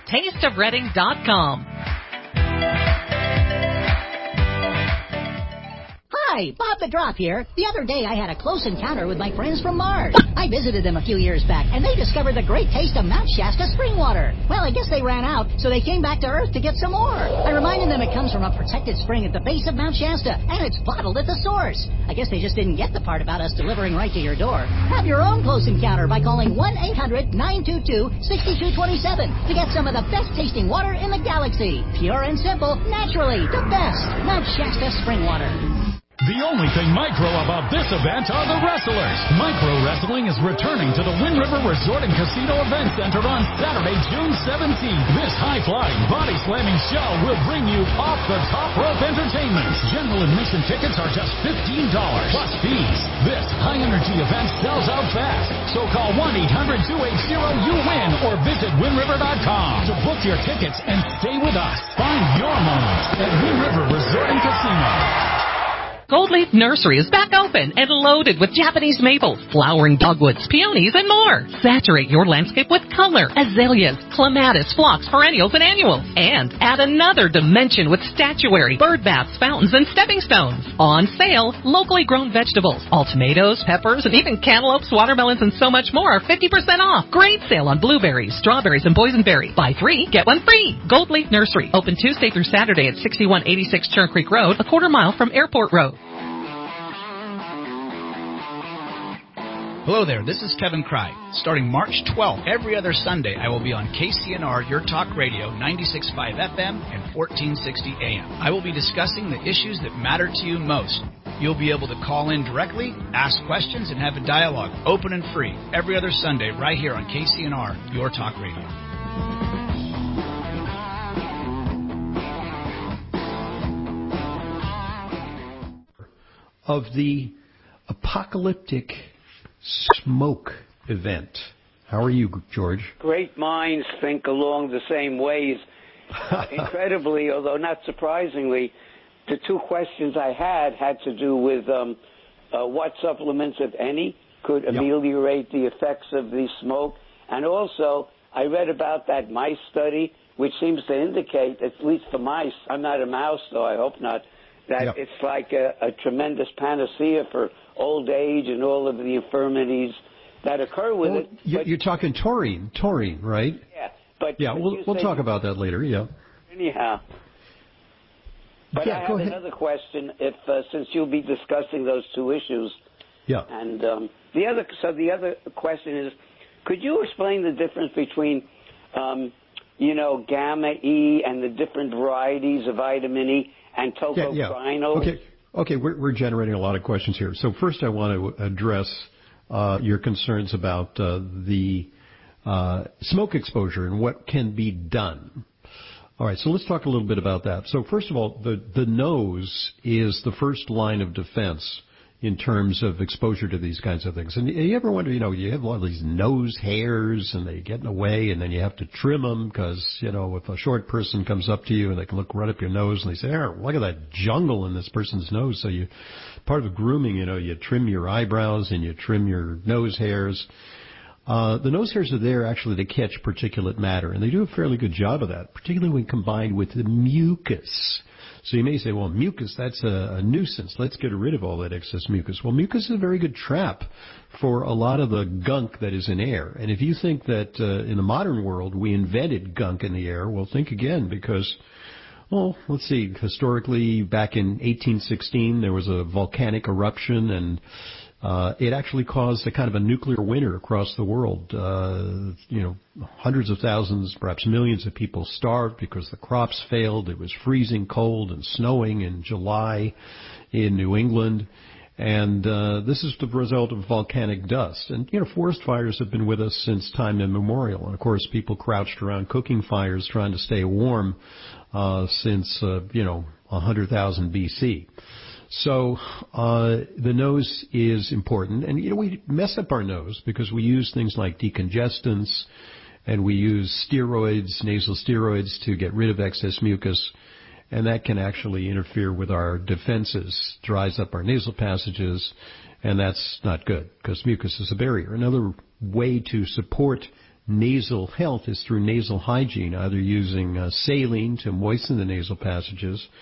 tasteofredding.com. Hi, Bob the Drop here. The other day I had a close encounter with my friends from Mars. I visited them a few years back, and they discovered the great taste of Mount Shasta spring water. Well, I guess they ran out, so they came back to Earth to get some more. I reminded them it comes from a protected spring at the base of Mount Shasta, and it's bottled at the source. I guess they just didn't get the part about us delivering right to your door. Have your own close encounter by calling 1-800-922-6227 to get some of the best-tasting water in the galaxy. Pure and simple, naturally, the best. Mount Shasta spring water. The only thing micro about this event are the wrestlers. Micro Wrestling is returning to the Wind River Resort and Casino Event Center on Saturday, June 17th. This high-flying, body-slamming show will bring you off-the-top rope entertainment. General admission tickets are just $15 plus fees. This high-energy event sells out fast, so call 1-800-280-YOU-WIN or visit WindRiver.com to book your tickets and stay with us. Find your moment at Wind River Resort and Casino. Gold Leaf Nursery is back open and loaded with Japanese maples, flowering dogwoods, peonies, and more. Saturate your landscape with color, azaleas, clematis, phlox, perennials, and annuals. And add another dimension with statuary, bird baths, fountains, and stepping stones. On sale, locally grown vegetables, all tomatoes, peppers, and even cantaloupes, watermelons, and so much more are 50% off. Great sale on blueberries, strawberries, and boysenberry. Buy 3, get 1 free. Gold Leaf Nursery, open Tuesday through Saturday at 6186 Churn Creek Road, a quarter mile from Airport Road. Hello there, this is Kevin Cry. Starting March 12th, every other Sunday, I will be on KCNR, Your Talk Radio, 96.5 FM and 1460 AM. I will be discussing the issues that matter to you most. You'll be able to call in directly, ask questions, and have a dialogue, open and free, every other Sunday, right here on KCNR, Your Talk Radio. Of the apocalyptic smoke event. How are you, George? Great minds think along the same ways. Incredibly, although not surprisingly, the 2 questions I had to do with what supplements, if any, could ameliorate the effects of the smoke. And also, I read about that mice study, which seems to indicate, at least for mice, I'm not a mouse, though I hope not, that it's like a tremendous panacea for old age and all of the infirmities that occur with it. You're talking taurine, right? Yeah, but we'll talk about that later. Yeah. Anyhow, but I have another question. If since you'll be discussing those 2 issues. Yeah. And the other question is, could you explain the difference between, gamma E and the different varieties of vitamin E and tocotrienols? Okay, we're generating a lot of questions here. So first I want to address your concerns about the smoke exposure and what can be done. All right, so let's talk a little bit about that. So first of all, the nose is the first line of defense in terms of exposure to these kinds of things. And you ever wonder, you have a lot of these nose hairs and they get in the way and then you have to trim them because, if a short person comes up to you and they can look right up your nose and they say, look at that jungle in this person's nose. So part of grooming, you trim your eyebrows and you trim your nose hairs. The nose hairs are there actually to catch particulate matter, and they do a fairly good job of that, particularly when combined with the mucus. So you may say, well, mucus, that's a nuisance. Let's get rid of all that excess mucus. Well, mucus is a very good trap for a lot of the gunk that is in air. And if you think that in the modern world we invented gunk in the air, well, think again because, let's see, historically back in 1816 there was a volcanic eruption and it actually caused a kind of a nuclear winter across the world. Hundreds of thousands, perhaps millions of people starved because the crops failed. It was freezing cold and snowing in July in New England. And this is the result of volcanic dust. And, forest fires have been with us since time immemorial. And, of course, people crouched around cooking fires trying to stay warm since, 100,000 BC. So the nose is important. And, we mess up our nose because we use things like decongestants and we use steroids, nasal steroids, to get rid of excess mucus. And that can actually interfere with our defenses, dries up our nasal passages, and that's not good because mucus is a barrier. Another way to support nasal health is through nasal hygiene, either using saline to moisten the nasal passages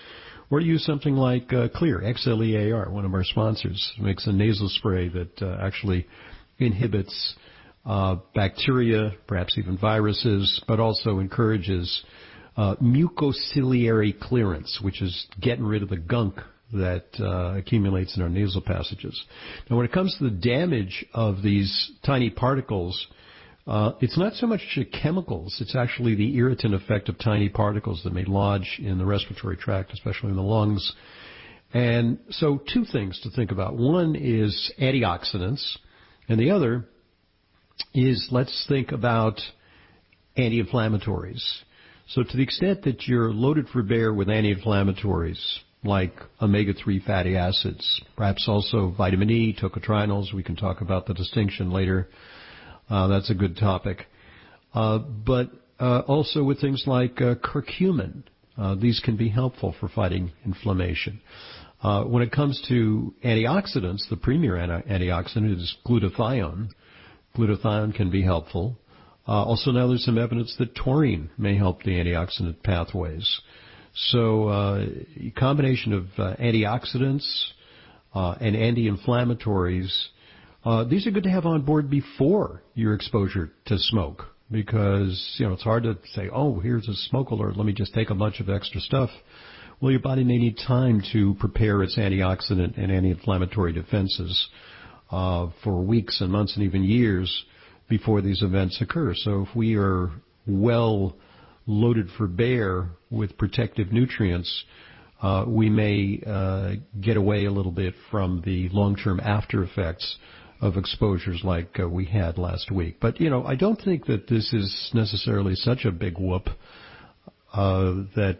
Or use something like Xlear, Xlear, one of our sponsors, makes a nasal spray that actually inhibits bacteria, perhaps even viruses, but also encourages mucociliary clearance, which is getting rid of the gunk that accumulates in our nasal passages. Now, when it comes to the damage of these tiny particles, it's not so much chemicals. It's actually the irritant effect of tiny particles that may lodge in the respiratory tract, especially in the lungs. And so 2 things to think about. One is antioxidants, and the other is let's think about anti-inflammatories. So to the extent that you're loaded for bear with anti-inflammatories, like omega-3 fatty acids, perhaps also vitamin E, tocotrienols, we can talk about the distinction later. That's a good topic. But also with things like curcumin. These can be helpful for fighting inflammation. When it comes to antioxidants, the premier antioxidant is glutathione. Glutathione can be helpful. Also now there's some evidence that taurine may help the antioxidant pathways. So a combination of antioxidants and anti-inflammatories, these are good to have on board before your exposure to smoke, because it's hard to say, oh, here's a smoke alert, let me just take a bunch of extra stuff. Well, your body may need time to prepare its antioxidant and anti-inflammatory defenses for weeks and months and even years before these events occur. So if we are well loaded for bear with protective nutrients, we may get away a little bit from the long-term after effects of exposures like we had last week. But, I don't think that this is necessarily such a big whoop that,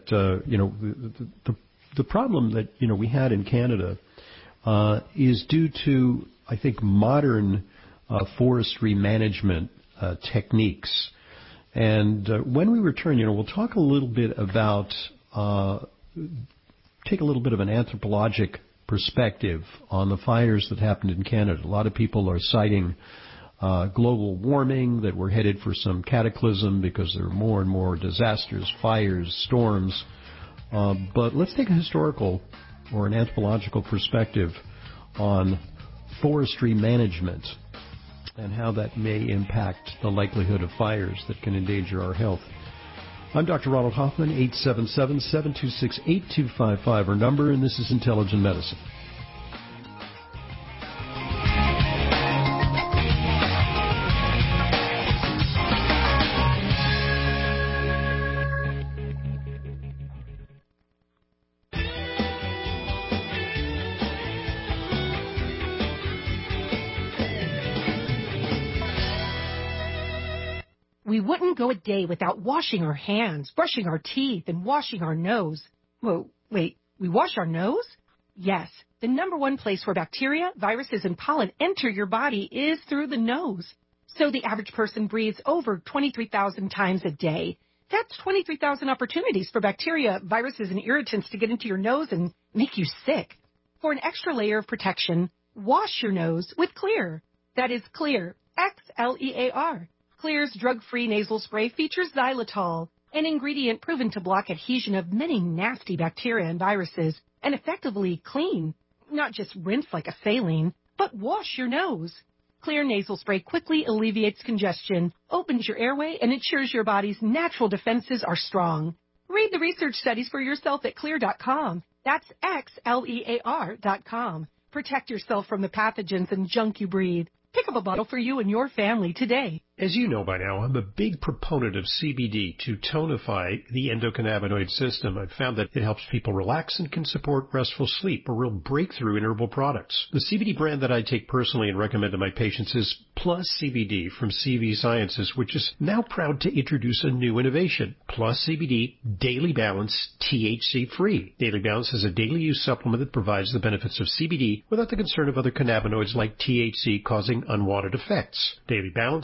the problem that, we had in Canada is due to, I think, modern forestry management techniques. And when we return, we'll talk a little bit about, take a little bit of an anthropologic perspective on the fires that happened in Canada. A lot of people are citing global warming, that we're headed for some cataclysm because there are more and more disasters, fires, storms. But let's take a historical or an anthropological perspective on forestry management and how that may impact the likelihood of fires that can endanger our health. I'm Dr. Ronald Hoffman, 877-726-8255, our number, and this is Intelligent Medicine. We wouldn't go a day without washing our hands, brushing our teeth, and washing our nose. Whoa, wait, we wash our nose? Yes, the number one place where bacteria, viruses, and pollen enter your body is through the nose. So the average person breathes over 23,000 times a day. That's 23,000 opportunities for bacteria, viruses, and irritants to get into your nose and make you sick. For an extra layer of protection, wash your nose with Xlear. That is Xlear, Xlear. Xlear's drug-free nasal spray features xylitol, an ingredient proven to block adhesion of many nasty bacteria and viruses and effectively clean. Not just rinse like a saline, but wash your nose. Xlear nasal spray quickly alleviates congestion, opens your airway, and ensures your body's natural defenses are strong. Read the research studies for yourself at Xlear.com. That's Xlear.com. Protect yourself from the pathogens and junk you breathe. Pick up a bottle for you and your family today. As you know by now, I'm a big proponent of CBD to tonify the endocannabinoid system. I've found that it helps people relax and can support restful sleep, a real breakthrough in herbal products. The CBD brand that I take personally and recommend to my patients is Plus CBD from CV Sciences, which is now proud to introduce a new innovation. Plus CBD Daily Balance THC Free. Daily Balance is a daily use supplement that provides the benefits of CBD without the concern of other cannabinoids like THC causing unwanted effects. Daily Balance contains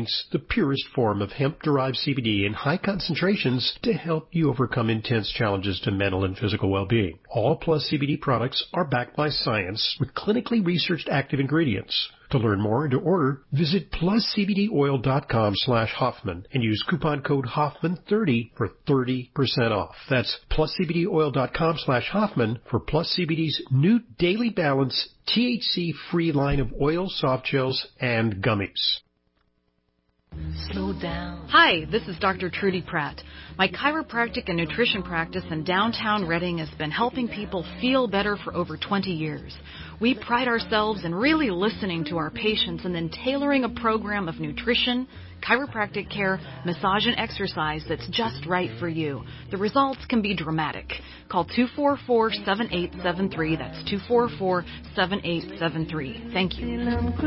contains the purest form of hemp-derived CBD in high concentrations to help you overcome intense challenges to mental and physical well-being. All Plus CBD products are backed by science with clinically researched active ingredients. To learn more and to order, visit pluscbdoil.com/Hoffman and use coupon code Hoffman30 for 30% off. That's pluscbdoil.com/Hoffman for Plus CBD's new Daily Balance THC-free line of oils, soft gels, and gummies. Slow down. Hi, this is Dr. Trudy Pratt. My chiropractic and nutrition practice in downtown Reading has been helping people feel better for over 20 years. We pride ourselves in really listening to our patients and then tailoring a program of nutrition, chiropractic care, massage, and exercise that's just right for you. The results can be dramatic. Call 244-7873. That's 244-7873. Thank you.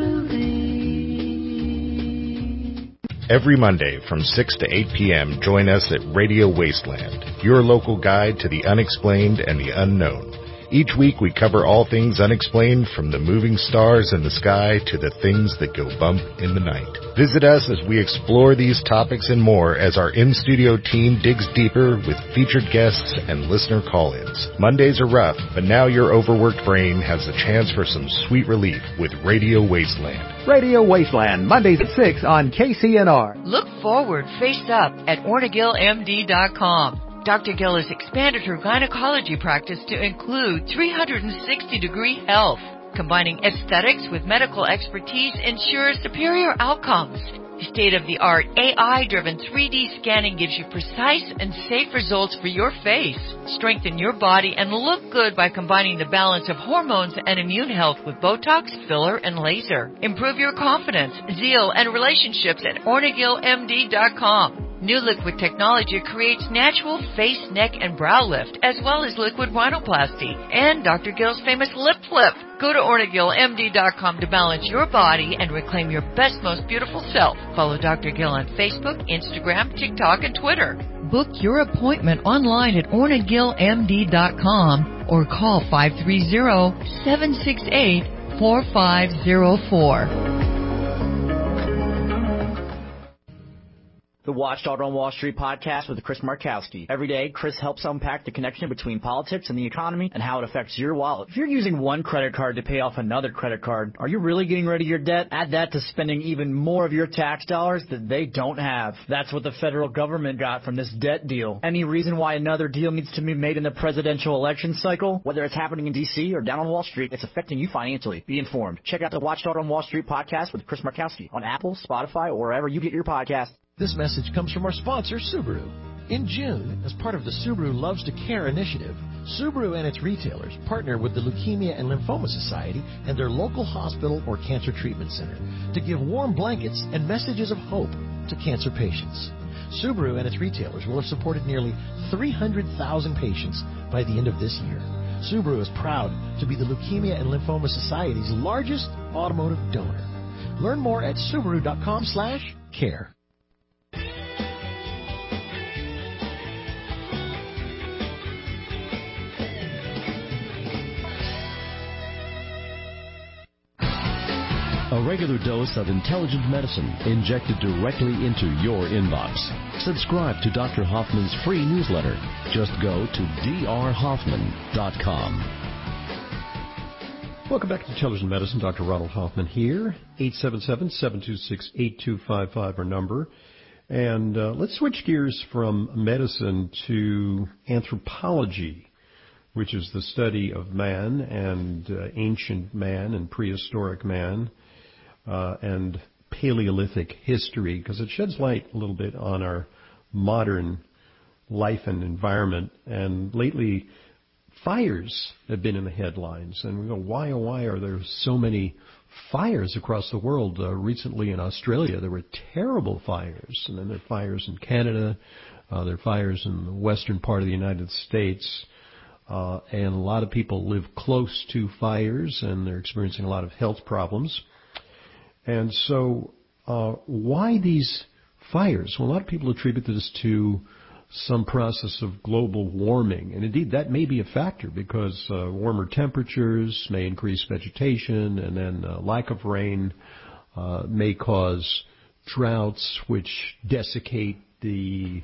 Every Monday from 6 to 8 p.m., join us at Radio Wasteland, your local guide to the unexplained and the unknown. Each week we cover all things unexplained, from the moving stars in the sky to the things that go bump in the night. Visit us as we explore these topics and more as our in-studio team digs deeper with featured guests and listener call-ins. Mondays are rough, but now your overworked brain has a chance for some sweet relief with Radio Wasteland. Radio Wasteland, Mondays at 6 on KCNR. Look forward, face up at ornagillmd.com. Dr. Gill has expanded her gynecology practice to include 360-degree health. Combining aesthetics with medical expertise ensures superior outcomes. State-of-the-art AI-driven 3D scanning gives you precise and safe results for your face. Strengthen your body and look good by combining the balance of hormones and immune health with Botox, filler, and laser. Improve your confidence, zeal, and relationships at ornagillmd.com. New liquid technology creates natural face, neck, and brow lift, as well as liquid rhinoplasty and Dr. Gill's famous lip flip. Go to ornagillmd.com to balance your body and reclaim your best, most beautiful self. Follow Dr. Gill on Facebook, Instagram, TikTok, and Twitter. Book your appointment online at ornagillmd.com or call 530-768-4504. The Watchdog on Wall Street podcast with Chris Markowski. Every day, Chris helps unpack the connection between politics and the economy and how it affects your wallet. If you're using one credit card to pay off another credit card, are you really getting rid of your debt? Add that to spending even more of your tax dollars that they don't have. That's what the federal government got from this debt deal. Any reason why another deal needs to be made in the presidential election cycle? Whether it's happening in D.C. or down on Wall Street, it's affecting you financially. Be informed. Check out the Watchdog on Wall Street podcast with Chris Markowski on Apple, Spotify, or wherever you get your podcasts. This message comes from our sponsor, Subaru. In June, as part of the Subaru Loves to Care initiative, Subaru and its retailers partner with the Leukemia and Lymphoma Society and their local hospital or cancer treatment center to give warm blankets and messages of hope to cancer patients. Subaru and its retailers will have supported nearly 300,000 patients by the end of this year. Subaru is proud to be the Leukemia and Lymphoma Society's largest automotive donor. Learn more at Subaru.com/care. A regular dose of intelligent medicine injected directly into your inbox. Subscribe to Dr. Hoffman's free newsletter. Just go to drhoffman.com. Welcome back to Intelligent Medicine. Dr. Ronald Hoffman here. 877-726-8255 our number. And let's switch gears from medicine to anthropology, which is the study of man and ancient man and prehistoric man. And Paleolithic history, because it sheds light a little bit on our modern life and environment. And lately, fires have been in the headlines. And we go, why, oh, why are there so many fires across the world? Recently in Australia, there were terrible fires. And then there are fires in Canada. There are fires in the western part of the United States. And a lot of people live close to fires, and they're experiencing a lot of health problems. And so why these fires? Well, a lot of people attribute this to some process of global warming. And indeed, that may be a factor because warmer temperatures may increase vegetation, and then lack of rain may cause droughts which desiccate the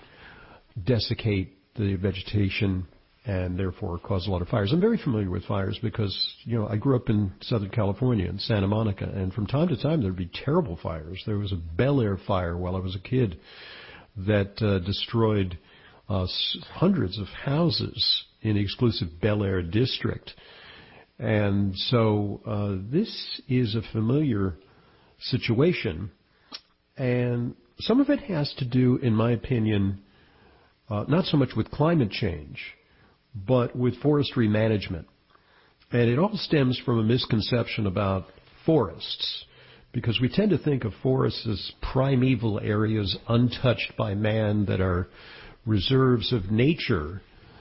vegetation and therefore cause a lot of fires. I'm very familiar with fires because, I grew up in Southern California in Santa Monica, and from time to time there would be terrible fires. There was a Bel Air fire while I was a kid that destroyed hundreds of houses in the exclusive Bel Air district. And so this is a familiar situation, and some of it has to do, in my opinion, not so much with climate change, but with forestry management. And it all stems from a misconception about forests, because we tend to think of forests as primeval areas untouched by man that are reserves of nature,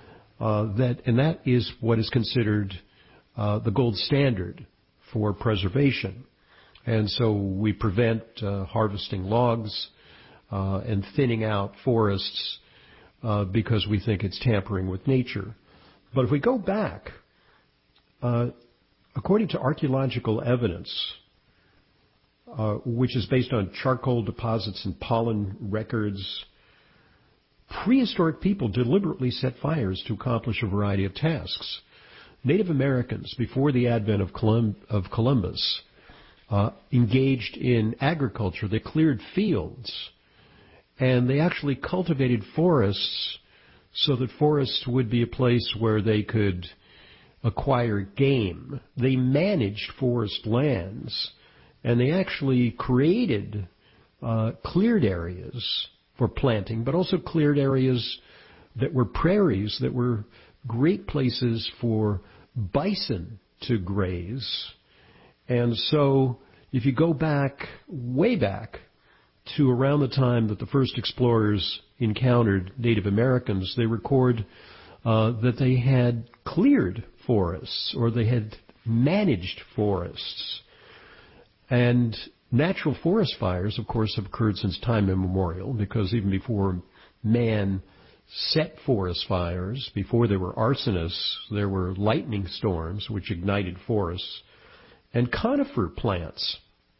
and that is what is considered the gold standard for preservation. And so we prevent harvesting logs and thinning out forests because we think it's tampering with nature. But if we go back, according to archaeological evidence, which is based on charcoal deposits and pollen records, prehistoric people deliberately set fires to accomplish a variety of tasks. Native Americans, before the advent of Columbus, engaged in agriculture. They cleared fields, and they actually cultivated forests so that forests would be a place where they could acquire game. They managed forest lands, and they actually created cleared areas for planting, but also cleared areas that were prairies, that were great places for bison to graze. And so if you go back, way back, to around the time that the first explorers encountered Native Americans, they record that they had cleared forests, or they had managed forests. And natural forest fires, of course, have occurred since time immemorial, because even before man set forest fires, before there were arsonists, there were lightning storms which ignited forests. And conifer plants,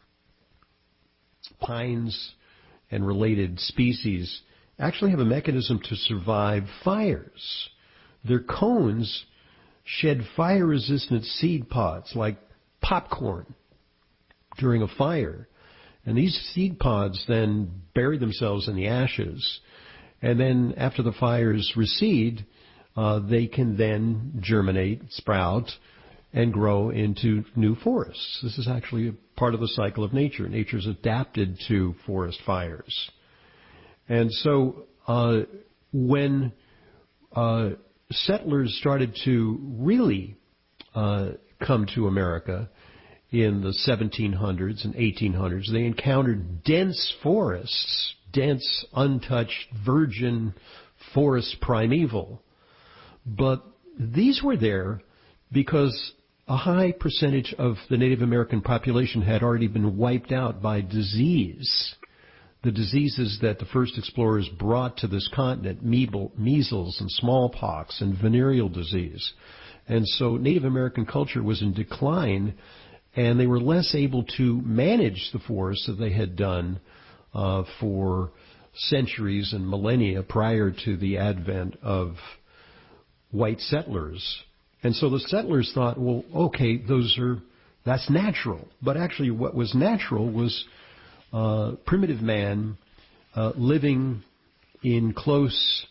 pines and related species, actually have a mechanism to survive fires. Their cones shed fire-resistant seed pods like popcorn during a fire. And these seed pods then bury themselves in the ashes. And then after the fires recede, they can then germinate, sprout, and grow into new forests. This is actually a part of the cycle of nature. Nature's adapted to forest fires. And so when settlers started to really come to America in the 1700s and 1800s, they encountered dense forests, dense, untouched, virgin forest primeval. But these were there because a high percentage of the Native American population had already been wiped out by disease. The diseases that the first explorers brought to this continent, measles and smallpox and venereal disease. And so Native American culture was in decline, and they were less able to manage the forests that they had done for centuries and millennia prior to the advent of white settlers. And so the settlers thought, well, okay, that's natural. But actually what was natural was primitive man living in close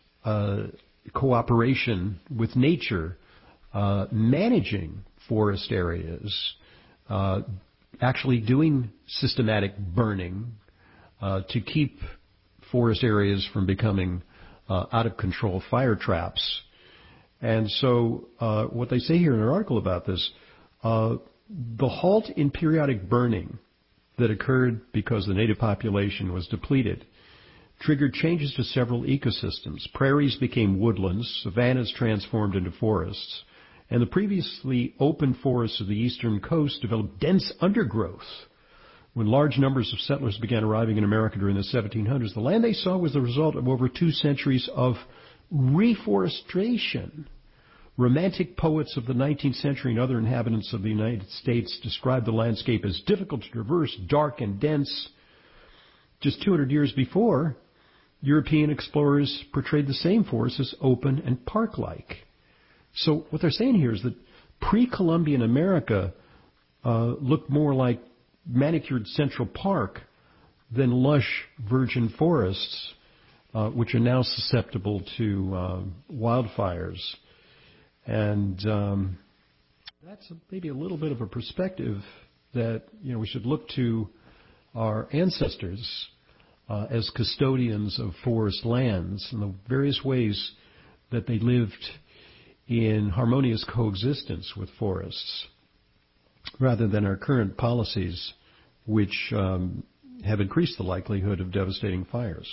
cooperation with nature, managing forest areas, actually doing systematic burning to keep forest areas from becoming out of control fire traps. And so what they say here in an article about this, the halt in periodic burning that occurred because the native population was depleted triggered changes to several ecosystems. Prairies became woodlands, savannas transformed into forests, and the previously open forests of the eastern coast developed dense undergrowth. When large numbers of settlers began arriving in America during the 1700s, the land they saw was the result of over 2 centuries of reforestation. Romantic poets of the 19th century and other inhabitants of the United States described the landscape as difficult to traverse, dark and dense. just 200 years before, European explorers portrayed the same forest as open and park-like. So what they're saying here is that pre-Columbian America looked more like manicured Central Park than lush virgin forests, which are now susceptible to wildfires. And that's maybe a little bit of a perspective that we should look to our ancestors as custodians of forest lands and the various ways that they lived in harmonious coexistence with forests, rather than our current policies, which have increased the likelihood of devastating fires.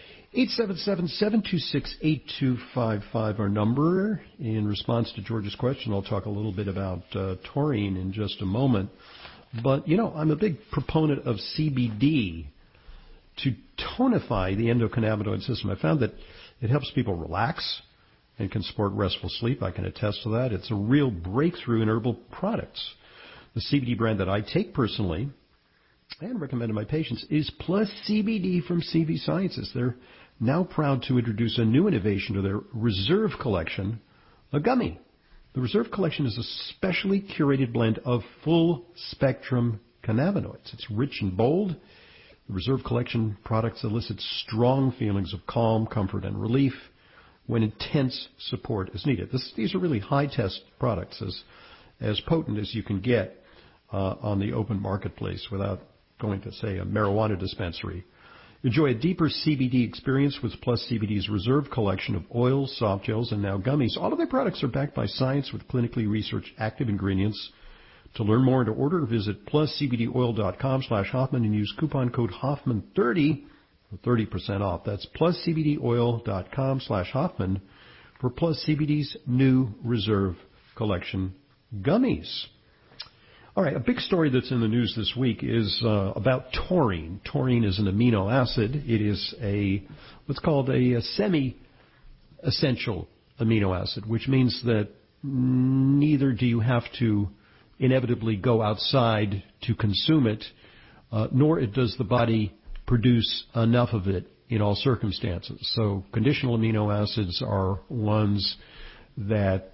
877-726-8255, our number. In response to George's question, I'll talk a little bit about taurine in just a moment. But, I'm a big proponent of CBD to tonify the endocannabinoid system. I found that it helps people relax and can support restful sleep. I can attest to that. It's a real breakthrough in herbal products. The CBD brand that I take personally and recommend to my patients is Plus CBD from CV Sciences. They're now proud to introduce a new innovation to their Reserve Collection, a gummy. The Reserve Collection is a specially curated blend of full-spectrum cannabinoids. It's rich and bold. The Reserve Collection products elicit strong feelings of calm, comfort, and relief when intense support is needed. These are really high-test products, as potent as you can get on the open marketplace without going to, say, a marijuana dispensary. Enjoy a deeper CBD experience with Plus CBD's Reserve Collection of oils, soft gels, and now gummies. All of their products are backed by science with clinically researched active ingredients. To learn more and to order, visit pluscbdoil.com/Hoffman and use coupon code Hoffman30 for 30% off. That's pluscbdoil.com/Hoffman for Plus CBD's new Reserve Collection gummies. All right, a big story that's in the news this week is about taurine. Taurine is an amino acid. It is what's called a semi-essential amino acid, which means that neither do you have to inevitably go outside to consume it, nor does the body produce enough of it in all circumstances. So conditional amino acids are ones that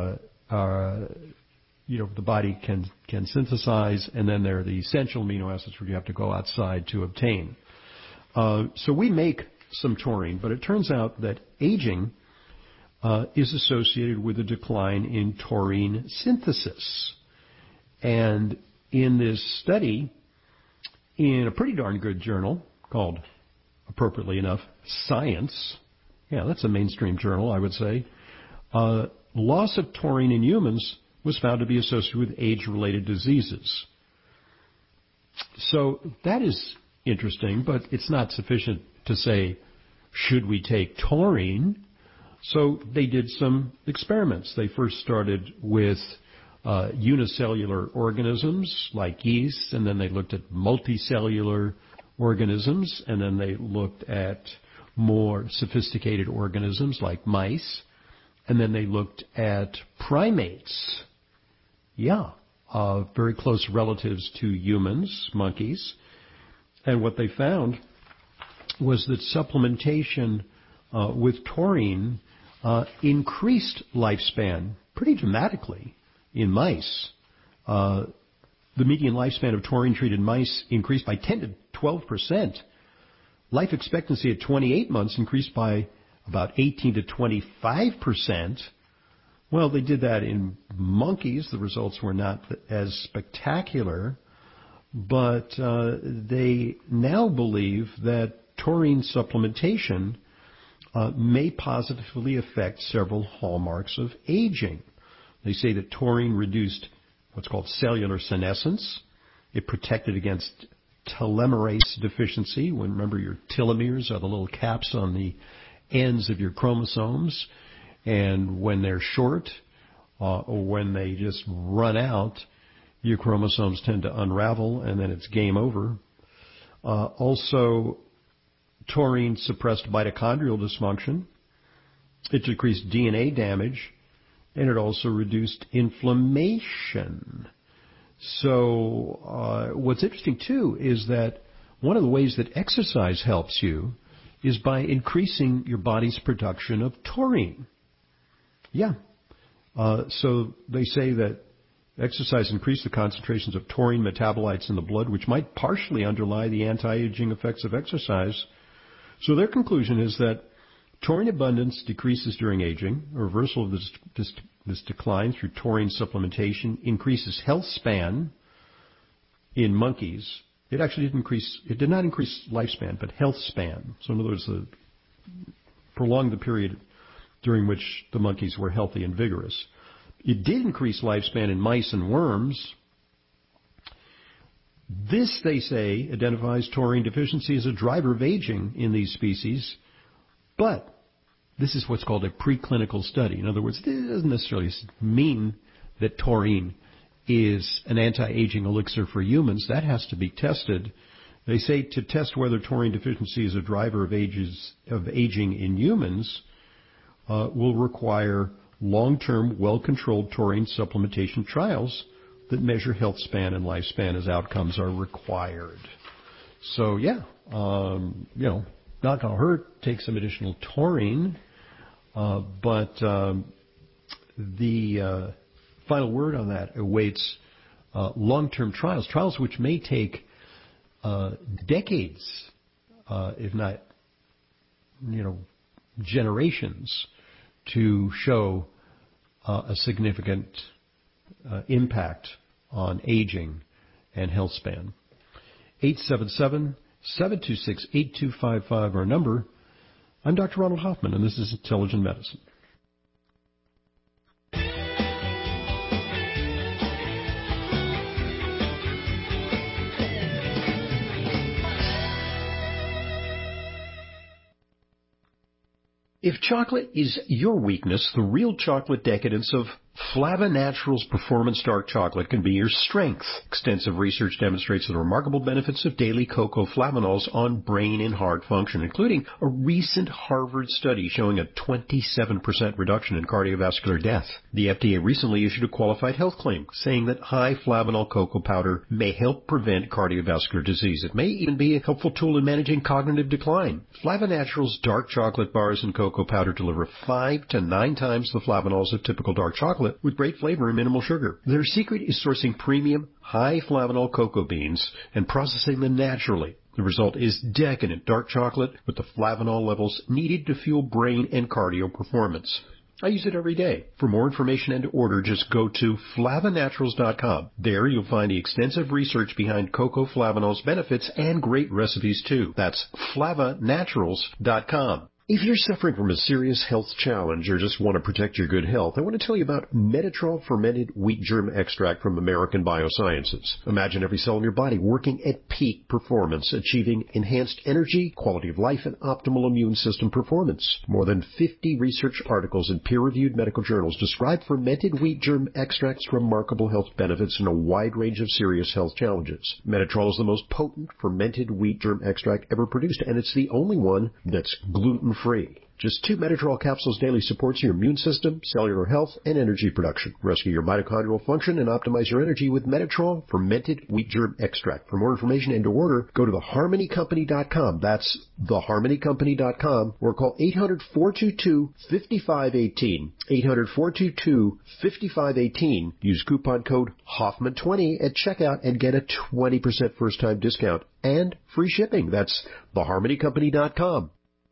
the body can synthesize, and then there are the essential amino acids where you have to go outside to obtain. So we make some taurine, but it turns out that aging is associated with a decline in taurine synthesis. And in this study, in a pretty darn good journal called, appropriately enough, Science, that's a mainstream journal, I would say, loss of taurine in humans was found to be associated with age-related diseases. So that is interesting, but it's not sufficient to say, should we take taurine? So they did some experiments. They first started with unicellular organisms like yeast, and then they looked at multicellular organisms, and then they looked at more sophisticated organisms like mice, and then they looked at primates. Very close relatives to humans, monkeys. And what they found was that supplementation with taurine increased lifespan pretty dramatically in mice. The median lifespan of taurine-treated mice increased by 10 to 12%. Life expectancy at 28 months increased by about 18 to 25%. Well, they did that in monkeys. The results were not as spectacular, but they now believe that taurine supplementation may positively affect several hallmarks of aging. They say that taurine reduced what's called cellular senescence. It protected against telomerase deficiency. Remember, your telomeres are the little caps on the ends of your chromosomes. And when they're short or when they just run out, your chromosomes tend to unravel, and then it's game over. Also, taurine suppressed mitochondrial dysfunction. It decreased DNA damage, and it also reduced inflammation. So what's interesting, too, is that one of the ways that exercise helps you is by increasing your body's production of taurine. Yeah. So they say that exercise increases the concentrations of taurine metabolites in the blood, which might partially underlie the anti-aging effects of exercise. So their conclusion is that taurine abundance decreases during aging. A reversal of this decline through taurine supplementation increases health span in monkeys. It did not increase lifespan, but health span. So in other words, prolonged the period during which the monkeys were healthy and vigorous. It did increase lifespan in mice and worms. This, they say, identifies taurine deficiency as a driver of aging in these species, but this is what's called a preclinical study. In other words, it doesn't necessarily mean that taurine is an anti-aging elixir for humans. That has to be tested. They say to test whether taurine deficiency is a driver of aging in humans will require long-term, well-controlled taurine supplementation trials that measure health span and lifespan as outcomes are required. So, yeah, not going to hurt. Take some additional taurine. But the final word on that awaits long-term trials which may take decades, if not, generations, to show a significant impact on aging and health span. 877-726-8255, our number. I'm Dr. Ronald Hoffman, and this is Intelligent Medicine. If chocolate is your weakness, the real chocolate decadence of Flava Naturals Performance Dark Chocolate can be your strength. Extensive research demonstrates the remarkable benefits of daily cocoa flavanols on brain and heart function, including a recent Harvard study showing a 27% reduction in cardiovascular death. The FDA recently issued a qualified health claim saying that high flavanol cocoa powder may help prevent cardiovascular disease. It may even be a helpful tool in managing cognitive decline. Flava Naturals Dark Chocolate bars and cocoa powder deliver 5 to 9 times the flavanols of typical dark chocolate, with great flavor and minimal sugar. Their secret is sourcing premium, high flavanol cocoa beans and processing them naturally. The result is decadent dark chocolate with the flavanol levels needed to fuel brain and cardio performance. I use it every day. For more information and to order, just go to flavanaturals.com. There you'll find the extensive research behind cocoa flavanol's benefits and great recipes too. That's flavanaturals.com. If you're suffering from a serious health challenge or just want to protect your good health, I want to tell you about Metatrol Fermented Wheat Germ Extract from American Biosciences. Imagine every cell in your body working at peak performance, achieving enhanced energy, quality of life, and optimal immune system performance. More than 50 research articles in peer-reviewed medical journals describe fermented wheat germ extract's remarkable health benefits in a wide range of serious health challenges. Metatrol is the most potent fermented wheat germ extract ever produced, and it's the only one that's gluten-free. Just 2 Metatrol capsules daily supports your immune system, cellular health, and energy production. Rescue your mitochondrial function and optimize your energy with Metatrol Fermented Wheat Germ Extract. For more information and to order, go to theharmonycompany.com. That's theharmonycompany.com, or call 800-422-5518. 800-422-5518. Use coupon code Hoffman20 at checkout and get a 20% first-time discount and free shipping. That's theharmonycompany.com.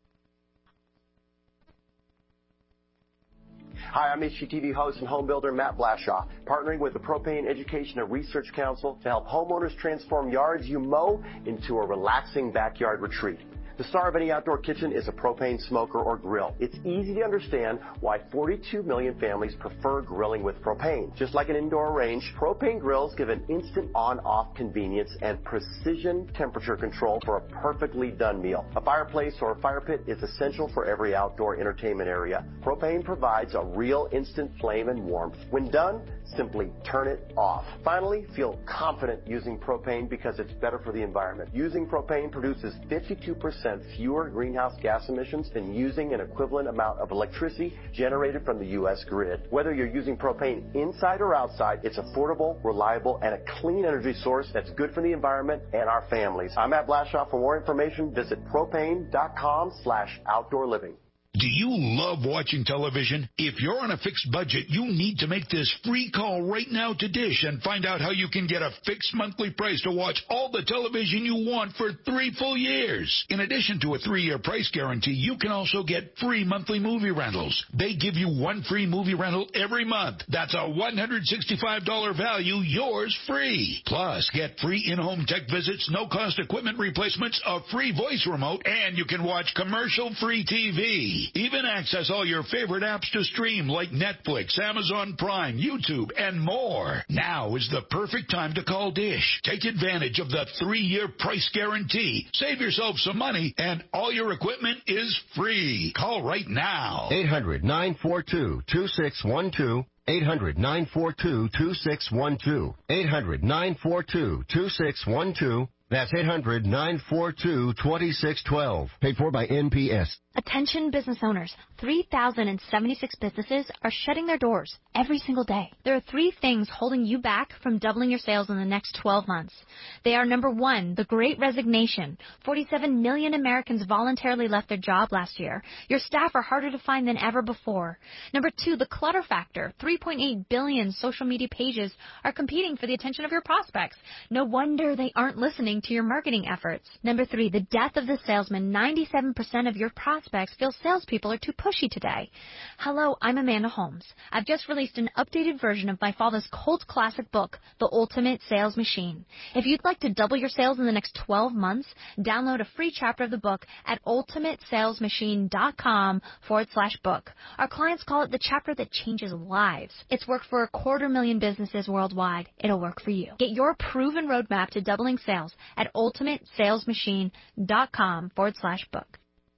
Hi, I'm HGTV host and home builder Matt Blashaw, partnering with the Propane Education and Research Council to help homeowners transform yards you mow into a relaxing backyard retreat. The star of any outdoor kitchen is a propane smoker or grill. It's easy to understand why 42 million families prefer grilling with propane. Just like an indoor range, propane grills give an instant on-off convenience and precision temperature control for a perfectly done meal. A fireplace or a fire pit is essential for every outdoor entertainment area. Propane provides a real instant flame and warmth. When done, simply turn it off. Finally, feel confident using propane because it's better for the environment. Using propane produces 52% 30% fewer greenhouse gas emissions than using an equivalent amount of electricity generated from the U.S. grid. Whether you're using propane inside or outside, it's affordable, reliable, and a clean energy source that's good for the environment and our families. I'm Matt Blashaw. For more information, visit propane.com/outdoor living. Do you love watching television? If you're on a fixed budget, you need to make this free call right now to Dish and find out how you can get a fixed monthly price to watch all the television you want for 3 full years. In addition to a 3-year price guarantee, you can also get free monthly movie rentals. They give you 1 free movie rental every month. That's a $165 value, yours free. Plus, get free in-home tech visits, no-cost equipment replacements, a free voice remote, and you can watch commercial-free TV. Even access all your favorite apps to stream like Netflix, Amazon Prime, YouTube, and more. Now is the perfect time to call Dish. Take advantage of the 3-year price guarantee. Save yourself some money, and all your equipment is free. Call right now. 800-942-2612. 800-942-2612. 800-942-2612. That's 800-942-2612. Paid for by NPS. Attention business owners. 3,076 businesses are shutting their doors every single day. There are 3 things holding you back from doubling your sales in the next 12 months. They are, number 1, the Great Resignation. 47 million Americans voluntarily left their job last year. Your staff are harder to find than ever before. Number 2, the clutter factor. 3.8 billion social media pages are competing for the attention of your prospects. No wonder they aren't listening to your marketing efforts. Number 3, the death of the salesman. 97% of your prospects feel salespeople are too pushy today. Hello, I'm Amanda Holmes. I've just released an updated version of my father's cult classic book, The Ultimate Sales Machine. If you'd like to double your sales in the next 12 months, download a free chapter of the book at ultimatesalesmachine.com/book. Our clients call it the chapter that changes lives. It's worked for 250,000 businesses worldwide. It'll work for you. Get your proven roadmap to doubling sales at ultimatesalesmachine.com/book.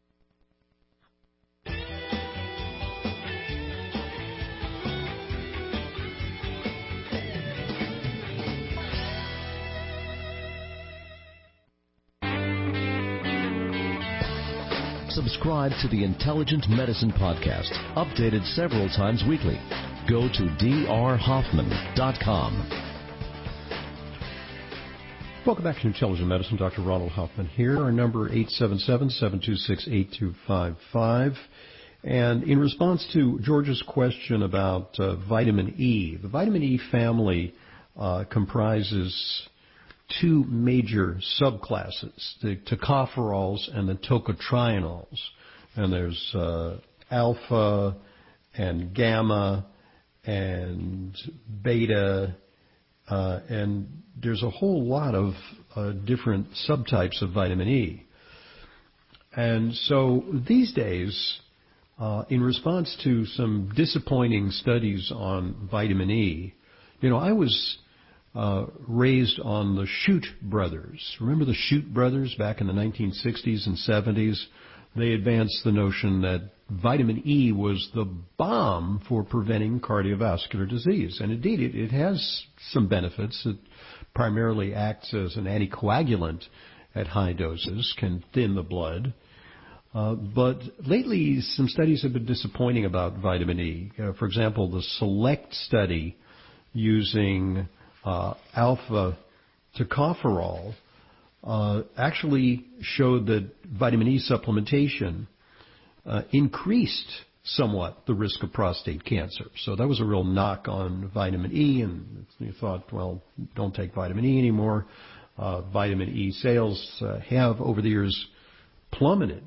Subscribe to the Intelligent Medicine Podcast, updated several times weekly. Go to drhoffman.com. Welcome back to Intelligent Medicine. Dr. Ronald Hoffman here. Our number 877-726-8255. And in response to George's question about vitamin E, the vitamin E family comprises 2 major subclasses, the tocopherols and the tocotrienols. And there's alpha and gamma and beta, and there's a whole lot of different subtypes of vitamin E. And so these days, in response to some disappointing studies on vitamin E, I was raised on the Shoot brothers. Remember the Shoot brothers back in the 1960s and 70s? They advanced the notion that vitamin E was the bomb for preventing cardiovascular disease. And indeed, it has some benefits. It primarily acts as an anticoagulant at high doses, can thin the blood. But lately, some studies have been disappointing about vitamin E. For example, the SELECT study using alpha tocopherol actually showed that vitamin E supplementation increased somewhat the risk of prostate cancer. So that was a real knock on vitamin E, and you thought, well, don't take vitamin E anymore. Vitamin E sales have, over the years, plummeted.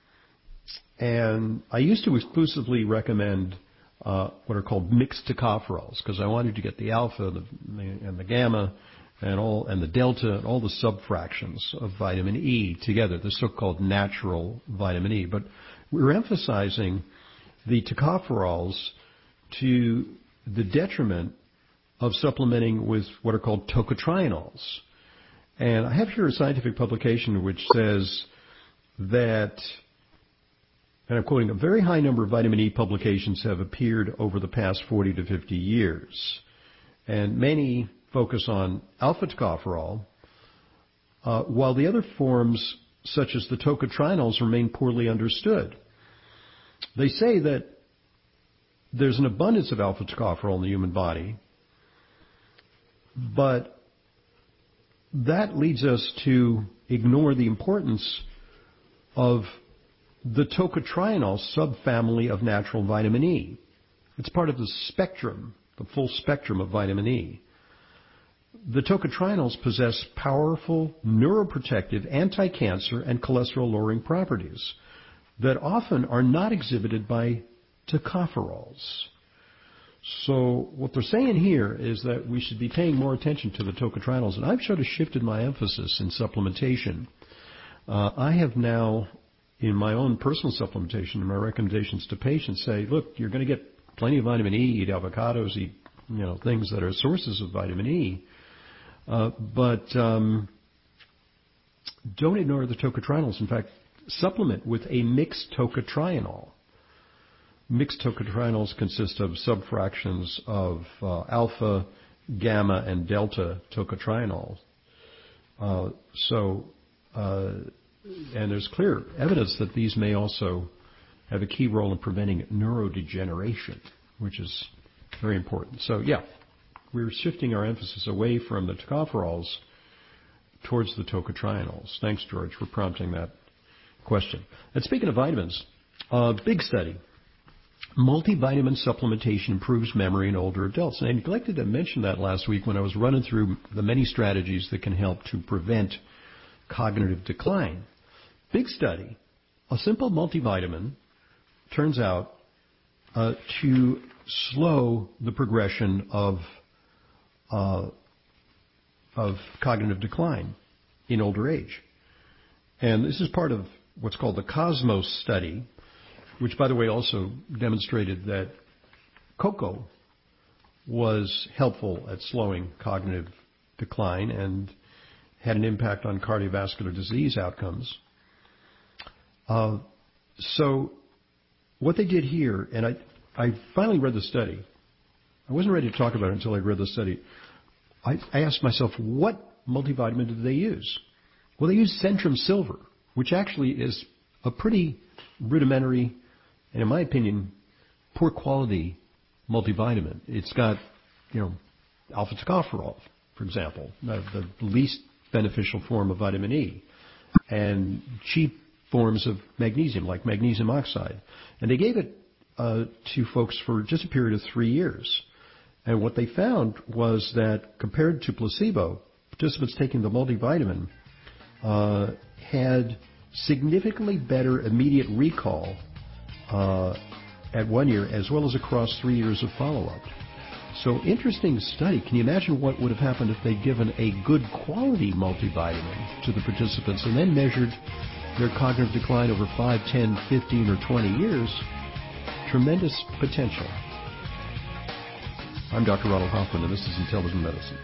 And I used to exclusively recommend what are called mixed tocopherols, because I wanted to get the alpha and the gamma and the delta and all the subfractions of vitamin E together, the so-called natural vitamin E. But we're emphasizing the tocopherols to the detriment of supplementing with what are called tocotrienols. And I have here a scientific publication which says that, and I'm quoting, a very high number of vitamin E publications have appeared over the past 40 to 50 years. And many focus on alpha tocopherol, while the other forms such as the tocotrienols, remain poorly understood. They say that there's an abundance of alpha tocopherol in the human body, but that leads us to ignore the importance of the tocotrienol subfamily of natural vitamin E. It's part of the spectrum, the full spectrum of vitamin E. The tocotrienols possess powerful neuroprotective, anti-cancer, and cholesterol-lowering properties that often are not exhibited by tocopherols. So what they're saying here is that we should be paying more attention to the tocotrienols, and I've sort of shifted my emphasis in supplementation. I have now, in my own personal supplementation, in my recommendations to patients, say, look, you're going to get plenty of vitamin E, eat avocados, eat things that are sources of vitamin E, but don't ignore the tocotrienols. In fact, supplement with a mixed tocotrienol. Mixed tocotrienols consist of subfractions of alpha, gamma, and delta tocotrienols. And there's clear evidence that these may also have a key role in preventing neurodegeneration, which is very important. So, yeah, we're shifting our emphasis away from the tocopherols towards the tocotrienols. Thanks, George, for prompting that question. And speaking of vitamins, big study. Multivitamin supplementation improves memory in older adults. And I neglected to mention that last week when I was running through the many strategies that can help to prevent cognitive decline. Big study. A simple multivitamin turns out to slow the progression of cognitive decline in older age. And this is part of what's called the Cosmos study, which, by the way, also demonstrated that cocoa was helpful at slowing cognitive decline and had an impact on cardiovascular disease outcomes. So what they did here, and I finally read the study. I wasn't ready to talk about it until I read the study. I asked myself, what multivitamin did they use? Well, they used Centrum Silver, which actually is a pretty rudimentary and, in my opinion, poor quality multivitamin. It's got, alpha tocopherol, for example, the least beneficial form of vitamin E, and cheap forms of magnesium, like magnesium oxide. And they gave it to folks for just a period of 3 years. And what they found was that compared to placebo, participants taking the multivitamin had significantly better immediate recall at 1 year, as well as across 3 years of follow-up. So interesting study. Can you imagine what would have happened if they'd given a good quality multivitamin to the participants and then measured their cognitive decline over 5, 10, 15, or 20 years? Tremendous potential. I'm Dr. Ronald Hoffman, and this is Intelligent Medicine.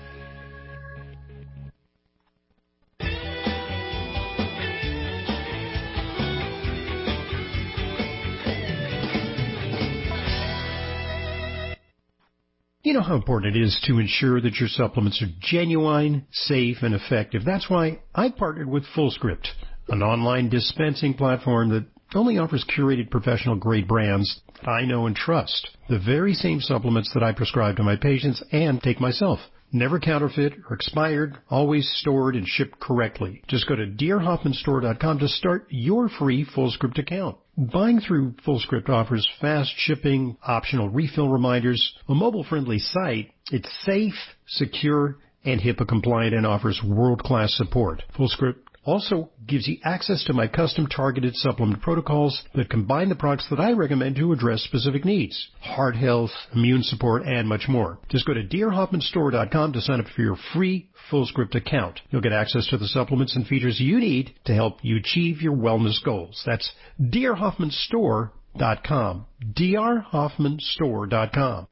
You know how important it is to ensure that your supplements are genuine, safe, and effective. That's why I partnered with FullScript, an online dispensing platform that only offers curated professional-grade brands that I know and trust. The very same supplements that I prescribe to my patients and take myself. Never counterfeit or expired, always stored and shipped correctly. Just go to drhoffmanstore.com to start your free FullScript account. Buying through FullScript offers fast shipping, optional refill reminders, a mobile-friendly site. It's safe, secure, and HIPAA compliant and offers world-class support. FullScript also gives you access to my custom targeted supplement protocols that combine the products that I recommend to address specific needs. Heart health, immune support, and much more. Just go to drhoffmanstore.com to sign up for your free FullScript account. You'll get access to the supplements and features you need to help you achieve your wellness goals. That's drhoffmanstore.com. drhoffmanstore.com.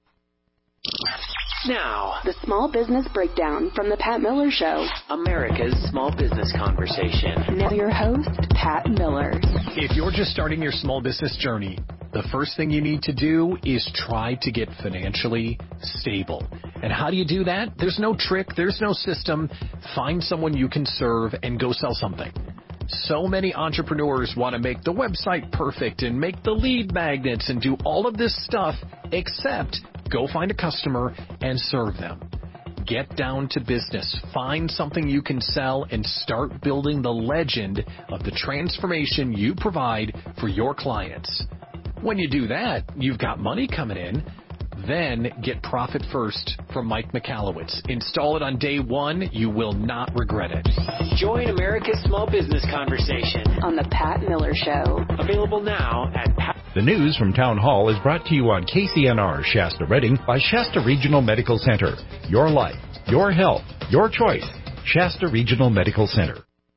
Now, the Small Business Breakdown from the Pat Miller Show. America's small business conversation. Now your host, Pat Miller. If you're just starting your small business journey, the first thing you need to do is try to get financially stable. And how do you do that? There's no trick. There's no system. Find someone you can serve and go sell something. So many entrepreneurs want to make the website perfect and make the lead magnets and do all of this stuff, except go find a customer and serve them. Get down to business. Find something you can sell and start building the legend of the transformation you provide for your clients. When you do that, you've got money coming in. Then get Profit First from Mike Michalowicz. Install it on day one. You will not regret it. Join America's small business conversation on The Pat Miller Show. Available now at Pat. The news from Town Hall is brought to you on KCNR Shasta Redding by Shasta Regional Medical Center. Your life, your health, your choice. Shasta Regional Medical Center.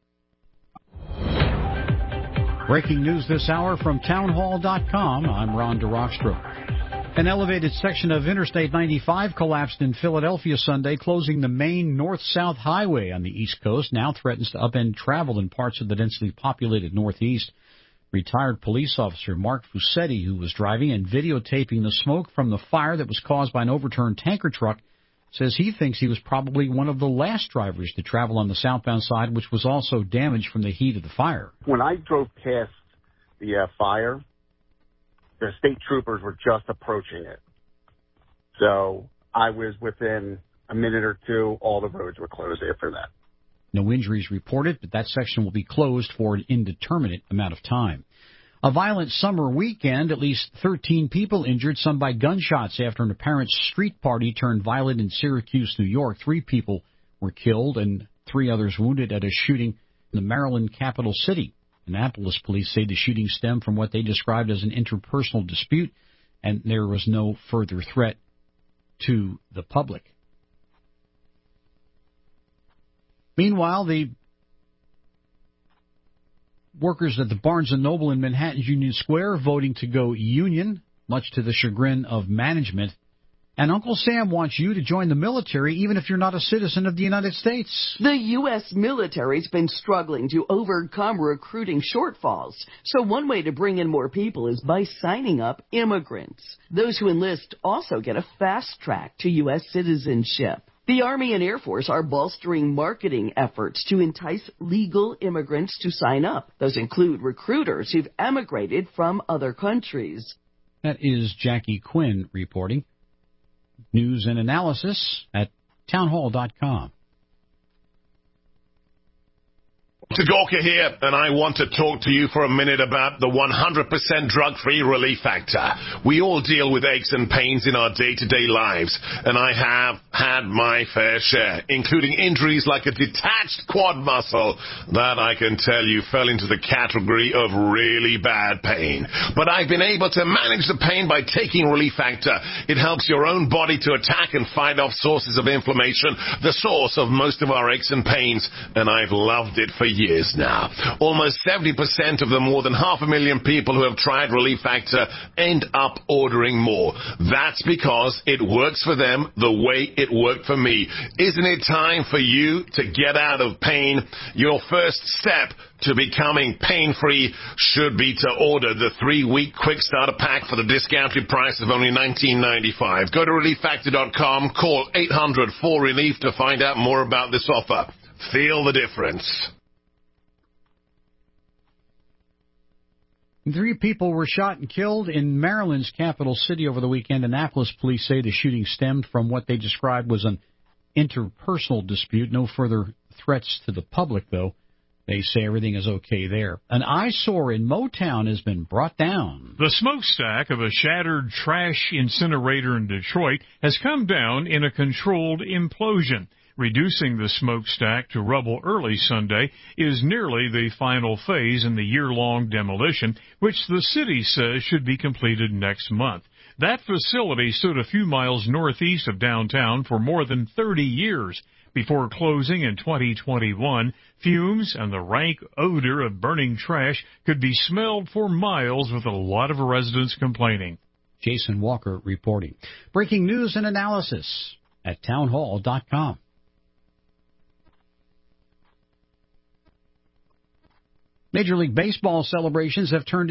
Breaking news this hour from townhall.com. I'm Ron DeRockstrom. An elevated section of Interstate 95 collapsed in Philadelphia Sunday, closing the main north-south highway on the East Coast, now threatens to upend travel in parts of the densely populated Northeast. Retired police officer Mark Fusetti, who was driving and videotaping the smoke from the fire that was caused by an overturned tanker truck, says he thinks he was probably one of the last drivers to travel on the southbound side, which was also damaged from the heat of the fire. When I drove past the fire, the state troopers were just approaching it. So I was within a minute or two. All the roads were closed after that. No injuries reported, but that section will be closed for an indeterminate amount of time. A violent summer weekend, at least 13 people injured, some by gunshots after an apparent street party turned violent in Syracuse, New York. 3 people were killed and 3 others wounded at a shooting in the Maryland capital city. Annapolis police say the shooting stemmed from what they described as an interpersonal dispute, and there was no further threat to the public. Meanwhile, the workers at the Barnes & Noble in Manhattan's Union Square voting to go union, much to the chagrin of management. And Uncle Sam wants you to join the military even if you're not a citizen of the United States. The U.S. military's been struggling to overcome recruiting shortfalls. So one way to bring in more people is by signing up immigrants. Those who enlist also get a fast track to U.S. citizenship. The Army and Air Force are bolstering marketing efforts to entice legal immigrants to sign up. Those include recruiters who've emigrated from other countries. That is Jackie Quinn reporting. News and analysis at townhall.com. Tagorka here, and I want to talk to you for a minute about the 100% drug-free Relief Factor. We all deal with aches and pains in our day-to-day lives, and I have had my fair share, including injuries like a detached quad muscle that I can tell you fell into the category of really bad pain. But I've been able to manage the pain by taking Relief Factor. It helps your own body to attack and fight off sources of inflammation, the source of most of our aches and pains, and I've loved it for years now. Almost 70% of the more than 500,000 people who have tried Relief Factor end up ordering more. That's because it works for them the way it worked for me. Isn't it time for you to get out of pain? Your first step to becoming pain-free should be to order the 3-week quick starter pack for the discounted price of only $19.95. Go to ReliefFactor.com, call 800-4RELIEF to find out more about this offer. Feel the difference. 3 people were shot and killed in Maryland's capital city over the weekend. Annapolis police say the shooting stemmed from what they described was an interpersonal dispute. No further threats to the public, though. They say everything is okay there. An eyesore in Motown has been brought down. The smokestack of a shattered trash incinerator in Detroit has come down in a controlled implosion. Reducing the smokestack to rubble early Sunday is nearly the final phase in the year-long demolition, which the city says should be completed next month. That facility stood a few miles northeast of downtown for more than 30 years. Before closing in 2021, fumes and the rank odor of burning trash could be smelled for miles, with a lot of residents complaining. Jason Walker reporting. Breaking news and analysis at townhall.com. Major League Baseball celebrations have turned into a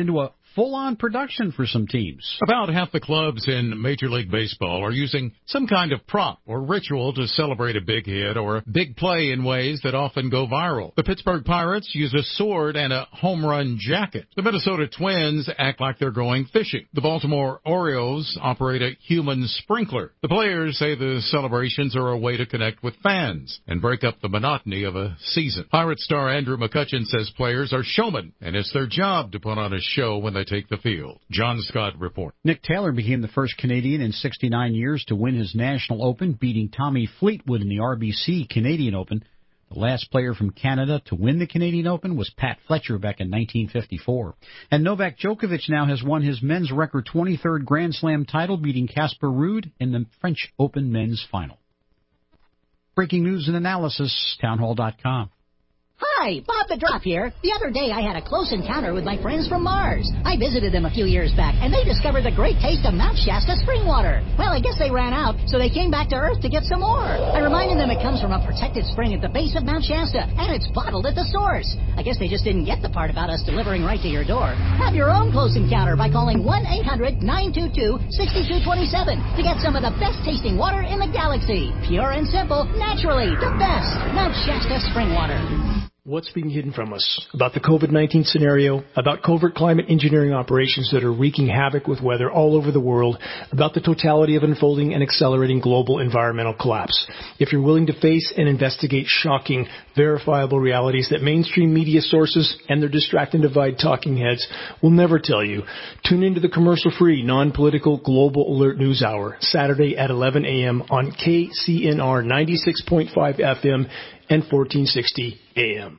full-on production for some teams. About half the clubs in Major League Baseball are using some kind of prop or ritual to celebrate a big hit or a big play in ways that often go viral. The Pittsburgh Pirates use a sword and a home run jacket. The Minnesota Twins act like they're going fishing. The Baltimore Orioles operate a human sprinkler. The players say the celebrations are a way to connect with fans and break up the monotony of a season. Pirates star Andrew McCutchen says players are showmen, and it's their job to put on a show when they take the field. John Scott reports. Nick Taylor became the first Canadian in 69 years to win his National Open, beating Tommy Fleetwood in the RBC Canadian Open. The last player from Canada to win the Canadian Open was Pat Fletcher back in 1954. And Novak Djokovic now has won his men's record 23rd Grand Slam title, beating Casper Ruud in the French Open men's final. Breaking news and analysis, townhall.com. Hi, Bob the Drop here. The other day I had a close encounter with my friends from Mars. I visited them a few years back, and they discovered the great taste of Mount Shasta spring water. Well, I guess they ran out, so they came back to Earth to get some more. I reminded them it comes from a protected spring at the base of Mount Shasta, and it's bottled at the source. I guess they just didn't get the part about us delivering right to your door. Have your own close encounter by calling 1-800-922-6227 to get some of the best tasting water in the galaxy. Pure and simple, naturally, the best. Mount Shasta spring water. What's being hidden from us about the COVID-19 scenario, about covert climate engineering operations that are wreaking havoc with weather all over the world, about the totality of unfolding and accelerating global environmental collapse? If you're willing to face and investigate shocking, verifiable realities that mainstream media sources and their distract and divide talking heads will never tell you, tune into the commercial-free, non-political Global Alert News Hour, Saturday at 11 a.m. on KCNR 96.5 FM and 1460 AM.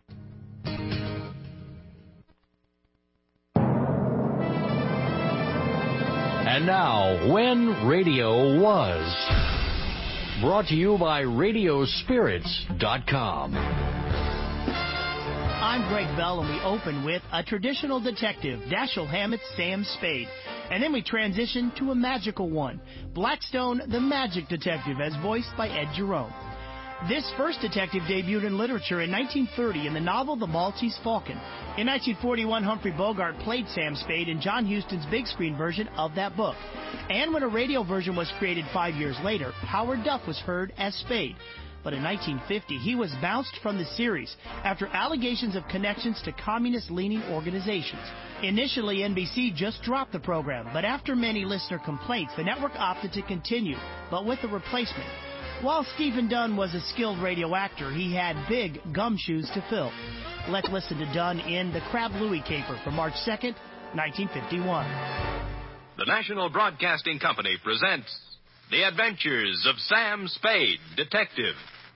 And now, When Radio Was. Brought to you by Radiospirits.com. I'm Greg Bell, and we open with a traditional detective, Dashiell Hammett's Sam Spade. And then we transition to a magical one, Blackstone the Magic Detective, as voiced by Ed Jerome. This first detective debuted in literature in 1930 in the novel The Maltese Falcon. In 1941, Humphrey Bogart played Sam Spade in John Huston's big screen version of that book. And when a radio version was created 5 years later, Howard Duff was heard as Spade. But in 1950, he was bounced from the series after allegations of connections to communist-leaning organizations. Initially, NBC just dropped the program, but after many listener complaints, the network opted to continue, but with a replacement. While Stephen Dunn was a skilled radio actor, he had big gumshoes to fill. Let's listen to Dunn in The Crab Louie Caper from March 2nd, 1951. The National Broadcasting Company presents The Adventures of Sam Spade, Detective.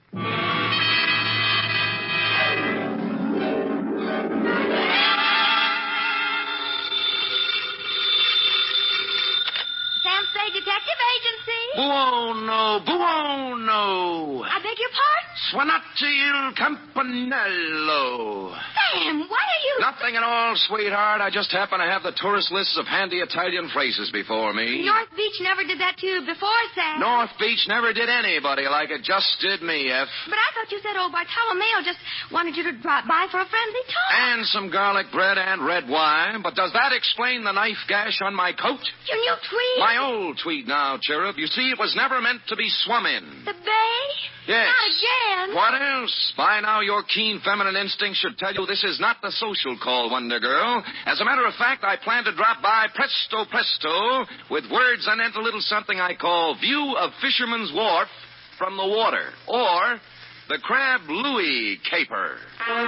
Detective Agency. Buono. I beg your pardon? Suonati il campanello. Sam, why are you... Nothing at all, sweetheart. I just happen to have the tourist lists of handy Italian phrases before me. North Beach never did that to you before, Sam. North Beach never did anybody like it. Just did me, F. But I thought you said old Bartolomeo just wanted you to drop by for a friendly talk. And some garlic bread and red wine. But does that explain the knife gash on my coat? Your new tweed? My old tweed now, Cherub. You see, it was never meant to be swum in. The bay? Yes. Not again. What else? By now, your keen feminine instinct should tell you this is not the social call, Wonder Girl. As a matter of fact, I plan to drop by presto, with words anent a little something I call View of Fisherman's Wharf from the Water, or the Crab Louie Caper.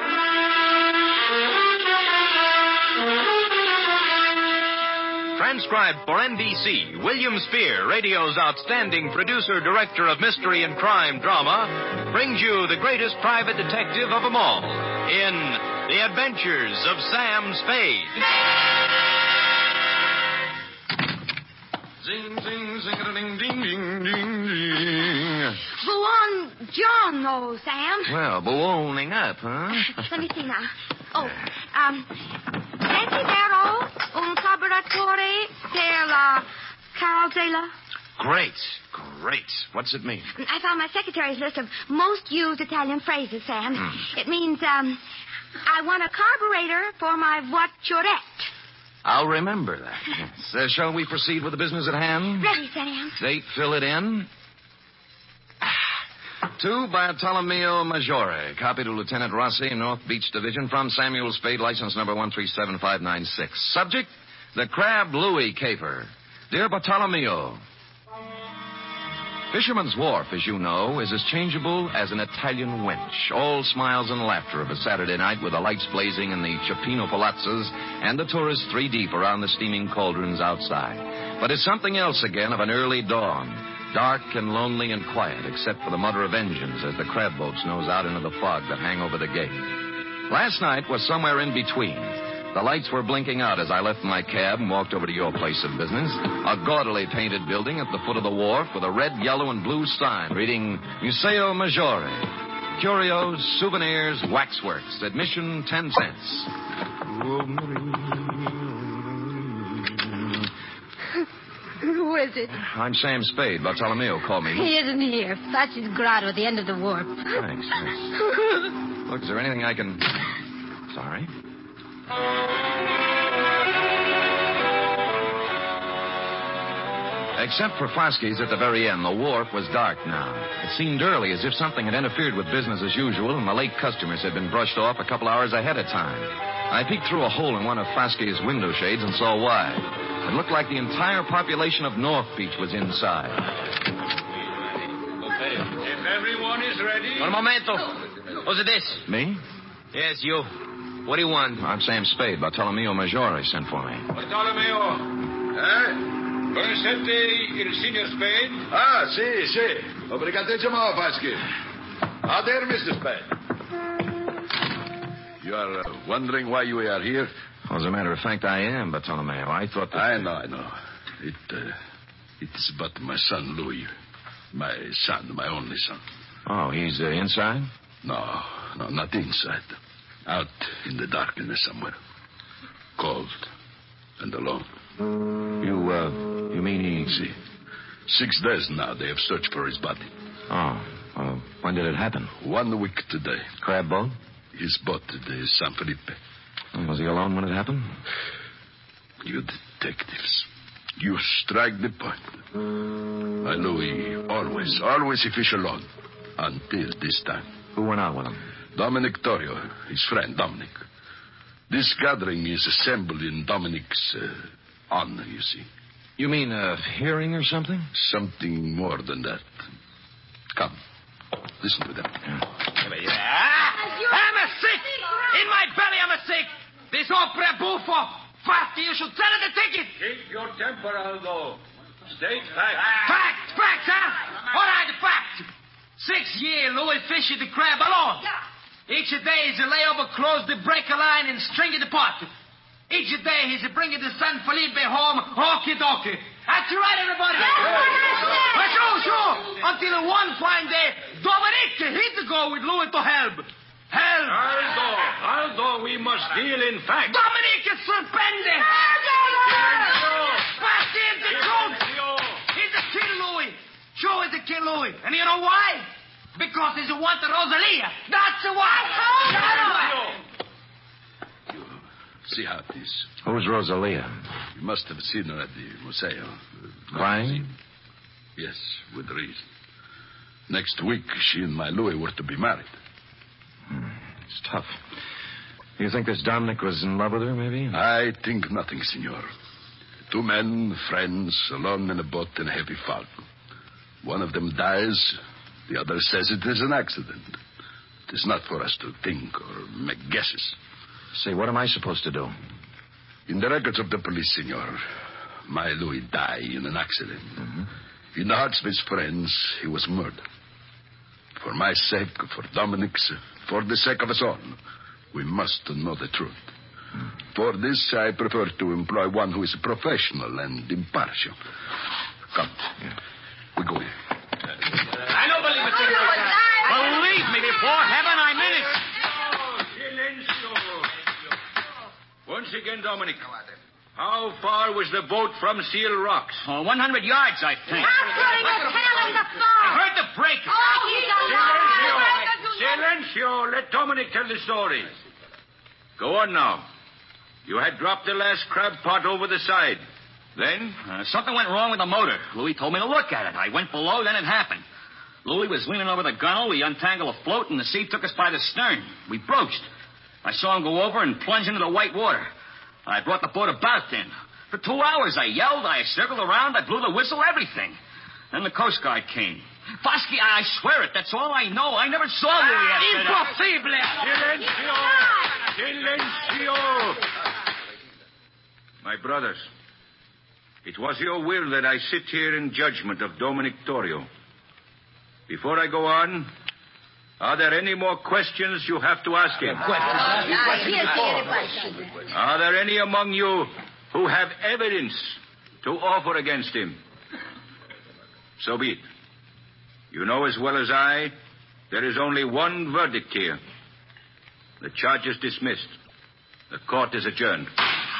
Transcribed for NBC, William Spear, radio's outstanding producer-director of mystery and crime drama, brings you the greatest private detective of them all in The Adventures of Sam Spade. Zing, zing, zing-a-ding, ding, ding, ding, ding. Buongiorno, Sam. Well, ballooning up, huh? Let me see now. Desidero un carburatore per la carrozella. Great. What's it mean? I found my secretary's list of most used Italian phrases, Sam. It means, I want a carburetor for my voiturette. I'll remember that. Yes. Shall we proceed with the business at hand? Ready, Sam. Date, fill it in. To Bartolomeo Maggiore. Copy to Lieutenant Rossi, North Beach Division, from Samuel Spade, license number 137596. Subject, the Crab Louis Caper. Dear Bartolomeo, Fisherman's Wharf, as you know, is as changeable as an Italian wench. All smiles and laughter of a Saturday night with the lights blazing in the Cioppino palazzas and the tourists 3 deep around the steaming cauldrons outside. But it's something else again of an early dawn, dark and lonely and quiet, except for the mutter of engines as the crab boats nose out into the fog that hang over the gate. Last night was somewhere in between. The lights were blinking out as I left my cab and walked over to your place of business, a gaudily painted building at the foot of the wharf with a red, yellow, and blue sign reading Museo Maggiore. Curios, souvenirs, waxworks. Admission 10 cents. Who is it? I'm Sam Spade. Bartolomeo called me. He isn't here. Facci's grotto at the end of the wharf. Thanks. Look, is there anything I can... Sorry. Except for Flasky's at the very end, the wharf was dark now. It seemed early, as if something had interfered with business as usual, and the late customers had been brushed off a couple hours ahead of time. I peeked through a hole in one of Flasky's window shades and saw why. It looked like the entire population of North Beach was inside. If everyone is ready... Un momento. Who's this? Me? Yes, you. What do you want? I'm Sam Spade. Bartolomeo Maggiore sent for me. Bartolomeo. Conoscete il signor Spade? Ah, sì. Obrigatissimo, Vasquez. Ah, there, Mr. Spade. You are wondering why you are here? Well, as a matter of fact, I am, Bartolomeo. I thought that... I know. It is but my son, Louis. My son, my only son. Oh, he's inside? No, not inside. Out in the darkness somewhere. Cold and alone. You mean he... See, 6 days now they have searched for his body. Oh, when did it happen? 1 week today. Crab boat? His boat, the San Felipe. Was he alone when it happened? You detectives, you strike the point. My Louis always he fish alone. Until this time. Who went out with him? Dominic Torrio, his friend Dominic. This gathering is assembled in Dominic's honor, you see. You mean a hearing or something? Something more than that. Come, listen to them. I'm a sick! In my belly, I'm a sick! This opera buffo! Fasti, you should sell it the ticket! Keep your temper, Aldo. State facts. Facts, huh? All right, facts. 6 years, Louis fished the crab alone. Each day he's lay over close the breaker line and string the pot. Each day he's bringing the San Felipe home, okie-dokie. That's right, everybody. Sure. Until one fine day, Dominic hit to go with Louis to help. Aldo, we must deal in facts. Dominic is suspended. Fasti is the truth. He's a kill Louis. Sure, he's a kill Louis. And you know why? Because he's a want Rosalia. That's why. You see how it is. Who's Rosalia? You must have seen her at the Museo. Crying? Yes, with reason. Next week, she and my Louis were to be married. It's tough. You think this Dominic was in love with her, maybe? I think nothing, senor. 2 men, friends, alone in a boat in a heavy fog. One of them dies. The other says it is an accident. It is not for us to think or make guesses. Say, what am I supposed to do? In the records of the police, senor, my Louis died in an accident. Mm-hmm. In the hearts of his friends, he was murdered. For my sake, for Dominic's, for the sake of us all, we must know the truth. For this, I prefer to employ one who is professional and impartial. Come. We go here. I don't believe a thing like that. Believe me, before heaven, I meant it. Silencio. Once again, Dominic. How far was the boat from Seal Rocks? 100 yards, I think. I'm putting a tail in the fog. I heard the breaker. Oh, he's alive. Silencio. Let Dominic tell the story. Go on now. You had dropped the last crab pot over the side. Then? Something went wrong with the motor. Louis told me to look at it. I went below, then it happened. Louis was leaning over the gunwale. We untangled a float, and the sea took us by the stern. We broached. I saw him go over and plunge into the white water. I brought the boat about then. For 2 hours, I yelled, I circled around, I blew the whistle, everything. Then the Coast Guard came. Fosky, I swear it, that's all I know. I never saw Louis after that. Impossible! Silencio! My brothers, it was your will that I sit here in judgment of Dominic Torrio. Before I go on, are there any more questions you have to ask him? Are there any among you who have evidence to offer against him? So be it. You know as well as I, there is only one verdict here. The charge is dismissed. The court is adjourned.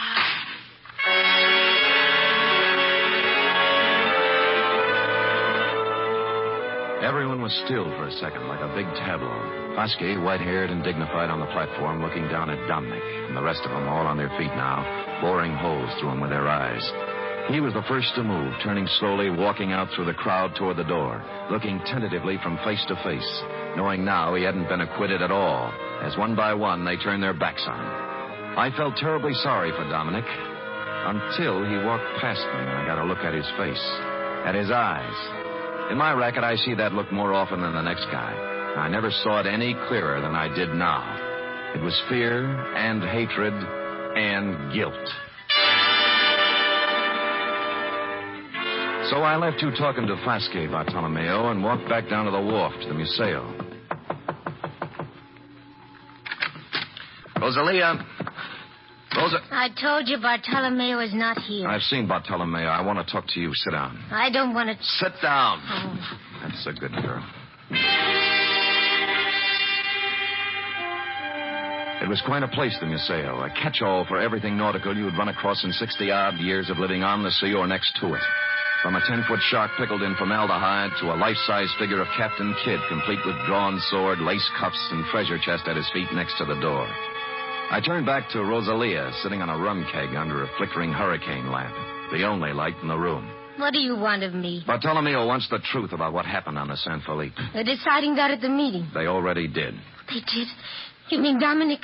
Everyone was still for a second, like a big tableau. Fosky, white-haired and dignified on the platform, looking down at Dominic, and the rest of them all on their feet now, boring holes through him with their eyes. He was the first to move, turning slowly, walking out through the crowd toward the door, looking tentatively from face to face, knowing now he hadn't been acquitted at all, as one by one they turned their backs on him. I felt terribly sorry for Dominic, until he walked past me and I got a look at his face, at his eyes. In my racket, I see that look more often than the next guy. I never saw it any clearer than I did now. It was fear and hatred and guilt. So I left you talking to Fosky, Bartolomeo, and walked back down to the wharf to the Museo. Rosalia. I told you Bartolomeo is not here. I've seen Bartolomeo. I want to talk to you. Sit down. I don't want to... Sit down. Oh. That's a good girl. It was quite a place, the Museo, a catch-all for everything nautical you would run across in 60-odd years of living on the sea or next to it. From a 10-foot shark pickled in formaldehyde to a life-size figure of Captain Kidd, complete with drawn sword, lace cuffs, and treasure chest at his feet next to the door. I turned back to Rosalia, sitting on a rum keg under a flickering hurricane lamp, the only light in the room. What do you want of me? Bartolomeo wants the truth about what happened on the San Felipe. They're deciding that at the meeting. They already did. They did? You mean Dominic...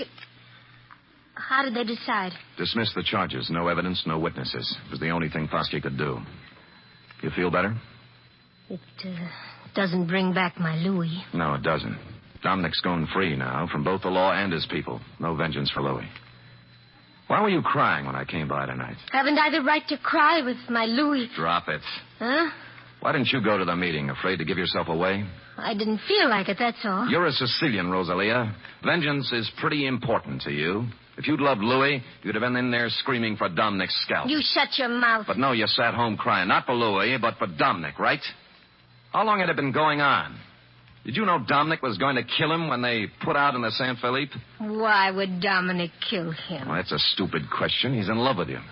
How did they decide? Dismiss the charges. No evidence, no witnesses. It was the only thing Fosky could do. You feel better? It doesn't bring back my Louis. No, it doesn't. Dominic's going free now from both the law and his people. No vengeance for Louis. Why were you crying when I came by tonight? Haven't I the right to cry with my Louis? Drop it. Huh? Why didn't you go to the meeting? Afraid to give yourself away? I didn't feel like it, that's all. You're a Sicilian, Rosalia. Vengeance is pretty important to you. If you'd loved Louis, you'd have been in there screaming for Dominic's scalp. You shut your mouth. But no, you sat home crying. Not for Louis, but for Dominic, right? How long had it been going on? Did you know Dominic was going to kill him when they put out in the San Felipe? Why would Dominic kill him? Well, that's a stupid question. He's in love with you.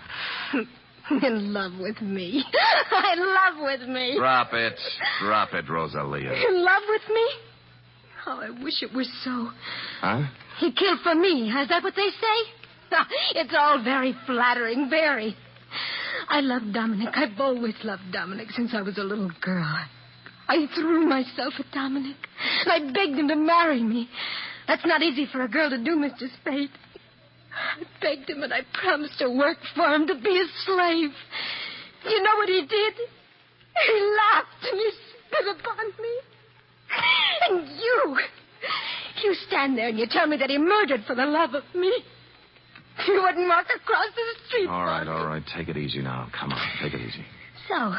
In love with me? In love with me? Drop it. Drop it, Rosalia. In love with me? Oh, I wish it were so. Huh? He killed for me. Is that what they say? It's all very flattering, very. I love Dominic. I've always loved Dominic since I was a little girl. I threw myself at Dominic, and I begged him to marry me. That's not easy for a girl to do, Mr. Spade. I begged him, and I promised to work for him, to be his slave. You know what he did? He laughed and he spit upon me. And you stand there and you tell me that he murdered for the love of me. You wouldn't walk across the street. All right. Take it easy now. Come on, take it easy. So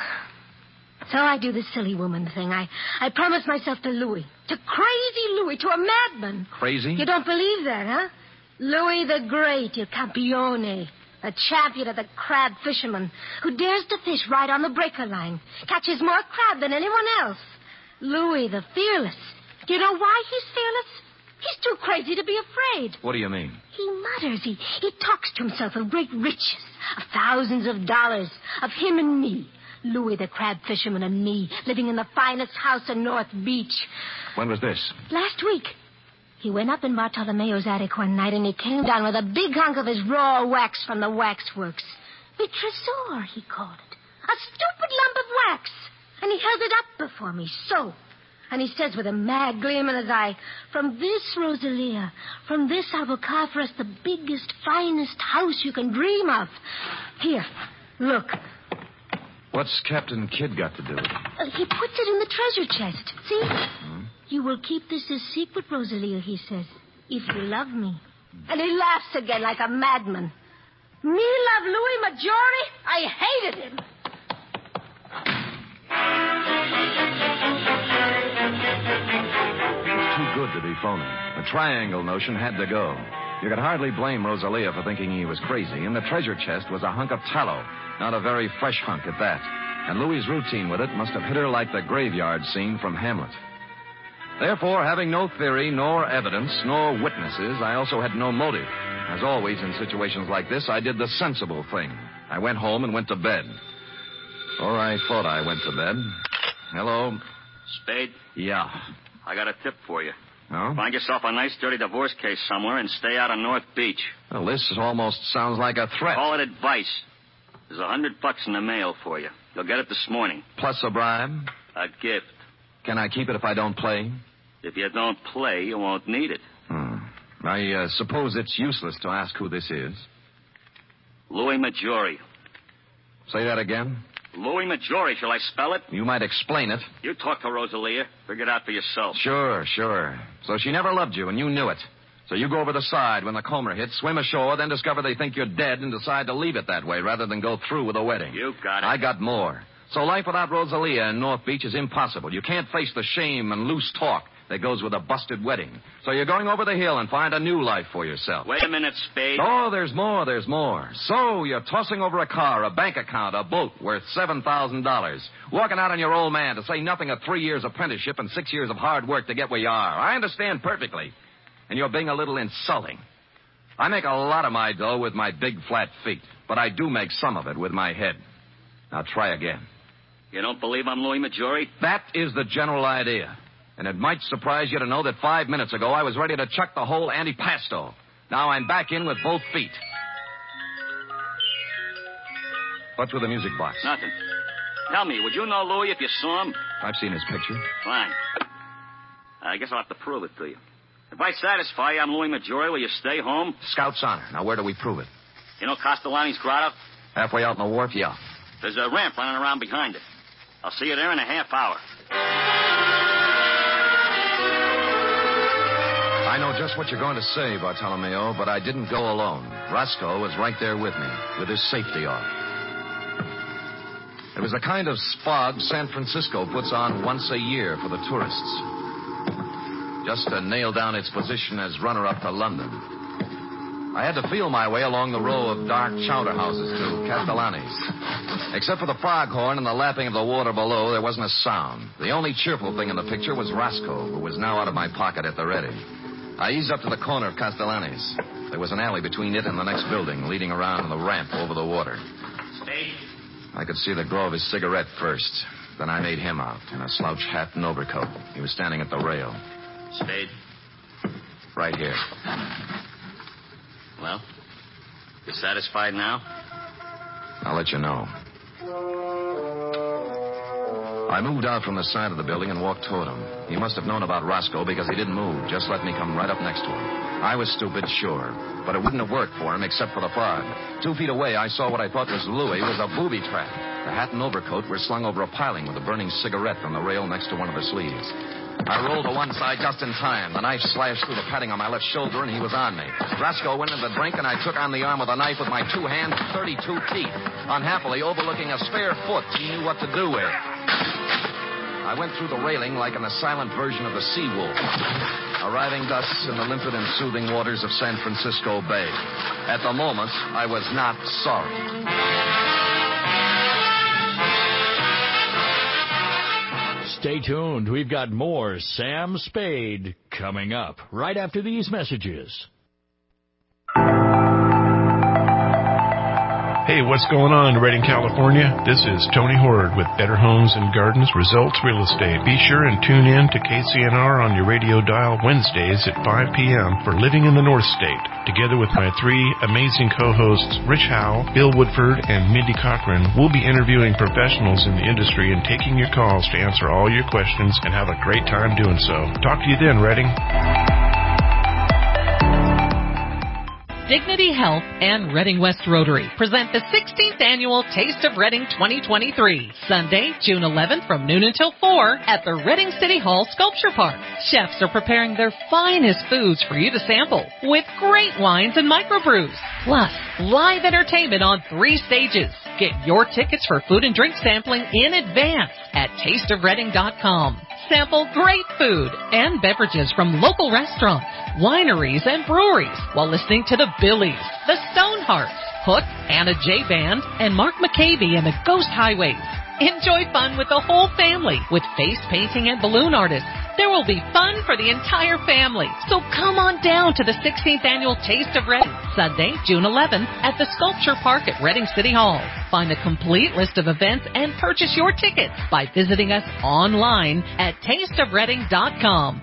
I do the silly woman thing. I promise myself to Louis. To crazy Louis, to a madman. Crazy? You don't believe that, huh? Louis the Great, il campione, a champion of the crab fishermen, who dares to fish right on the breaker line, catches more crab than anyone else. Louis the Fearless. Do you know why he's fearless? He's too crazy to be afraid. What do you mean? He mutters. He talks to himself of great riches, of thousands of dollars, of him and me. Louis the crab fisherman and me, living in the finest house in North Beach. When was this? Last week. He went up in Bartolomeo's attic one night, and he came down with a big hunk of his raw wax from the waxworks. A tresor, he called it. A stupid lump of wax. And he held it up before me, so. And he says with a mad gleam in his eye, "From this, Rosalia, from this I will carve for us the biggest, finest house you can dream of. Here, look." What's Captain Kidd got to do with it? He puts it in the treasure chest. See? "You will keep this a secret, Rosalia," he says, "if you love me." And he laughs again like a madman. Me love Louis Maggiore? I hated him. It was too good to be phony. The triangle notion had to go. You could hardly blame Rosalia for thinking he was crazy, and the treasure chest was a hunk of tallow, not a very fresh hunk at that. And Louis's routine with it must have hit her like the graveyard scene from Hamlet. Therefore, having no theory, nor evidence, nor witnesses, I also had no motive. As always in situations like this, I did the sensible thing. I went home and went to bed. Or I thought I went to bed. Hello? Spade? Yeah. I got a tip for you. Oh? Find yourself a nice, dirty divorce case somewhere and stay out of North Beach. Well, this almost sounds like a threat. Call it advice. There's $100 in the mail for you. You'll get it this morning. Plus a bribe? A gift. Can I keep it if I don't play? If you don't play, you won't need it. I suppose it's useless to ask who this is. Louis Maggiore. Say that again? Louis Maggiore. Shall I spell it? You might explain it. You talk to Rosalia. Figure it out for yourself. Sure. So she never loved you, and you knew it. So you go over the side when the Comer hits, swim ashore, then discover they think you're dead and decide to leave it that way rather than go through with a wedding. You got it. I got more. So life without Rosalia in North Beach is impossible. You can't face the shame and loose talk that goes with a busted wedding. So you're going over the hill and find a new life for yourself. Wait a minute, Spade. Oh, there's more. So you're tossing over a car, a bank account, a boat worth $7,000. Walking out on your old man, to say nothing of 3 years apprenticeship and 6 years of hard work to get where you are. I understand perfectly. And you're being a little insulting. I make a lot of my dough with my big flat feet, but I do make some of it with my head. Now try again. You don't believe I'm Louis Maggiore? That is the general idea. And it might surprise you to know that 5 minutes ago I was ready to chuck the whole antipasto. Now I'm back in with both feet. What's with the music box? Nothing. Tell me, would you know Louis if you saw him? I've seen his picture. Fine. I guess I'll have to prove it to you. If I satisfy you I'm Louis Maggiore, will you stay home? Scout's honor. Now where do we prove it? You know Castellani's grotto? Halfway out on the wharf, yeah. There's a ramp running around behind it. I'll see you there in a half hour. I know just what you're going to say, Bartolomeo, but I didn't go alone. Roscoe was right there with me, with his safety off. It was the kind of spog San Francisco puts on once a year for the tourists. Just to nail down its position as runner-up to London. I had to feel my way along the row of dark chowder houses to Castellani's. Except for the foghorn and the lapping of the water below, there wasn't a sound. The only cheerful thing in the picture was Roscoe, who was now out of my pocket at the ready. I eased up to the corner of Castellani's. There was an alley between it and the next building, leading around on the ramp over the water. Spade? I could see the glow of his cigarette first. Then I made him out in a slouch hat and overcoat. He was standing at the rail. Spade? Right here. Well, you satisfied now? I'll let you know. I moved out from the side of the building and walked toward him. He must have known about Roscoe because he didn't move, just let me come right up next to him. I was stupid, sure, but it wouldn't have worked for him except for the fog. 2 feet away, I saw what I thought was Louis was a booby trap. The hat and overcoat were slung over a piling with a burning cigarette on the rail next to one of the sleeves. I rolled to one side just in time. The knife slashed through the padding on my left shoulder, and he was on me. Roscoe went into the drink, and I took on the arm with a knife with my 2 hands and 32 teeth. Unhappily, overlooking a spare foot he knew what to do with. I went through the railing like in the silent version of the Sea Wolf, arriving thus in the limpid and soothing waters of San Francisco Bay. At the moment, I was not sorry. Stay tuned. We've got more Sam Spade coming up right after these messages. Hey, what's going on in Redding, California? This is Tony Horde with Better Homes and Gardens Results Real Estate. Be sure and tune in to KCNR on your radio dial Wednesdays at 5 p.m. for Living in the North State. Together with my three amazing co-hosts, Rich Howell, Bill Woodford, and Mindy Cochran, we'll be interviewing professionals in the industry and taking your calls to answer all your questions and have a great time doing so. Talk to you then, Redding. Dignity Health and Redding West Rotary present the 16th Annual Taste of Redding 2023, Sunday, June 11th from noon until 4 at the Redding City Hall Sculpture Park. Chefs are preparing their finest foods for you to sample with great wines and microbrews, plus live entertainment on 3 stages. Get your tickets for food and drink sampling in advance at tasteofredding.com. Sample great food and beverages from local restaurants, wineries, and breweries while listening to the Billies, the Stonehearts, Hook, Anna J. Band, and Mark McCabe and the Ghost Highways. Enjoy fun with the whole family with face painting and balloon artists. There will be fun for the entire family. So come on down to the 16th Annual Taste of Redding, Sunday, June 11th at the Sculpture Park at Redding City Hall. Find the complete list of events and purchase your tickets by visiting us online at tasteofredding.com.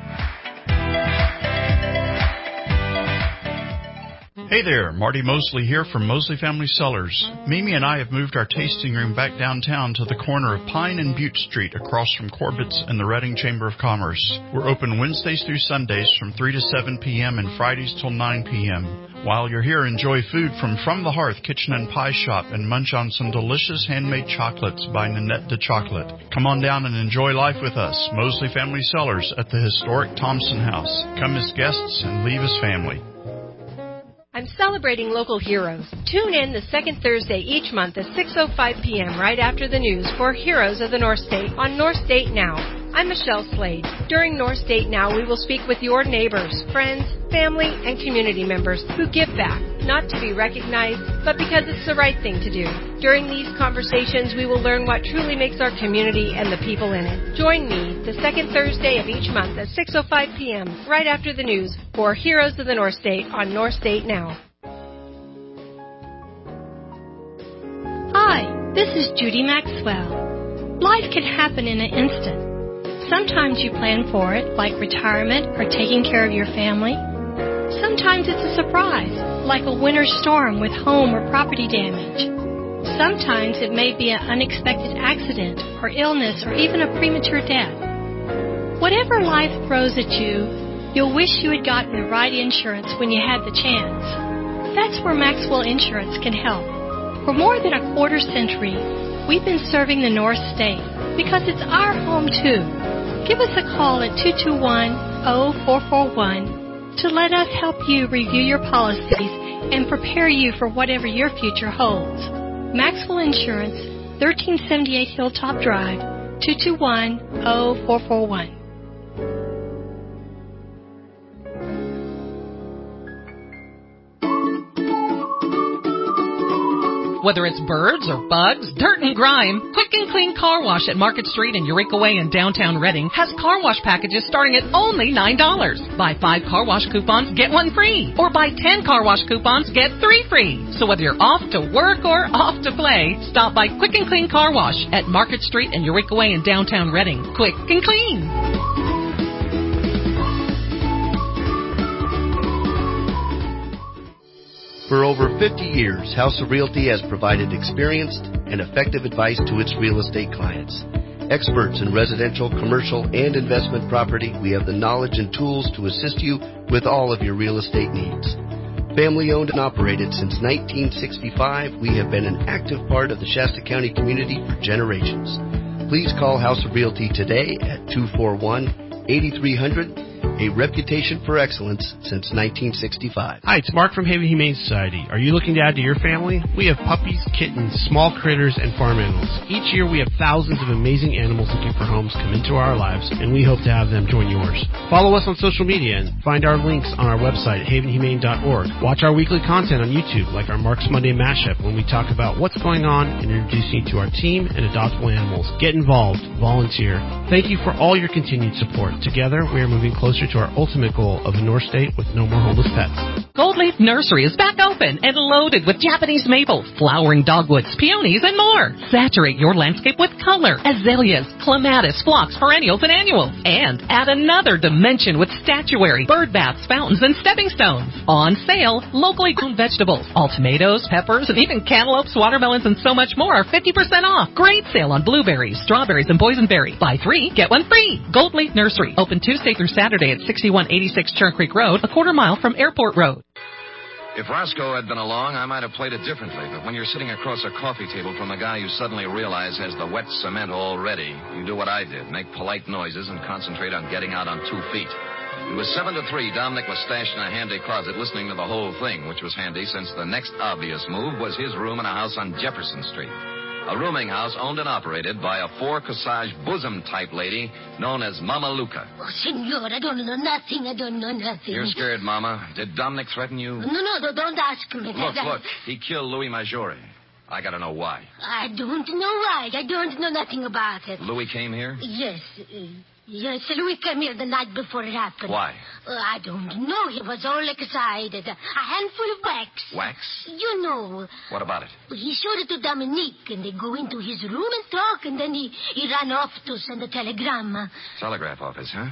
Hey there, Marty Mosley here from Mosley Family Cellars. Mimi and I have moved our tasting room back downtown to the corner of Pine and Butte Street across from Corbett's and the Redding Chamber of Commerce. We're open Wednesdays through Sundays from 3 to 7 p.m. and Fridays till 9 p.m. While you're here, enjoy food from the Hearth Kitchen and Pie Shop and munch on some delicious handmade chocolates by Nanette de Chocolate. Come on down and enjoy life with us, Mosley Family Cellars at the historic Thompson House. Come as guests and leave as family. I'm celebrating local heroes. Tune in the second Thursday each month at 6:05 p.m. right after the news for Heroes of the North State on North State Now. I'm Michelle Slade. During North State Now, we will speak with your neighbors, friends, family, and community members who give back, not to be recognized, but because it's the right thing to do. During these conversations, we will learn what truly makes our community and the people in it. Join me the second Thursday of each month at 6:05 p.m. right after the news for Heroes of the North State on North State Now. Hi, this is Judy Maxwell. Life can happen in an instant. Sometimes you plan for it, like retirement or taking care of your family. Sometimes it's a surprise, like a winter storm with home or property damage. Sometimes it may be an unexpected accident or illness or even a premature death. Whatever life throws at you, you'll wish you had gotten the right insurance when you had the chance. That's where Maxwell Insurance can help. For more than a quarter century, we've been serving the North State because it's our home too. Give us a call at 221-0441 to let us help you review your policies and prepare you for whatever your future holds. Maxwell Insurance, 1378 Hilltop Drive, 221-0441. Whether it's birds or bugs, dirt and grime, Quick and Clean Car Wash at Market Street and Eureka Way in downtown Redding has car wash packages starting at only $9. Buy 5 car wash coupons, get 1 free. Or buy 10 car wash coupons, get 3 free. So whether you're off to work or off to play, stop by Quick and Clean Car Wash at Market Street and Eureka Way in downtown Redding. Quick and clean. For over 50 years, House of Realty has provided experienced and effective advice to its real estate clients. Experts in residential, commercial, and investment property, we have the knowledge and tools to assist you with all of your real estate needs. Family owned and operated since 1965, we have been an active part of the Shasta County community for generations. Please call House of Realty today at 241-8300. A reputation for excellence since 1965. Hi, it's Mark from Haven Humane Society. Are you looking to add to your family? We have puppies, kittens, small critters, and farm animals. Each year we have thousands of amazing animals looking for homes come into our lives, and we hope to have them join yours. Follow us on social media and find our links on our website at havenhumane.org. Watch our weekly content on YouTube, like our Mark's Monday Mashup, when we talk about what's going on and introduce you to our team and adoptable animals. Get involved. Volunteer. Thank you for all your continued support. Together, we are moving closer closer to our ultimate goal of a North State with no more homeless pets. Gold Leaf Nursery is back open and loaded with Japanese maples, flowering dogwoods, peonies, and more. Saturate your landscape with color, azaleas, clematis, phlox, perennials, and annuals. And add another dimension with statuary, bird baths, fountains, and stepping stones. On sale, locally grown vegetables, all tomatoes, peppers, and even cantaloupes, watermelons, and so much more are 50% off. Great sale on blueberries, strawberries, and boysenberry. Buy 3, get 1 free. Gold Leaf Nursery, open Tuesday through Saturday at 6186 Churn Creek Road, a quarter mile from Airport Road. If Roscoe had been along, I might have played it differently. But when you're sitting across a coffee table from a guy you suddenly realize has the wet cement all ready, you do what I did, make polite noises and concentrate on getting out on 2 feet. It was 7 to 3. Dominic was stashed in a handy closet listening to the whole thing, which was handy since the next obvious move was his room in a house on Jefferson Street. A rooming house owned and operated by a 4-corsage bosom-type lady known as Mama Luca. Oh, senor, I don't know nothing. I don't know nothing. You're scared, Mama. Did Dominic threaten you? No, don't ask me. Look. He killed Louis Maggiore. I gotta know why. I don't know why. I don't know nothing about it. Louis came here? Yes. Yes, Louis came here the night before it happened. Why? I don't know. He was all excited. A handful of wax. Wax? You know. What about it? He showed it to Dominique, and they go into his room and talk, and then he ran off to send a telegram. Telegraph office, huh?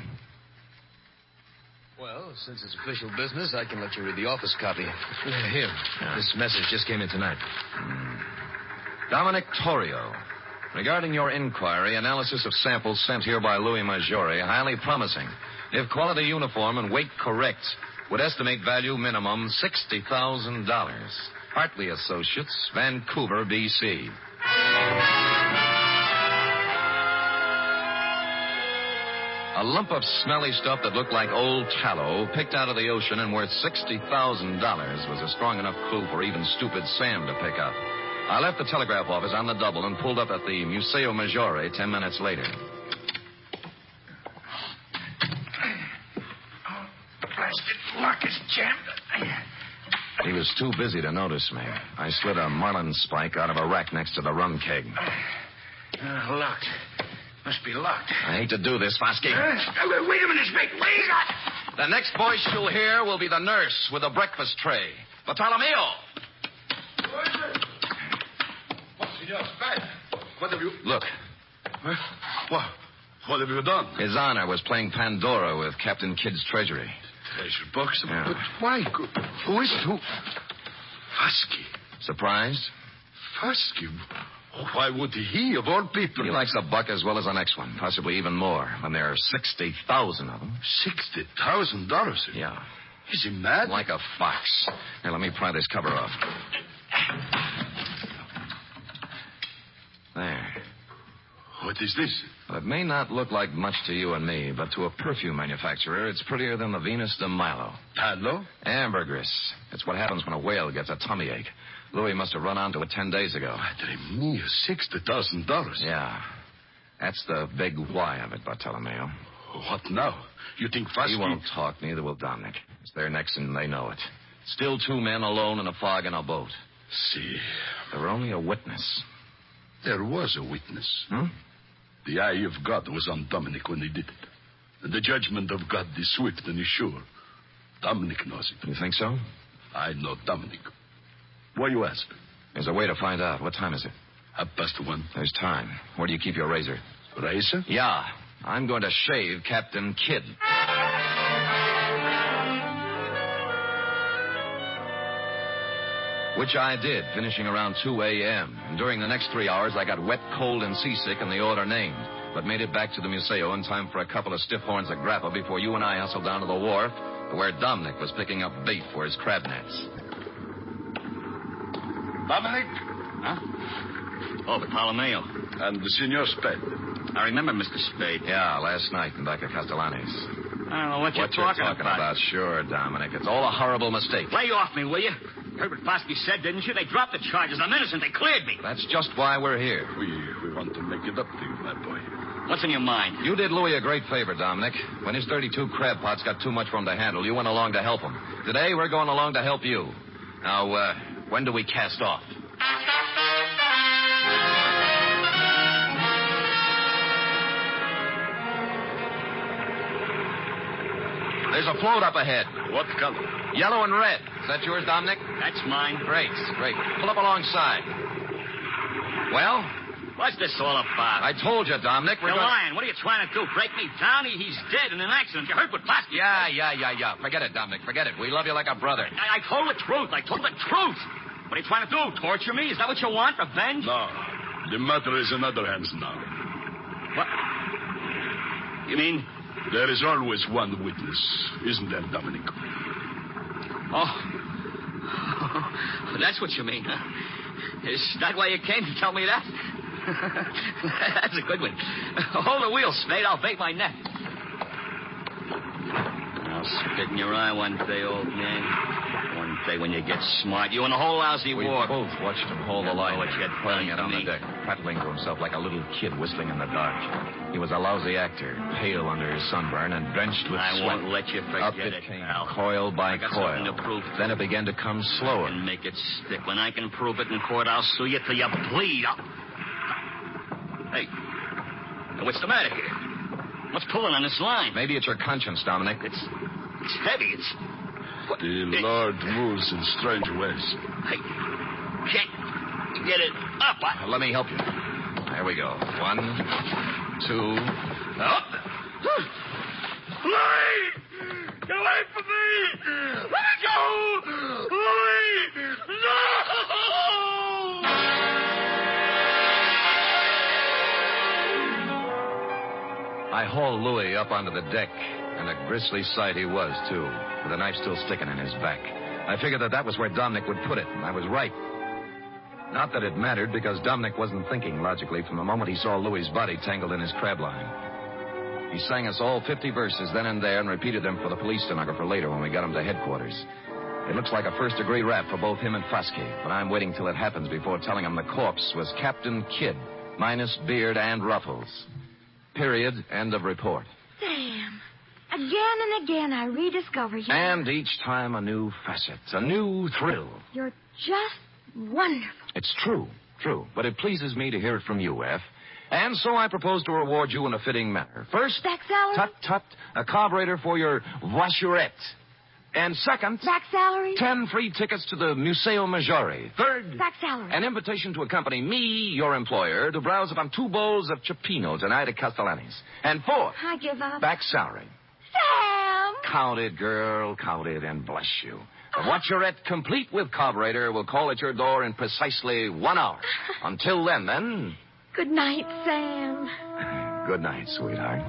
Well, since it's official business, I can let you read the office copy. Here. Yeah. This message just came in tonight. Dominic Torrio. Regarding your inquiry, analysis of samples sent here by Louis Maggiore, highly promising. If quality uniform and weight correct, would estimate value minimum $60,000. Hartley Associates, Vancouver, B.C. A lump of smelly stuff that looked like old tallow, picked out of the ocean and worth $60,000, was a strong enough clue for even stupid Sam to pick up. I left the telegraph office on the double and pulled up at the Museo Maggiore 10 minutes later. Blasted lock is jammed. He was too busy to notice me. I slid a marlin spike out of a rack next to the rum keg. Locked. Must be locked. I hate to do this, Fosky. Wait a minute, Spade. Wait. The next voice you'll hear will be the nurse with a breakfast tray. Bartolomeo! What have you... Look. What have you done? His Honor was playing Pandora with Captain Kidd's treasury. Treasure box? Yeah. But why? Who is it? Who? Fosky. Surprised? Fosky? Why would he, of all people? He likes a buck as well as the next one, possibly even more, when there are 60,000 of them. $60,000? Yeah. Is he mad? Like a fox. Now, let me pry this cover off. There. What is this? Well, it may not look like much to you and me, but to a perfume manufacturer, it's prettier than the Venus de Milo. Tallow? Ambergris. It's what happens when a whale gets a tummy ache. Louis must have run onto it 10 days ago. Madre mia, $60,000. Yeah. That's the big why of it, Bartolomeo. What now? You think Fosky... He won't talk, neither will Dominic. It's their necks and they know it. Still 2 men alone in a fog in a boat. See. There were only a witness. There was a witness. Hmm? The eye of God was on Dominic when he did it. And the judgment of God is swift and is sure. Dominic knows it. You think so? I know Dominic. Why you ask? There's a way to find out. What time is it? 1:30. There's time. Where do you keep your razor? Razor? Yeah. I'm going to shave Captain Kidd. Which I did, finishing around 2 a.m. And during the next 3 hours, I got wet, cold, and seasick in the order named, but made it back to the Museo in time for a couple of stiff horns of grappa before you and I hustled down to the wharf to where Dominic was picking up bait for his crab nets. Dominic? Huh? Oh, Bartolomeo. And the Senor Spade. I remember Mr. Spade. Yeah, last night in back at Castellani's. I don't know what you're talking about. Sure, Dominic. It's all a horrible mistake. Lay off me, will you? Heard what Fosky said, didn't you? They dropped the charges. I'm innocent. They cleared me. That's just why we're here. We want to make it up to you, my boy. What's in your mind? You did Louis a great favor, Dominic. When his 32 crab pots got too much for him to handle, you went along to help him. Today, we're going along to help you. Now, when do we cast off? There's a float up ahead. What color? Yellow and red. Is that yours, Dominic? That's mine. Great. Pull up alongside. Well? What's this all about? I told you, Dominic. You're lying. What are you trying to do? Break me down? He's dead in an accident. You heard what Plasky Yeah. Forget it, Dominic. Forget it. We love you like a brother. I told the truth. I told the truth. What are you trying to do? Torture me? Is that what you want? Revenge? No. The matter is in other hands now. What? You mean? There is always one witness. Isn't there, Dominic? Oh. That's what you mean, huh? Is that why you came to tell me that? That's a good one. Hold the wheel, Spade. I'll bait my net. I'll spit in your eye one day, old man. One day when you get smart. You and the whole lousy We war. both watched him hold the line. What you had playing planned it on for the me. deck, prattling to himself like a little kid whistling in the dark. He was a lousy actor, pale under his sunburn and drenched with I sweat. won't let you forget Up it came, pal. coil by I got coil. something to prove. Then it began to come slower. I can make it stick. When I can prove it in court, I'll sue you till you bleed. Hey, what's the matter here? What's pulling on this line? Maybe it's your conscience, Dominic. It's heavy. The Lord moves in strange ways. I can't get it up. Let me help you. There we go. 1, 2. Up. Louie! Get away from me! Let me go! Louie! No! I hauled Louis up onto the deck, and a grisly sight he was, too, with a knife still sticking in his back. I figured that was where Dominic would put it, and I was right. Not that it mattered, because Dominic wasn't thinking logically from the moment he saw Louis's body tangled in his crab line. He sang us all 50 verses then and there and repeated them for the police stenographer later when we got him to headquarters. It looks like a first-degree rap for both him and Foskey, but I'm waiting till it happens before telling him the corpse was Captain Kidd, minus beard and ruffles. Period. End of report. Sam, again and again I rediscover you. And each time a new facet, a new thrill. You're just wonderful. It's true. But it pleases me to hear it from you, F. And so I propose to reward you in a fitting manner. First, back salary? Tut, a carburetor for your voiturette. And second, back salary? 10 free tickets to the Museo Maggiore. Third, back salary. An invitation to accompany me, your employer, to browse upon 2 bowls of Cioppino tonight at Castellani's. And fourth, I give up. back salary. Sam! Count it, girl, count it, and bless you. The voiturette, complete with carburetor, will call at your door in precisely 1 hour. Until then... Good night, Sam. Good night, sweetheart.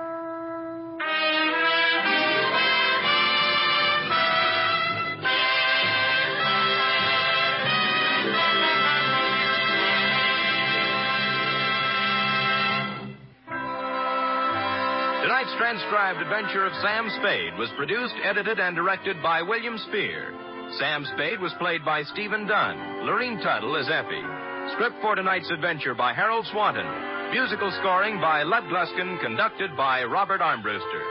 Tonight's transcribed adventure of Sam Spade was produced, edited, and directed by William Spear. Sam Spade was played by Stephen Dunn. Lorene Tuttle as Effie. Script for tonight's adventure by Harold Swanton. Musical scoring by Lud Gluskin, conducted by Robert Armbruster.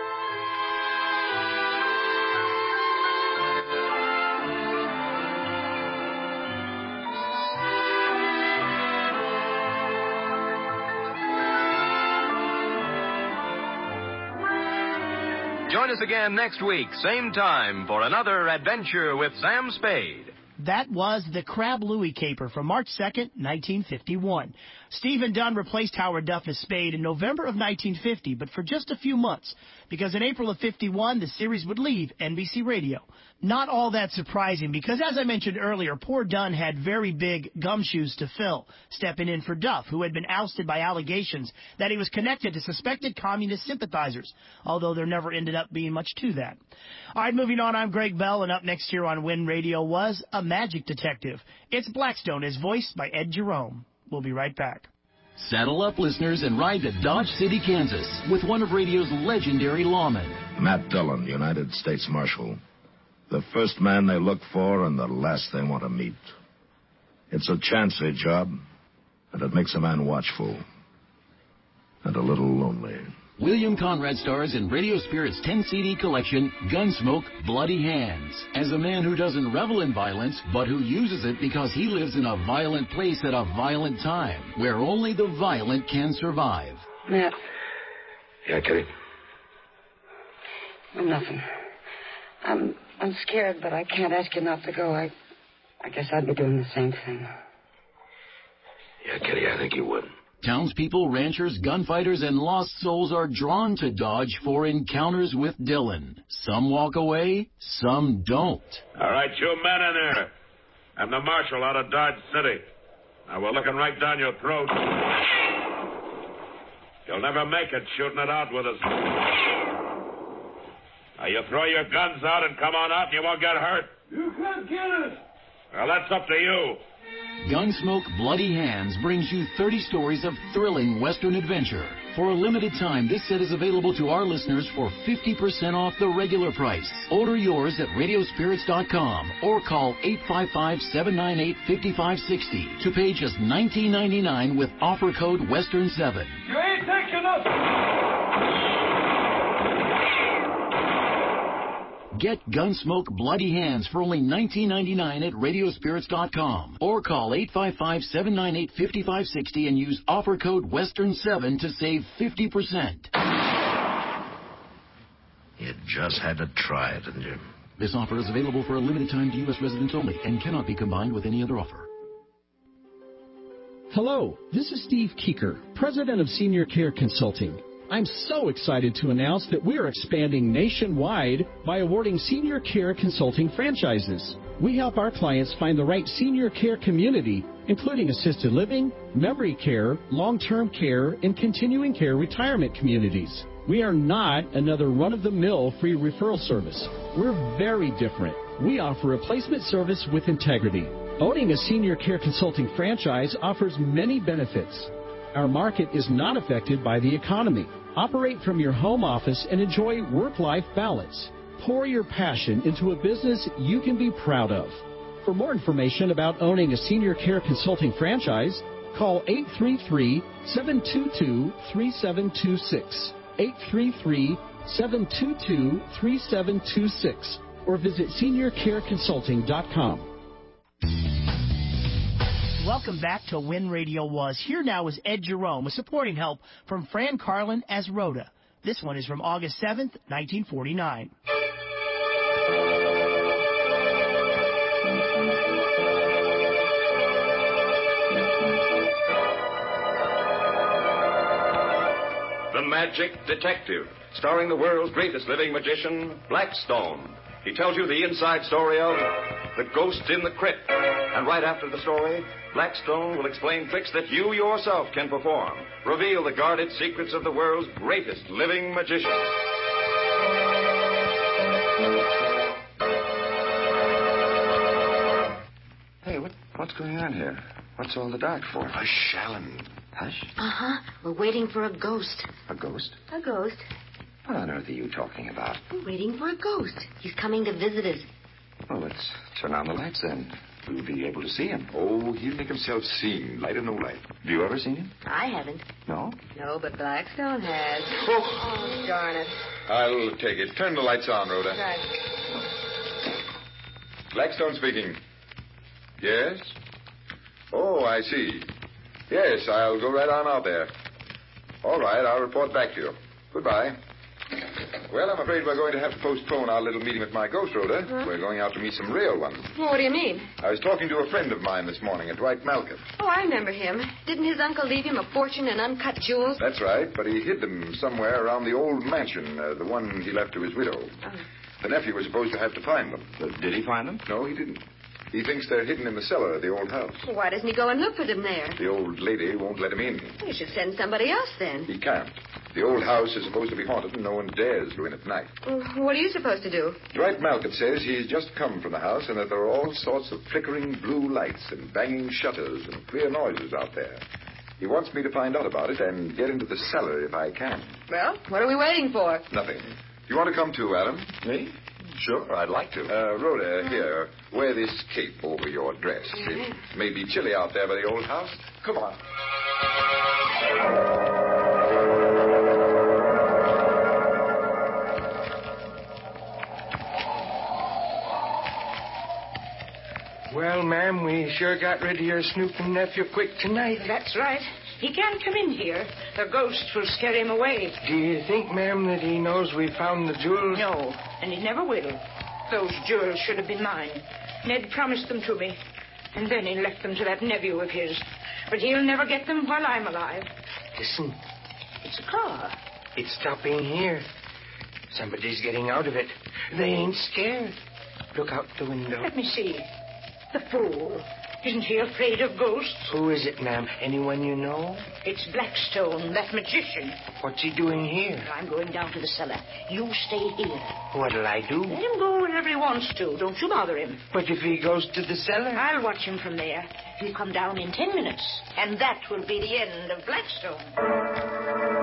Join us again next week, same time, for another adventure with Sam Spade. That was The Crab Louie Caper from March 2nd, 1951. Stephen Dunn replaced Howard Duff as Spade in November of 1950, but for just a few months, because in April of 51, the series would leave NBC Radio. Not all that surprising, because as I mentioned earlier, poor Dunn had very big gumshoes to fill, stepping in for Duff, who had been ousted by allegations that he was connected to suspected communist sympathizers, although there never ended up being much to that. All right, moving on, I'm Greg Bell, and up next here on Win Radio was A Magic Detective. It's Blackstone, as voiced by Ed Jerome. We'll be right back. Saddle up, listeners, and ride to Dodge City, Kansas, with one of radio's legendary lawmen. Matt Dillon, United States Marshal. The first man they look for and the last they want to meet. It's a chancy job, and it makes a man watchful and a little lonely. William Conrad stars in Radio Spirit's 10-CD collection, Gunsmoke, Bloody Hands, as a man who doesn't revel in violence, but who uses it because he lives in a violent place at a violent time, where only the violent can survive. Yeah. Yeah, Kitty. Nothing. I'm scared, but I can't ask you not to go. I guess I'd be doing the same thing. Yeah, Kitty, I think you would. Townspeople, ranchers, gunfighters, and lost souls are drawn to Dodge for encounters with Dillon. Some walk away, some don't. All right, you men in there. I'm the marshal out of Dodge City. Now, we're looking right down your throat. You'll never make it shooting it out with us. Now, you throw your guns out and come on out and you won't get hurt. You can't get us. Well, that's up to you. Gunsmoke Bloody Hands brings you 30 stories of thrilling Western adventure. For a limited time, this set is available to our listeners for 50% off the regular price. Order yours at radiospirits.com or call 855-798-5560 to pay just $19.99 with offer code Western7. You ain't taking us. Get Gunsmoke Bloody Hands for only $19.99 at radiospirits.com or call 855-798-5560 and use offer code Western7 to save 50%. You just had to try it, didn't you? This offer is available for a limited time to U.S. residents only and cannot be combined with any other offer. Hello, this is Steve Keeker, President of Senior Care Consulting. I'm so excited to announce that we are expanding nationwide by awarding senior care consulting franchises. We help our clients find the right senior care community, including assisted living, memory care, long-term care, and continuing care retirement communities. We are not another run-of-the-mill free referral service. We're very different. We offer a placement service with integrity. Owning a senior care consulting franchise offers many benefits. Our market is not affected by the economy. Operate from your home office and enjoy work-life balance. Pour your passion into a business you can be proud of. For more information about owning a senior care consulting franchise, call 833-722-3726, 833-722-3726, or visit seniorcareconsulting.com. Welcome back to When Radio Was. Here now is Ed Jerome with supporting help from Fran Carlin as Rhoda. This one is from August 7th, 1949. The Magic Detective, starring the world's greatest living magician, Blackstone. He tells you the inside story of The Ghost in the Crypt. And right after the story, Blackstone will explain tricks that you yourself can perform. Reveal the guarded secrets of the world's greatest living magician. Hey, what's going on here? What's all the dark for? Hush, Alan. Hush? Uh-huh. We're waiting for a ghost. A ghost? A ghost. What on earth are you talking about? We're waiting for a ghost. He's coming to visit us. Well, let's turn on the lights then. We'll be able to see him. Oh, he'll make himself seen, light or no light. Have you ever seen him? I haven't. No? No, but Blackstone has. Oh, darn it. I'll take it. Turn the lights on, Rhoda. Right. Blackstone speaking. Yes? Oh, I see. Yes, I'll go right on out there. All right, I'll report back to you. Goodbye. Well, I'm afraid we're going to have to postpone our little meeting with my ghost, Rhoda. Huh? We're going out to meet some real ones. Well, what do you mean? I was talking to a friend of mine this morning, a Dwight Malkin. Oh, I remember him. Didn't his uncle leave him a fortune in uncut jewels? That's right, but he hid them somewhere around the old mansion, the one he left to his widow. Oh. The nephew was supposed to have to find them. But did he find them? No, he didn't. He thinks they're hidden in the cellar of the old house. Well, why doesn't he go and look for them there? The old lady won't let him in. Well, you should send somebody else then. He can't. The old house is supposed to be haunted and no one dares go in at night. Well, what are you supposed to do? Dwight Malkin says he's just come from the house and that there are all sorts of flickering blue lights and banging shutters and queer noises out there. He wants me to find out about it and get into the cellar if I can. Well, what are we waiting for? Nothing. Do you want to come too, Adam? Me? Sure, I'd like to. Rhoda, here, wear this cape over your dress. It may be chilly out there by the old house. Come on. Well, ma'am, we sure got rid of your snooping nephew quick tonight. That's right. He can't come in here. The ghosts will scare him away. Do you think, ma'am, that he knows we found the jewels? No, and he never will. Those jewels should have been mine. Ned promised them to me, and then he left them to that nephew of his. But he'll never get them while I'm alive. Listen. It's a car. It's stopping here. Somebody's getting out of it. They ain't scared. Look out the window. Let me see. The fool. Isn't he afraid of ghosts? Who is it, ma'am? Anyone you know? It's Blackstone, that magician. What's he doing here? I'm going down to the cellar. You stay here. What'll I do? Let him go wherever he wants to. Don't you bother him. But if he goes to the cellar? I'll watch him from there. He'll come down in 10 minutes. And that will be the end of Blackstone.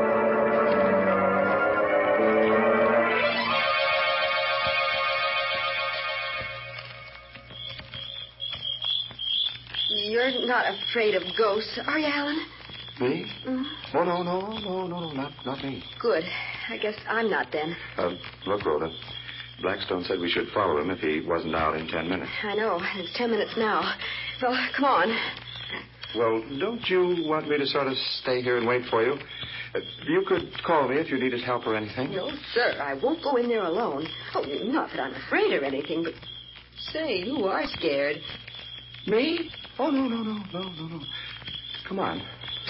You're not afraid of ghosts, are you, Alan? Me? Mm. Oh, no, not me. Good. I guess I'm not then. Look, Rhoda. Blackstone said we should follow him if he wasn't out in 10 minutes. I know. It's 10 minutes now. Well, come on. Well, don't you want me to sort of stay here and wait for you? You could call me if you needed help or anything. No, sir. I won't go in there alone. Oh, not that I'm afraid or anything, but... Say, you are scared. Me? Oh, no. Come on.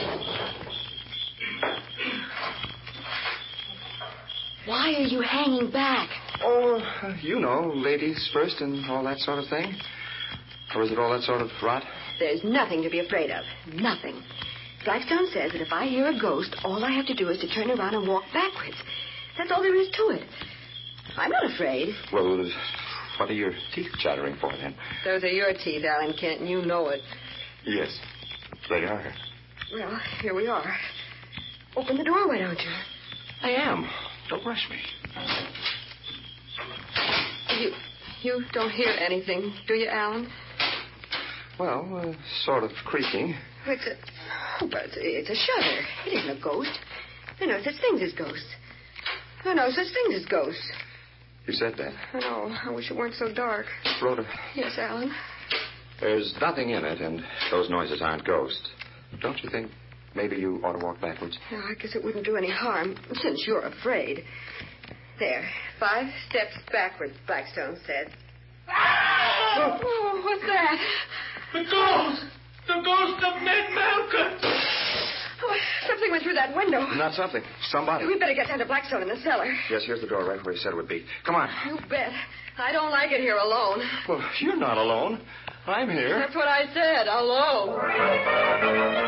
Why are you hanging back? Oh, you know, ladies first and all that sort of thing. Or is it all that sort of rot? There's nothing to be afraid of. Nothing. Blackstone says that if I hear a ghost, all I have to do is to turn around and walk backwards. That's all there is to it. I'm not afraid. Well, what are your teeth chattering for, then? Those are your teeth, Alan Kent, and you know it. Yes, they are. Well, here we are. Open the door, why don't you? I am. Don't rush me. You don't hear anything, do you, Alan? Well, sort of creaking. It's a shutter. It isn't a ghost. There are no such things as ghosts. There are no such things as ghosts. You said that? I know. I wish it weren't so dark. Rhoda. Yes, Alan? There's nothing in it, and those noises aren't ghosts. Don't you think maybe you ought to walk backwards? No, I guess it wouldn't do any harm, since you're afraid. There. 5 steps backwards, Blackstone said. Oh, what's that? The ghost! The ghost of Ned Malcolm! Oh, something went through that window. Not something. Somebody. We'd better get down to Blackstone in the cellar. Yes, here's the door right where he said it would be. Come on. You bet. I don't like it here alone. Well, you're not alone. I'm here. That's what I said, alone.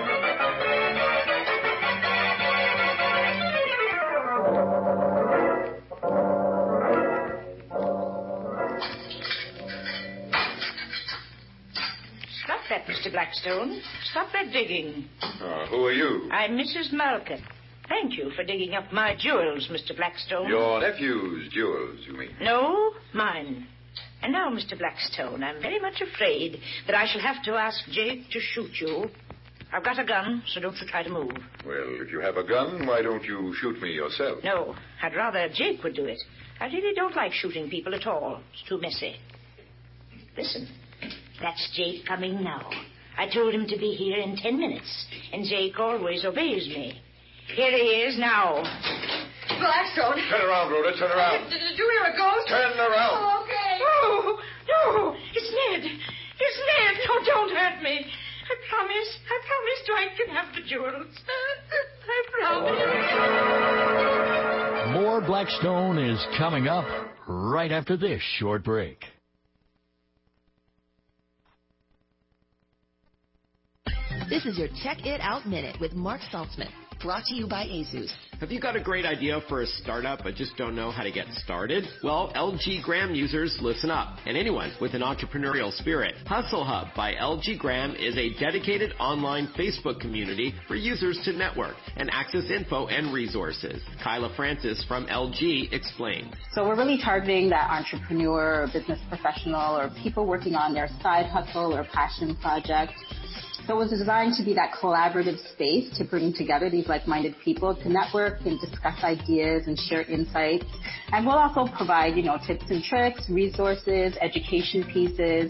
Stop that, Mr. Blackstone. Stop that digging. Who are you? I'm Mrs. Malkin. Thank you for digging up my jewels, Mr. Blackstone. Your nephew's jewels, you mean? No, mine. And now, Mr. Blackstone, I'm very much afraid that I shall have to ask Jake to shoot you. I've got a gun, so don't you try to move. Well, if you have a gun, why don't you shoot me yourself? No, I'd rather Jake would do it. I really don't like shooting people at all. It's too messy. Listen, that's Jake coming now. I told him to be here in 10 minutes, and Jake always obeys me. Here he is now. Blackstone. Turn around, Rhoda, turn around. Did you hear a ghost? Turn around. Oh, okay. No, it's Ned. It's Ned. No, don't hurt me. I promise Dwight can have the jewels. I promise. More Blackstone is coming up right after this short break. This is your Check It Out Minute with Mark Saltzman, brought to you by ASUS. Have you got a great idea for a startup but just don't know how to get started? Well, LG Gram users, listen up. And anyone with an entrepreneurial spirit. Hustle Hub by LG Gram is a dedicated online Facebook community for users to network and access info and resources. Kyla Francis from LG explains. So we're really targeting that entrepreneur or business professional or people working on their side hustle or passion project. So it was designed to be that collaborative space to bring together these like-minded people to network and discuss ideas and share insights. And we'll also provide, tips and tricks, resources, education pieces.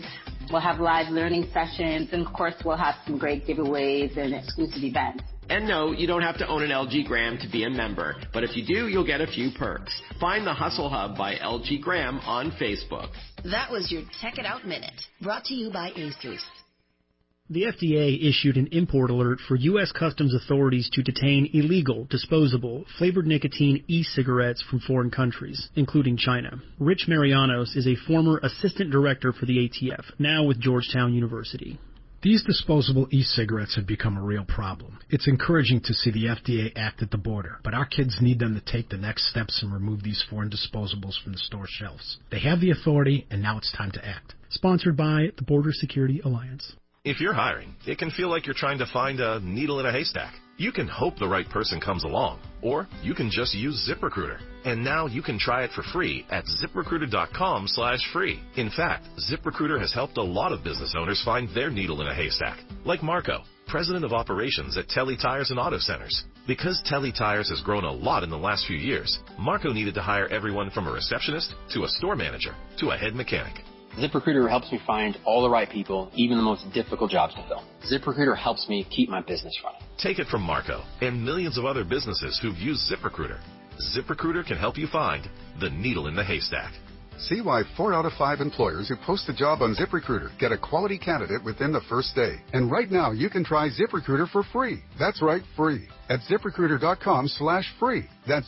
We'll have live learning sessions, and of course, we'll have some great giveaways and exclusive events. And no, you don't have to own an LG Gram to be a member. But if you do, you'll get a few perks. Find the Hustle Hub by LG Gram on Facebook. That was your Check It Out Minute, brought to you by Asus. The FDA issued an import alert for U.S. Customs authorities to detain illegal, disposable, flavored nicotine e-cigarettes from foreign countries, including China. Rich Marianos is a former assistant director for the ATF, now with Georgetown University. These disposable e-cigarettes have become a real problem. It's encouraging to see the FDA act at the border, but our kids need them to take the next steps and remove these foreign disposables from the store shelves. They have the authority, and now it's time to act. Sponsored by the Border Security Alliance. If you're hiring, it can feel like you're trying to find a needle in a haystack. You can hope the right person comes along, or you can just use ZipRecruiter. And now you can try it for free at ZipRecruiter.com/free. In fact, ZipRecruiter has helped a lot of business owners find their needle in a haystack, like Marco, president of operations at Telly Tires and Auto Centers. Because Telly Tires has grown a lot in the last few years, Marco needed to hire everyone from a receptionist to a store manager to a head mechanic. ZipRecruiter helps me find all the right people, even the most difficult jobs to fill. ZipRecruiter helps me keep my business running. Take it from Marco and millions of other businesses who've used ZipRecruiter. ZipRecruiter can help you find the needle in the haystack. See why 4 out of 5 employers who post a job on ZipRecruiter get a quality candidate within the first day. And right now, you can try ZipRecruiter for free. That's right, free. At ZipRecruiter.com/free. That's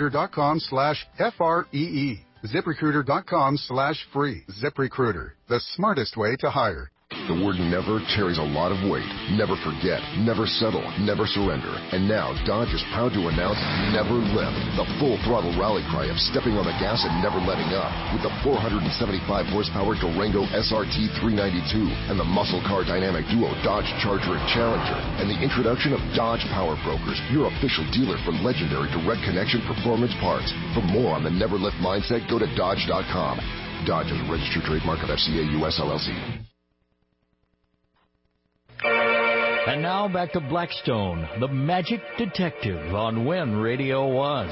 ZipRecruiter.com/FREE. ZipRecruiter.com/free. ZipRecruiter, the smartest way to hire. The word never carries a lot of weight. Never forget, never settle, never surrender. And now Dodge is proud to announce Never Lift, the full throttle rally cry of stepping on the gas and never letting up. With the 475 horsepower Durango SRT 392 and the muscle car dynamic duo Dodge Charger and Challenger, and the introduction of Dodge Power Brokers, your official dealer for legendary direct connection performance parts. For more on the Never Lift mindset, go to Dodge.com. Dodge is a registered trademark of FCA US LLC. And now back to Blackstone, the magic detective on When Radio Was.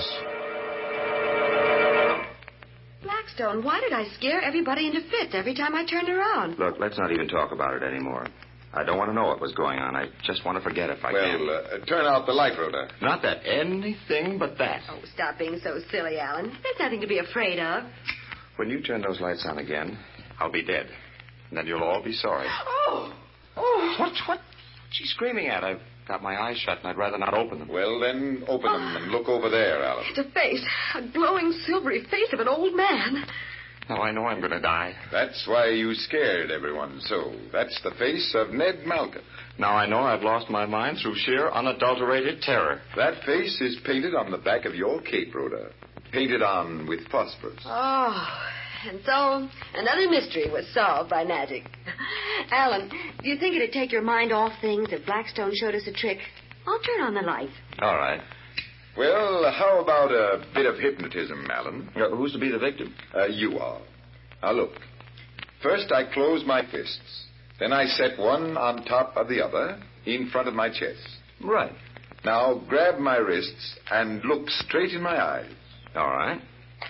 Blackstone, why did I scare everybody into fits every time I turned around? Look, let's not even talk about it anymore. I don't want to know what was going on. I just want to forget if I can. Well, turn out the light, Rhoda. Not that. Anything but that. Oh, stop being so silly, Alan. There's nothing to be afraid of. When you turn those lights on again, I'll be dead. And then you'll all be sorry. Oh! What? She's screaming at. I've got my eyes shut, and I'd rather not open them. Well, then open them and look over there, Alan. It's a face. A glowing, silvery face of an old man. Now I know I'm going to die. That's why you scared everyone so. That's the face of Ned Malcolm. Now I know I've lost my mind through sheer, unadulterated terror. That face is painted on the back of your cape, Rhoda. Painted on with phosphorus. Oh, and so another mystery was solved by magic. Alan, do you think it'd take your mind off things if Blackstone showed us a trick? I'll turn on the light. All right. Well, how about a bit of hypnotism, Alan? Who's to be the victim? You are. Now, look. First, I close my fists. Then I set one on top of the other in front of my chest. Right. Now, grab my wrists and look straight in my eyes. All right.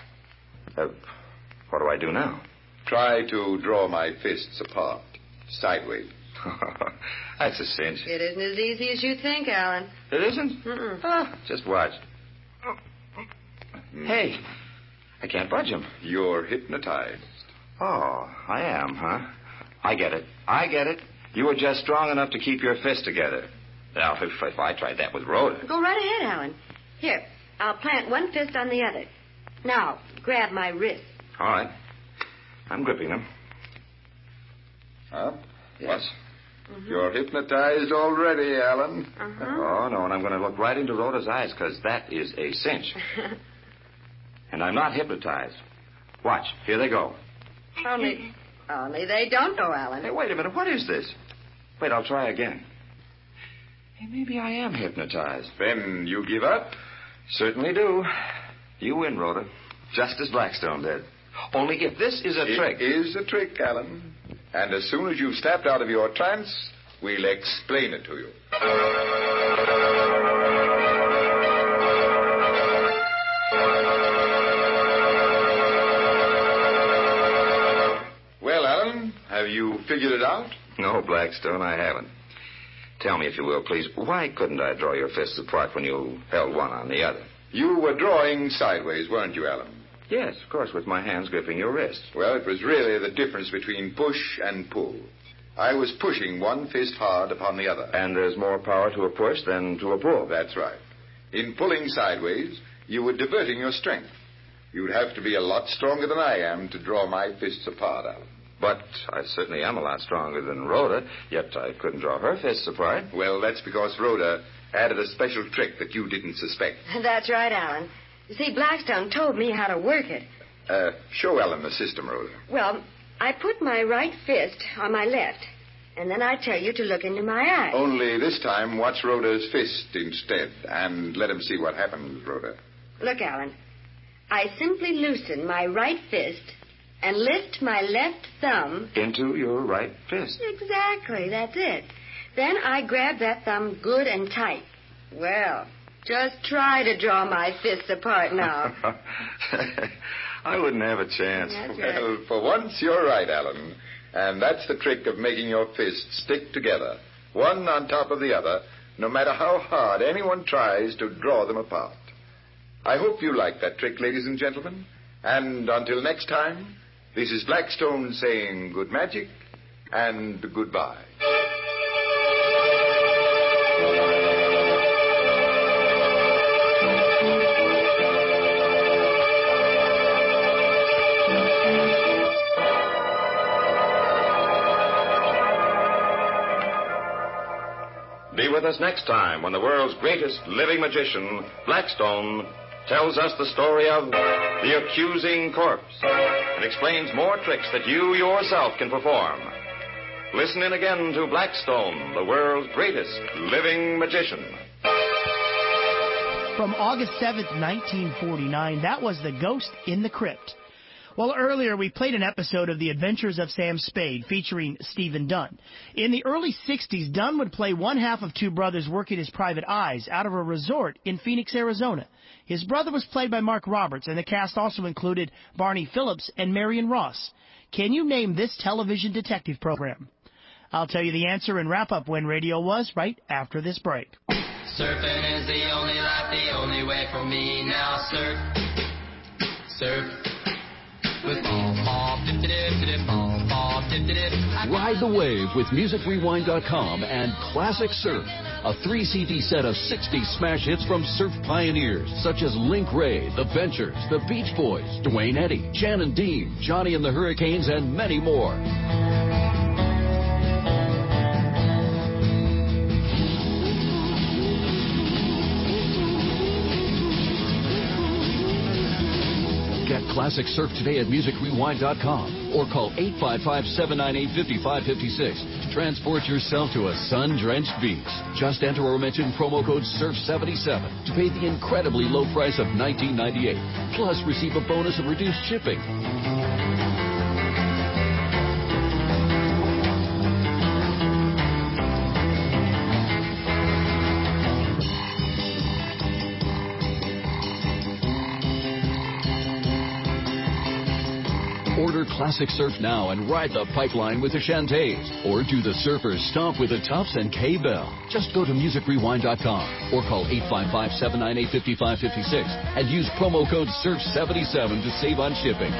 What do I do now? Try to draw my fists apart, sideways. That's a cinch. It isn't as easy as you think, Alan. It isn't? Mm-mm. Just watch. Hey, I can't budge him. You're hypnotized. Oh, I am, huh? I get it. You were just strong enough to keep your fists together. Now, if I tried that with Rhoda... Go right ahead, Alan. Here, I'll plant one fist on the other. Now, grab my wrist. All right. I'm gripping them. Huh? Yes. Mm-hmm. You're hypnotized already, Alan. Uh-huh. Oh, no, and I'm going to look right into Rhoda's eyes, because that is a cinch. And I'm not hypnotized. Watch. Here they go. Only they don't go, Alan. Hey, wait a minute. What is this? Wait, I'll try again. Hey, maybe I am hypnotized. Then you give up? Certainly do. You win, Rhoda. Just as Blackstone did. Only if this is a trick. It is a trick, Alan. And as soon as you've snapped out of your trance, we'll explain it to you. Well, Alan, have you figured it out? No, Blackstone, I haven't. Tell me, if you will, please, why couldn't I draw your fists apart when you held one on the other? You were drawing sideways, weren't you, Alan? Yes, of course, with my hands gripping your wrist. Well, it was really the difference between push and pull. I was pushing one fist hard upon the other. And there's more power to a push than to a pull. That's right. In pulling sideways, you were diverting your strength. You'd have to be a lot stronger than I am to draw my fists apart, Alan. But I certainly am a lot stronger than Rhoda, yet I couldn't draw her fists apart. Well, that's because Rhoda added a special trick that you didn't suspect. That's right, Alan. You see, Blackstone told me how to work it. Show Alan the system, Rhoda. Well, I put my right fist on my left, and then I tell you to look into my eye. Only this time, watch Rhoda's fist instead, and let him see what happens, Rhoda. Look, Alan, I simply loosen my right fist and lift my left thumb into your right fist. Exactly, that's it. Then I grab that thumb good and tight. Well, just try to draw my fists apart now. I wouldn't have a chance. That's right. Well, for once, you're right, Alan. And that's the trick of making your fists stick together, one on top of the other, no matter how hard anyone tries to draw them apart. I hope you like that trick, ladies and gentlemen. And until next time, this is Blackstone saying good magic and goodbye. Be with us next time when the world's greatest living magician, Blackstone, tells us the story of the accusing corpse and explains more tricks that you yourself can perform. Listen in again to Blackstone, the world's greatest living magician. From August 7th, 1949, that was The Ghost in the Crypt. Well, earlier we played an episode of The Adventures of Sam Spade featuring Stephen Dunn. In the early 60s, Dunn would play one half of two brothers working as private eyes out of a resort in Phoenix, Arizona. His brother was played by Mark Roberts, and the cast also included Barney Phillips and Marion Ross. Can you name this television detective program? I'll tell you the answer and wrap up When Radio Was right after this break. Surfing is the only life, the only way for me now. Surf. With Ride the wave with MusicRewind.com and Classic Surf, a 3-CD set of 60 smash hits from surf pioneers such as Link Wray, The Ventures, The Beach Boys, Dwayne Eddy, Jan and Dean, Johnny and the Hurricanes, and many more. Get Classic Surf today at MusicRewind.com or call 855-798-5556 to transport yourself to a sun-drenched beach. Just enter or mention promo code SURF77 to pay the incredibly low price of $19.98. Plus, receive a bonus of reduced shipping. Order Classic Surf now and ride the pipeline with the Shantays. Or do the surfers stomp with the Tufts and K-Bell. Just go to MusicRewind.com or call 855-798-5556 and use promo code SURF77 to save on shipping.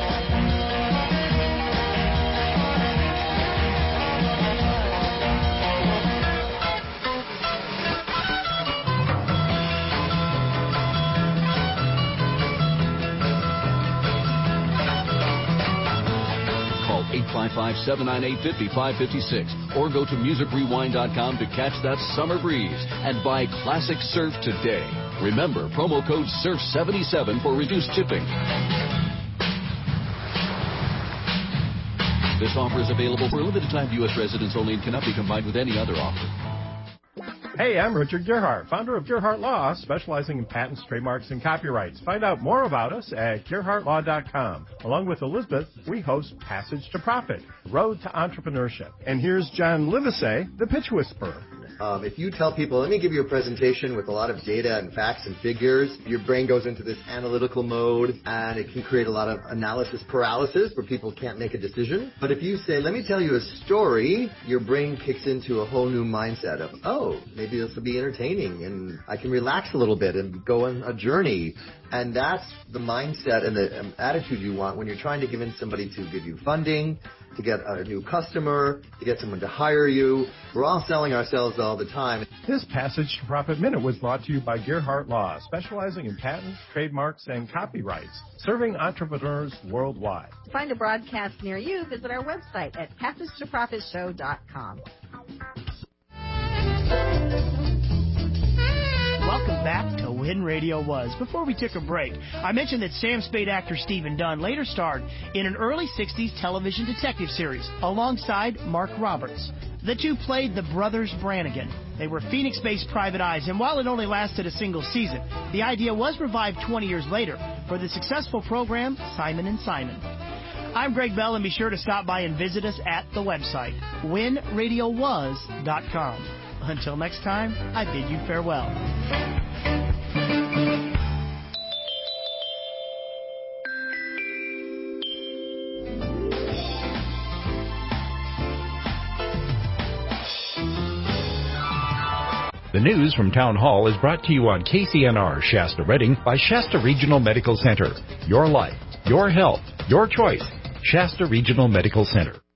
Call 855-798-5556 or go to MusicRewind.com to catch that summer breeze and buy Classic Surf today. Remember, promo code SURF77 for reduced shipping. This offer is available for a limited time to U.S. residents only and cannot be combined with any other offer. Hey, I'm Richard Gerhardt, founder of Gerhardt Law, specializing in patents, trademarks, and copyrights. Find out more about us at GerhardtLaw.com. Along with Elizabeth, we host Passage to Profit, Road to Entrepreneurship. And here's John Livesey, the Pitch Whisperer. If you tell people, let me give you a presentation with a lot of data and facts and figures, your brain goes into this analytical mode, and it can create a lot of analysis paralysis where people can't make a decision. But if you say, let me tell you a story, your brain kicks into a whole new mindset of, oh, maybe this will be entertaining, and I can relax a little bit and go on a journey. And that's the mindset and the attitude you want when you're trying to convince somebody to give you funding, to get a new customer, to get someone to hire you. We're all selling ourselves all the time. This Passage to Profit Minute was brought to you by Gerhardt Law, specializing in patents, trademarks, and copyrights, serving entrepreneurs worldwide. To find a broadcast near you, visit our website at PassageToProfitShow.com. Welcome back to When Radio Was. Before we took a break, I mentioned that Sam Spade actor Stephen Dunn later starred in an early 60s television detective series alongside Mark Roberts. The two played the Brothers Brannigan. They were Phoenix-based private eyes, and while it only lasted a single season, the idea was revived 20 years later for the successful program Simon & Simon. I'm Greg Bell, and be sure to stop by and visit us at the website, whenradiowas.com. Until next time, I bid you farewell. The news from Town Hall is brought to you on KCNR Shasta Redding by Shasta Regional Medical Center. Your life, your health, your choice. Shasta Regional Medical Center.